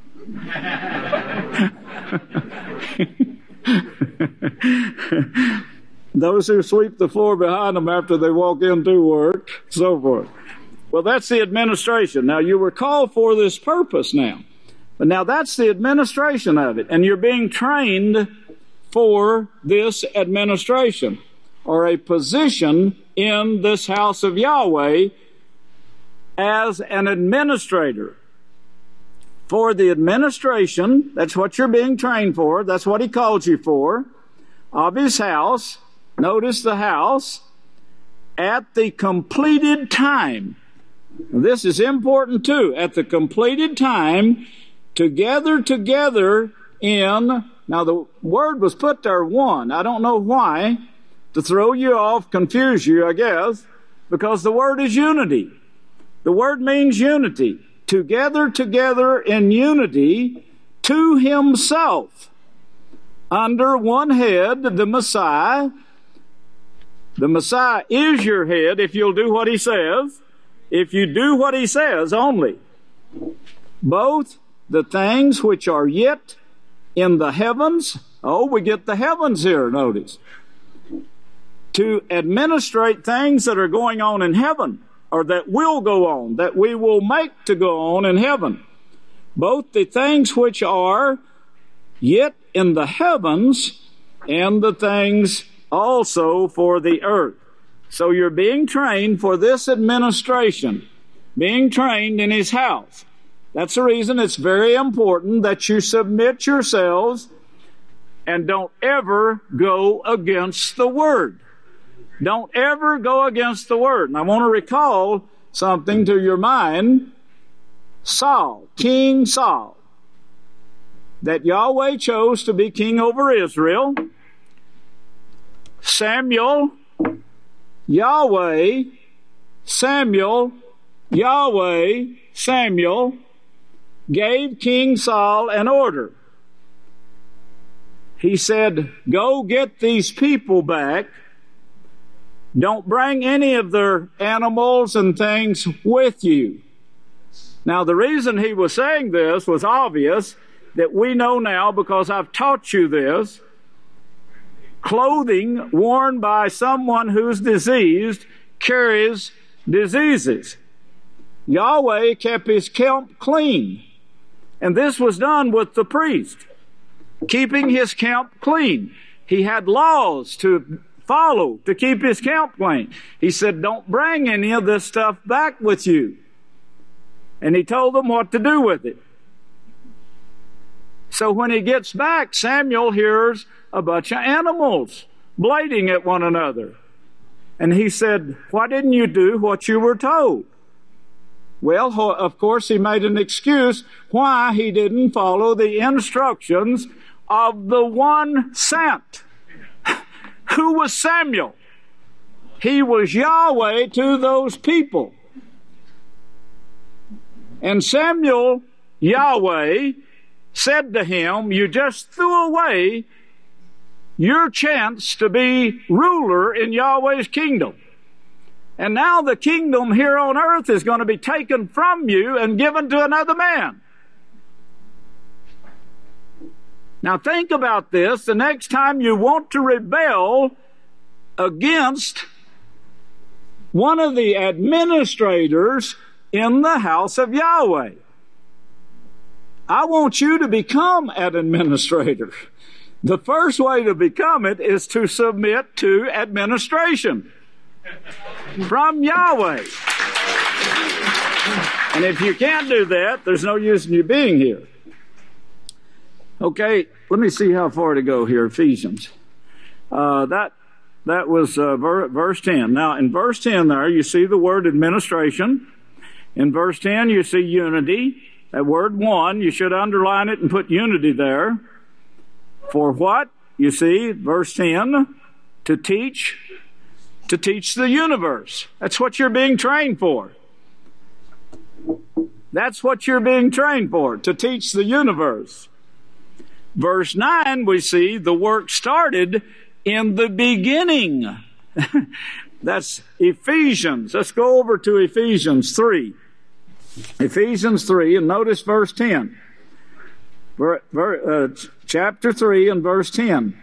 Those who sweep the floor behind them after they walk into work, so forth. Well, that's the administration. Now, you were called for this purpose now. But now that's the administration of it. And you're being trained for this administration, or a position in this house of Yahweh as an administrator. For the administration, that's what you're being trained for. That's what he called you for, of his house. Notice the house, at the completed time. This is important too. At the completed time, to gather together in, now the word was put there one. I don't know why, to throw you off, confuse you, I guess, because the word is unity. The word means unity. To gather together in unity to himself, under one head, the Messiah. The Messiah is your head if you'll do what he says. If you do what he says only. Both the things which are yet in the heavens. Oh, we get the heavens here, notice. To administrate things that are going on in heaven, or that will go on, that we will make to go on in heaven. Both the things which are yet in the heavens and the things also for the earth. So you're being trained for this administration, being trained in his house. That's the reason it's very important that you submit yourselves and don't ever go against the Word. Don't ever go against the Word. And I want to recall something to your mind. Saul, King Saul, that Yahweh chose to be king over Israel. Samuel, Yahweh, Samuel, Yahweh, Samuel gave King Saul an order. He said, go get these people back. Don't bring any of their animals and things with you. Now, the reason he was saying this was obvious, that we know now because I've taught you this. Clothing worn by someone who's diseased carries diseases. Yahweh kept his camp clean. And this was done with the priest, keeping his camp clean. He had laws to follow to keep his camp clean. He said, don't bring any of this stuff back with you. And he told them what to do with it. So when he gets back, Samuel hears a bunch of animals blading at one another. And he said, why didn't you do what you were told? Well, of course, he made an excuse why he didn't follow the instructions of the one sent. Who was Samuel? He was Yahweh to those people. And Samuel, Yahweh, said to him, you just threw away your chance to be ruler in Yahweh's kingdom. And now the kingdom here on earth is going to be taken from you and given to another man. Now think about this. The next time you want to rebel against one of the administrators in the house of Yahweh, I want you to become an administrator. The first way to become it is to submit to administration from Yahweh. And if you can't do that, there's no use in you being here. Okay, let me see how far to go here. Ephesians. Uh, that that was uh, ver- verse ten. Now, in verse ten there, you see the word administration. In verse ten, you see unity. That word one, you should underline it and put unity there. For what? You see, verse ten, to teach, to teach the universe. That's what you're being trained for. That's what you're being trained for, to teach the universe. Verse nine, we see the work started in the beginning. That's Ephesians. Let's go over to Ephesians three. Ephesians three, and notice verse ten. Ver, ver, uh, chapter three and verse ten.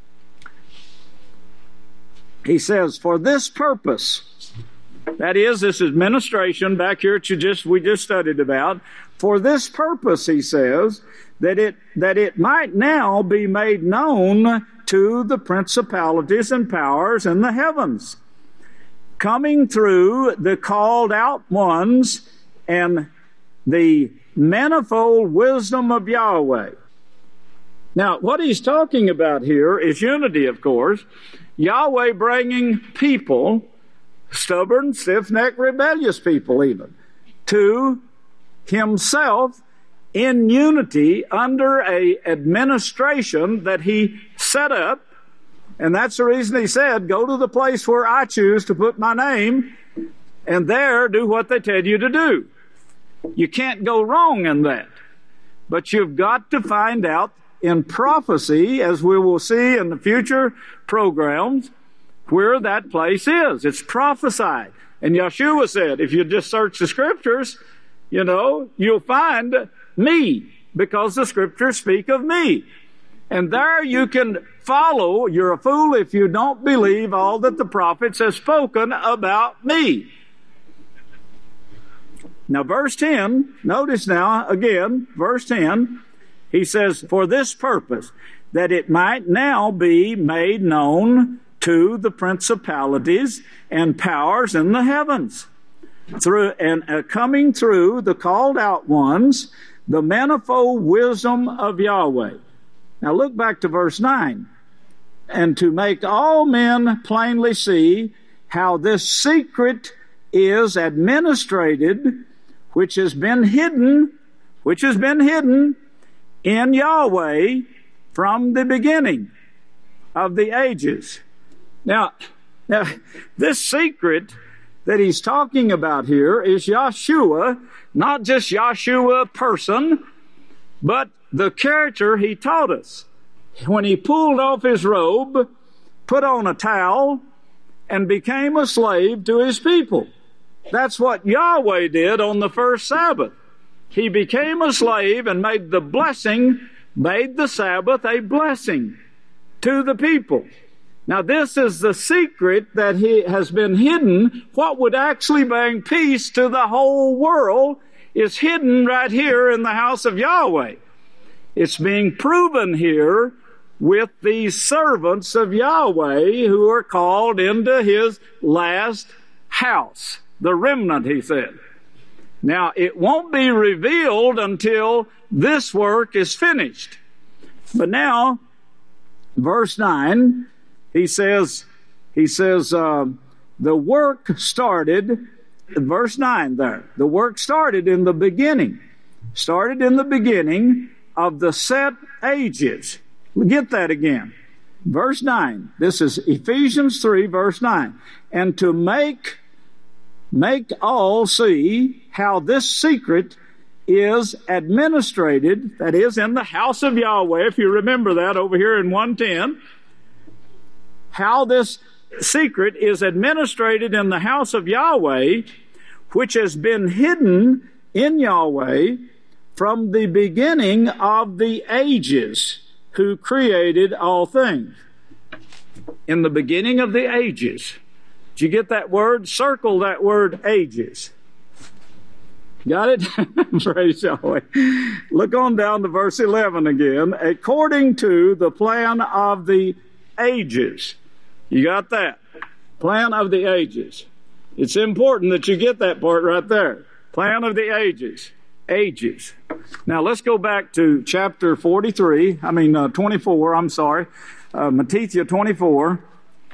He says, for this purpose, that is, this administration back here that you just, we just studied about, for this purpose, he says, that it, that it might now be made known to the principalities and powers in the heavens, coming through the called out ones and the manifold wisdom of Yahweh. Now, what he's talking about here is unity, of course. Yahweh bringing people, stubborn, stiff-necked, rebellious people even, to himself in unity under a administration that he set up. And that's the reason he said, go to the place where I choose to put my name, and there do what they tell you to do. You can't go wrong in that. But you've got to find out in prophecy, as we will see in the future programs, where that place is. It's prophesied. And Yeshua said, if you just search the scriptures, you know, you'll find me, because the scriptures speak of me. And there you can follow. You're a fool if you don't believe all that the prophets have spoken about me. Now, verse ten, notice now, again, verse ten, he says, for this purpose, that it might now be made known to the principalities and powers in the heavens, through and uh, coming through the called out ones, the manifold wisdom of Yahweh. Now look back to verse nine. And to make all men plainly see how this secret is administrated, which has been hidden, which has been hidden in Yahweh from the beginning of the ages. Now, now this secret that he's talking about here is Yahshua, not just Yahshua person, but the character he taught us. When he pulled off his robe, put on a towel, and became a slave to his people. That's what Yahweh did on the first Sabbath. He became a slave and made the blessing, made the Sabbath a blessing to the people. Now this is the secret that he has been hidden. What would actually bring peace to the whole world is hidden right here in the house of Yahweh. It's being proven here with these servants of Yahweh who are called into his last house. The remnant, he said. Now, it won't be revealed until this work is finished. But now, verse nine, he says, he says, uh, the work started, verse nine there, the work started in the beginning, started in the beginning of the set ages. Get that again. Verse nine. This is Ephesians three, verse nine. And to make, make all see how this secret is administrated, that is, in the house of Yahweh, if you remember that over here in one ten, how this secret is administrated in the house of Yahweh, which has been hidden in Yahweh from the beginning of the ages, who created all things. In the beginning of the ages. Did you get that word? Circle that word, ages. Got it? Praise Yahweh. Look on down to verse eleven again. According to the plan of the ages. You got that? Plan of the ages. It's important that you get that part right there. Plan of the ages. Ages. Now let's go back to chapter forty-three, I mean uh, twenty-four, I'm sorry, uh, Matthew twenty-four.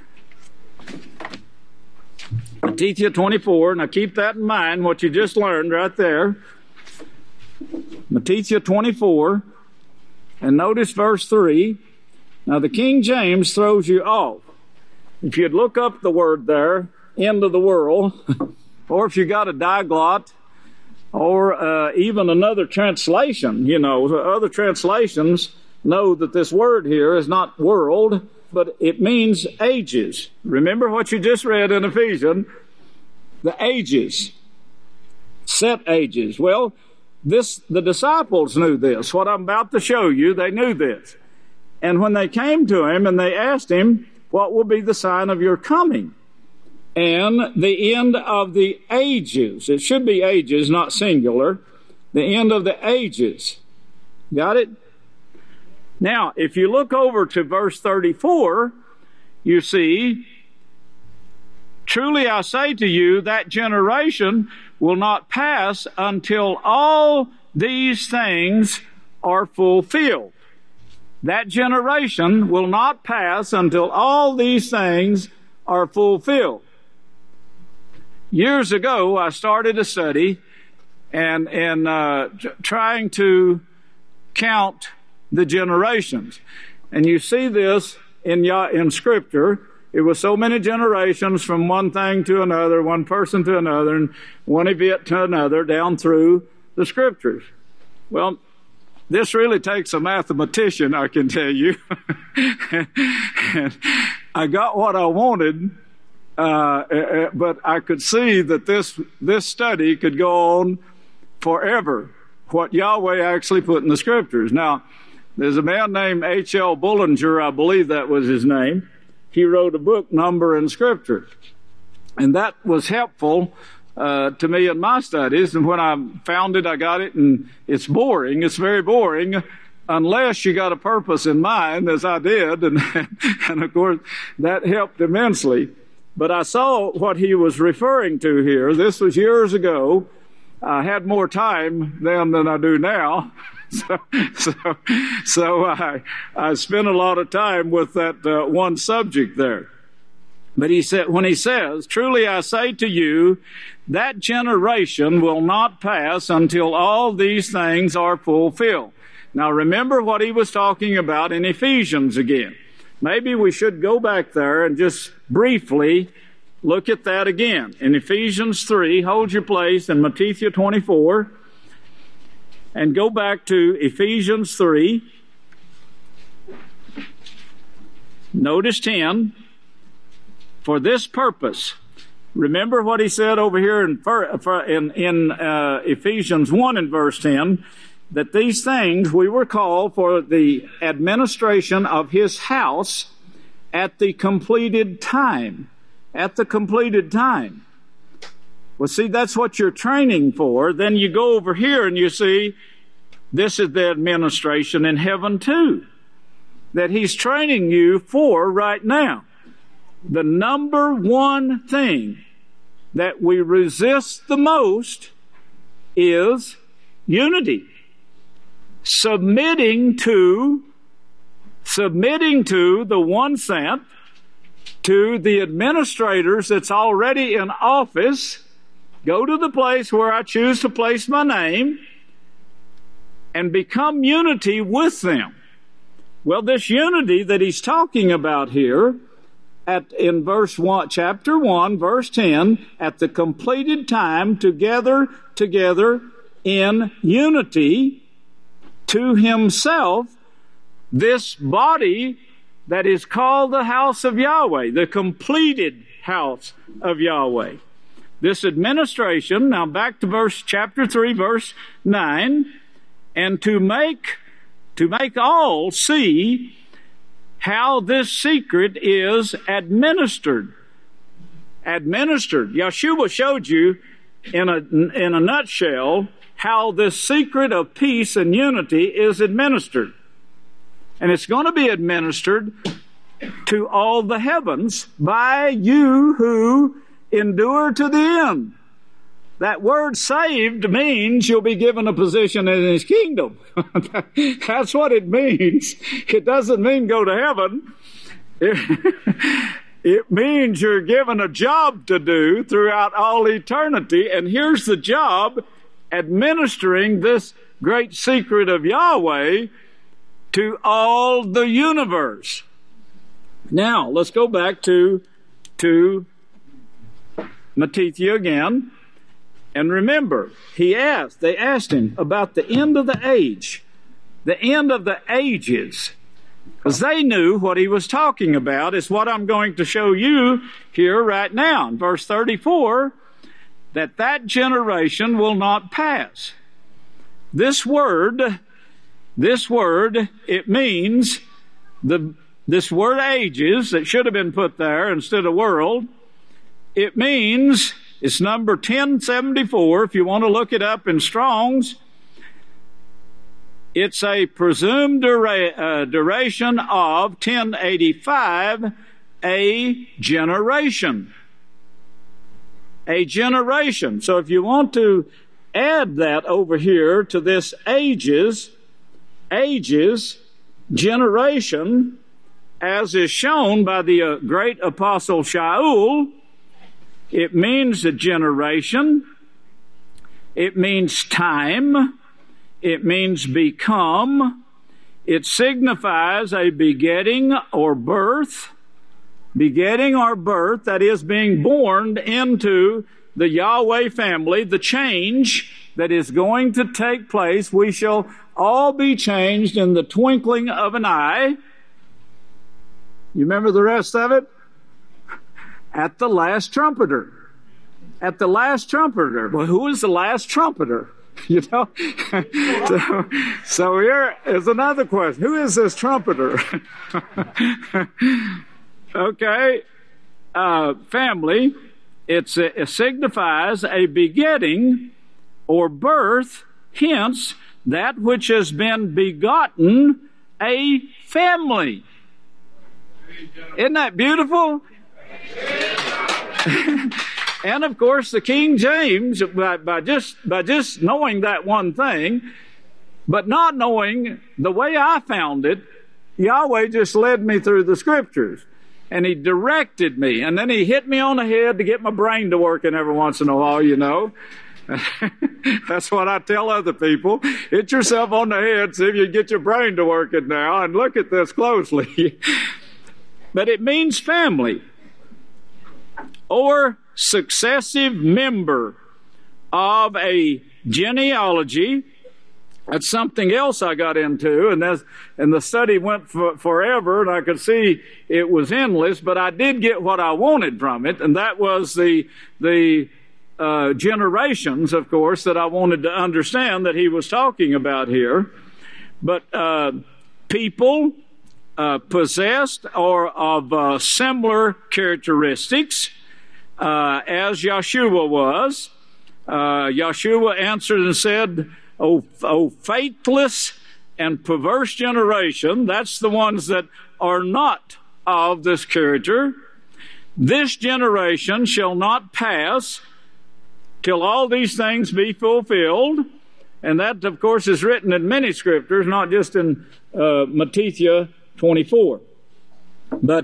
Matthew twenty-four, now keep that in mind, what you just learned right there. Matthew twenty-four, and notice verse three. Now the King James throws you off. If you'd look up the word there, end of the world, or if you got a diglot, or uh, even another translation, you know, other translations know that this word here is not world, but it means ages. Remember what you just read in Ephesians, the ages, set ages. Well, this the disciples knew this. What I'm about to show you, they knew this. And when they came to him and they asked him, what will be the sign of your coming and the end of the ages? It should be ages, not singular. The end of the ages. Got it? Now, if you look over to verse thirty-four, you see, truly I say to you, that generation will not pass until all these things are fulfilled. That generation will not pass until all these things are fulfilled. Years ago, I started a study and, and uh, trying to count the generations. And you see this in, in Scripture. It was so many generations from one thing to another, one person to another, and one event to another down through the Scriptures. Well, this really takes a mathematician, I can tell you. And I got what I wanted, uh, but I could see that this this study could go on forever, what Yahweh actually put in the Scriptures. Now, There's a man named H L Bullinger, I believe that was his name. He wrote a book, Number in Scripture. And that was helpful uh, to me in my studies. And when I found it, I got it, and it's boring. It's very boring unless you got a purpose in mind, as I did. And, and of course, that helped immensely. But I saw what he was referring to here. This was years ago. I had more time then than I do now. So, so, so I, I spent a lot of time with that uh, one subject there. But he said, when he says, "Truly I say to you, that generation will not pass until all these things are fulfilled." Now remember what he was talking about in Ephesians again. Maybe we should go back there and just briefly look at that again. In Ephesians three, hold your place in Matthew twenty-four, and go back to Ephesians three. Notice ten. For this purpose, remember what he said over here in, in, in uh, Ephesians one and verse ten, that these things we were called for the administration of his house at the completed time. At the completed time. Well, see, that's what you're training for. Then you go over here and you see this is the administration in heaven too, that he's training you for right now. The number one thing that we resist the most is unity. Submitting to, submitting to the one sent, to the administrators that's already in office. Go to the place where I choose to place my name and become unity with them. Well, this unity that he's talking about here at in verse one, chapter one, verse ten, at the completed time, together, together in unity to himself, this body that is called the house of Yahweh, the completed house of Yahweh. This administration, now back to verse chapter three, verse nine, and to make to make all see how this secret is administered. Administered. Yeshua showed you in a in a nutshell how this secret of peace and unity is administered. And it's going to be administered to all the heavens by you who endure to the end. That word saved means you'll be given a position in his kingdom. That's what it means. It doesn't mean go to heaven. It, it means you're given a job to do throughout all eternity. And here's the job: administering this great secret of Yahweh to all the universe. Now, let's go back to, to Matthew again. And remember, he asked, they asked him about the end of the age, the end of the ages, because they knew what he was talking about is what I'm going to show you here right now. In verse thirty-four, that that generation will not pass. This word, this word, it means, the this word ages, that should have been put there instead of world, it means, it's number ten seventy-four, if you want to look it up in Strong's. It's a presumed dura- uh, duration of ten eighty-five, a generation. A generation. So if you want to add that over here to this ages, ages, generation, as is shown by the uh, great apostle Shaul, it means a generation. It means time. It means become. It signifies a begetting or birth. Begetting or birth, that is being born into the Yahweh family, the change that is going to take place. We shall all be changed in the twinkling of an eye. You remember the rest of it? At the last trumpeter. At the last trumpeter. Well, who is the last trumpeter? You know? so, so here is another question. Who is this trumpeter? Okay. Uh, family, it's, it signifies a begetting or birth, hence that which has been begotten, a family. Isn't that beautiful? And of course, the King James, by, by just by just knowing that one thing, but not knowing the way I found it, Yahweh just led me through the scriptures. And he directed me. And then he hit me on the head to get my brain to working every once in a while, you know. That's what I tell other people. Hit yourself on the head, see if you get your brain to working now, and look at this closely. But it means family or successive member of a genealogy. That's something else I got into, and that's, and the study went for, forever, and I could see it was endless, but I did get what I wanted from it, and that was the the uh, generations, of course, that I wanted to understand that he was talking about here. But uh, people uh, possessed or of uh, similar characteristics, uh, as Yeshua was. Uh, Yeshua answered and said, Oh, oh, faithless and perverse generation, that's the ones that are not of this character. This generation shall not pass till all these things be fulfilled. And that, of course, is written in many scriptures, not just in uh, Matthew twenty-four. But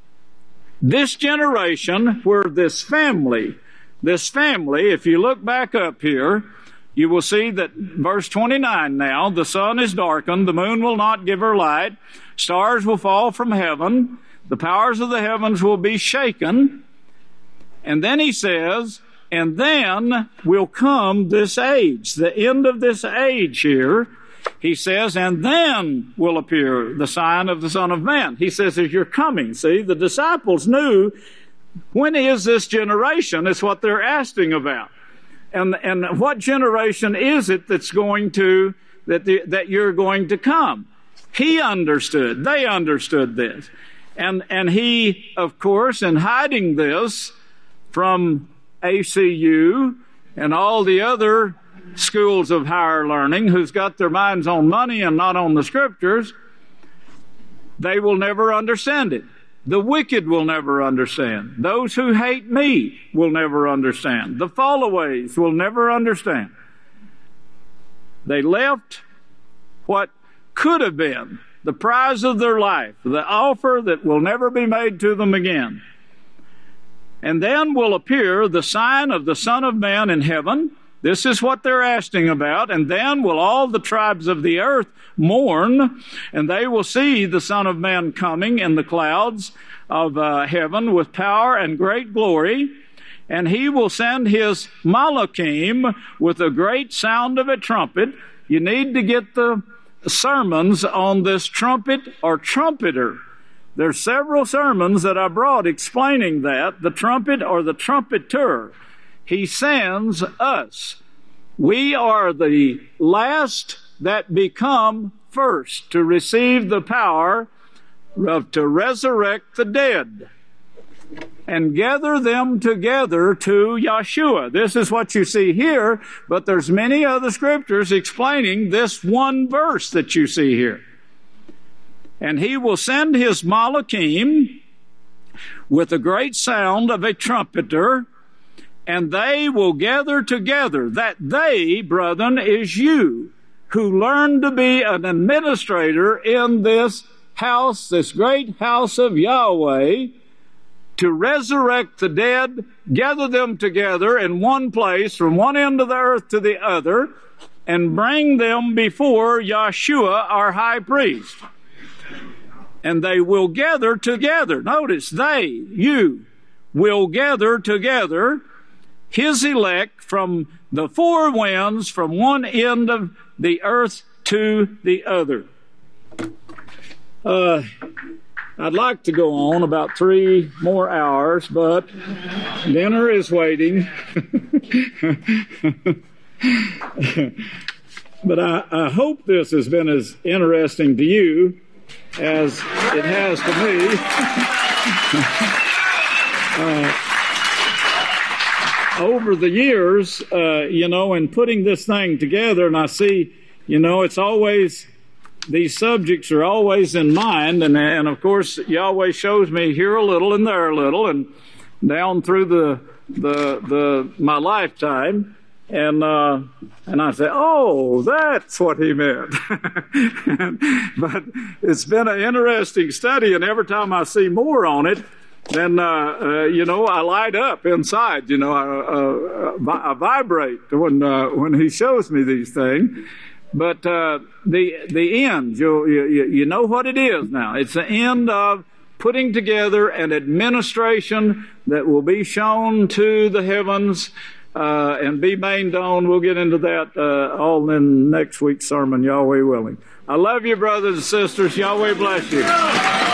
this generation, where this family, this family, if you look back up here, you will see that verse twenty-nine now, the sun is darkened, the moon will not give her light, stars will fall from heaven, the powers of the heavens will be shaken. And then he says, and then will come this age, the end of this age here. He says, and then will appear the sign of the Son of Man. He says, as you're coming, see, the disciples knew, when is this generation? It's what they're asking about. And, and what generation is it that's going to, that, the, that you're going to come? He understood. They understood this. And, and he, of course, in hiding this from A C U and all the other schools of higher learning who's got their minds on money and not on the scriptures, they will never understand it. The wicked will never understand. Those who hate me will never understand. The fallaways will never understand. They left what could have been the prize of their life, the offer that will never be made to them again. And then will appear the sign of the Son of Man in heaven. This is what they're asking about. And then will all the tribes of the earth mourn, and they will see the Son of Man coming in the clouds of uh, heaven with power and great glory. And he will send his Malachim with a great sound of a trumpet. You need to get the sermons on this trumpet or trumpeter. There's several sermons that I brought explaining that, the trumpet or the trumpeter. He sends us. We are the last that become first to receive the power of, to resurrect the dead and gather them together to Yeshua. This is what you see here, but there's many other scriptures explaining this one verse that you see here. And he will send his Malachim with a great sound of a trumpeter, and they will gather together. That they, brethren, is you, who learn to be an administrator in this house, this great house of Yahweh, to resurrect the dead, gather them together in one place, from one end of the earth to the other, and bring them before Yeshua, our high priest. And they will gather together. Notice, they, you, will gather together his elect from the four winds, from one end of the earth to the other. Uh, I'd like to go on about three more hours, but dinner is waiting. But I, I hope this has been as interesting to you as it has to me. uh, over the years, uh, you know, in putting this thing together, and I see, you know, it's always, these subjects are always in mind, and, and of course, Yahweh shows me here a little and there a little, and down through the the the my lifetime. And uh, and I say, oh, that's what he meant. But it's been an interesting study, and every time I see more on it, then, uh, uh, you know, I light up inside. You know, I, uh, I vibrate when uh, when he shows me these things. But uh, the the end, you, you you know what it is now. It's the end of putting together an administration that will be shown to the heavens. Uh, and be made known. We'll get into that uh, all in next week's sermon, Yahweh willing. I love you, brothers and sisters. Yahweh bless you.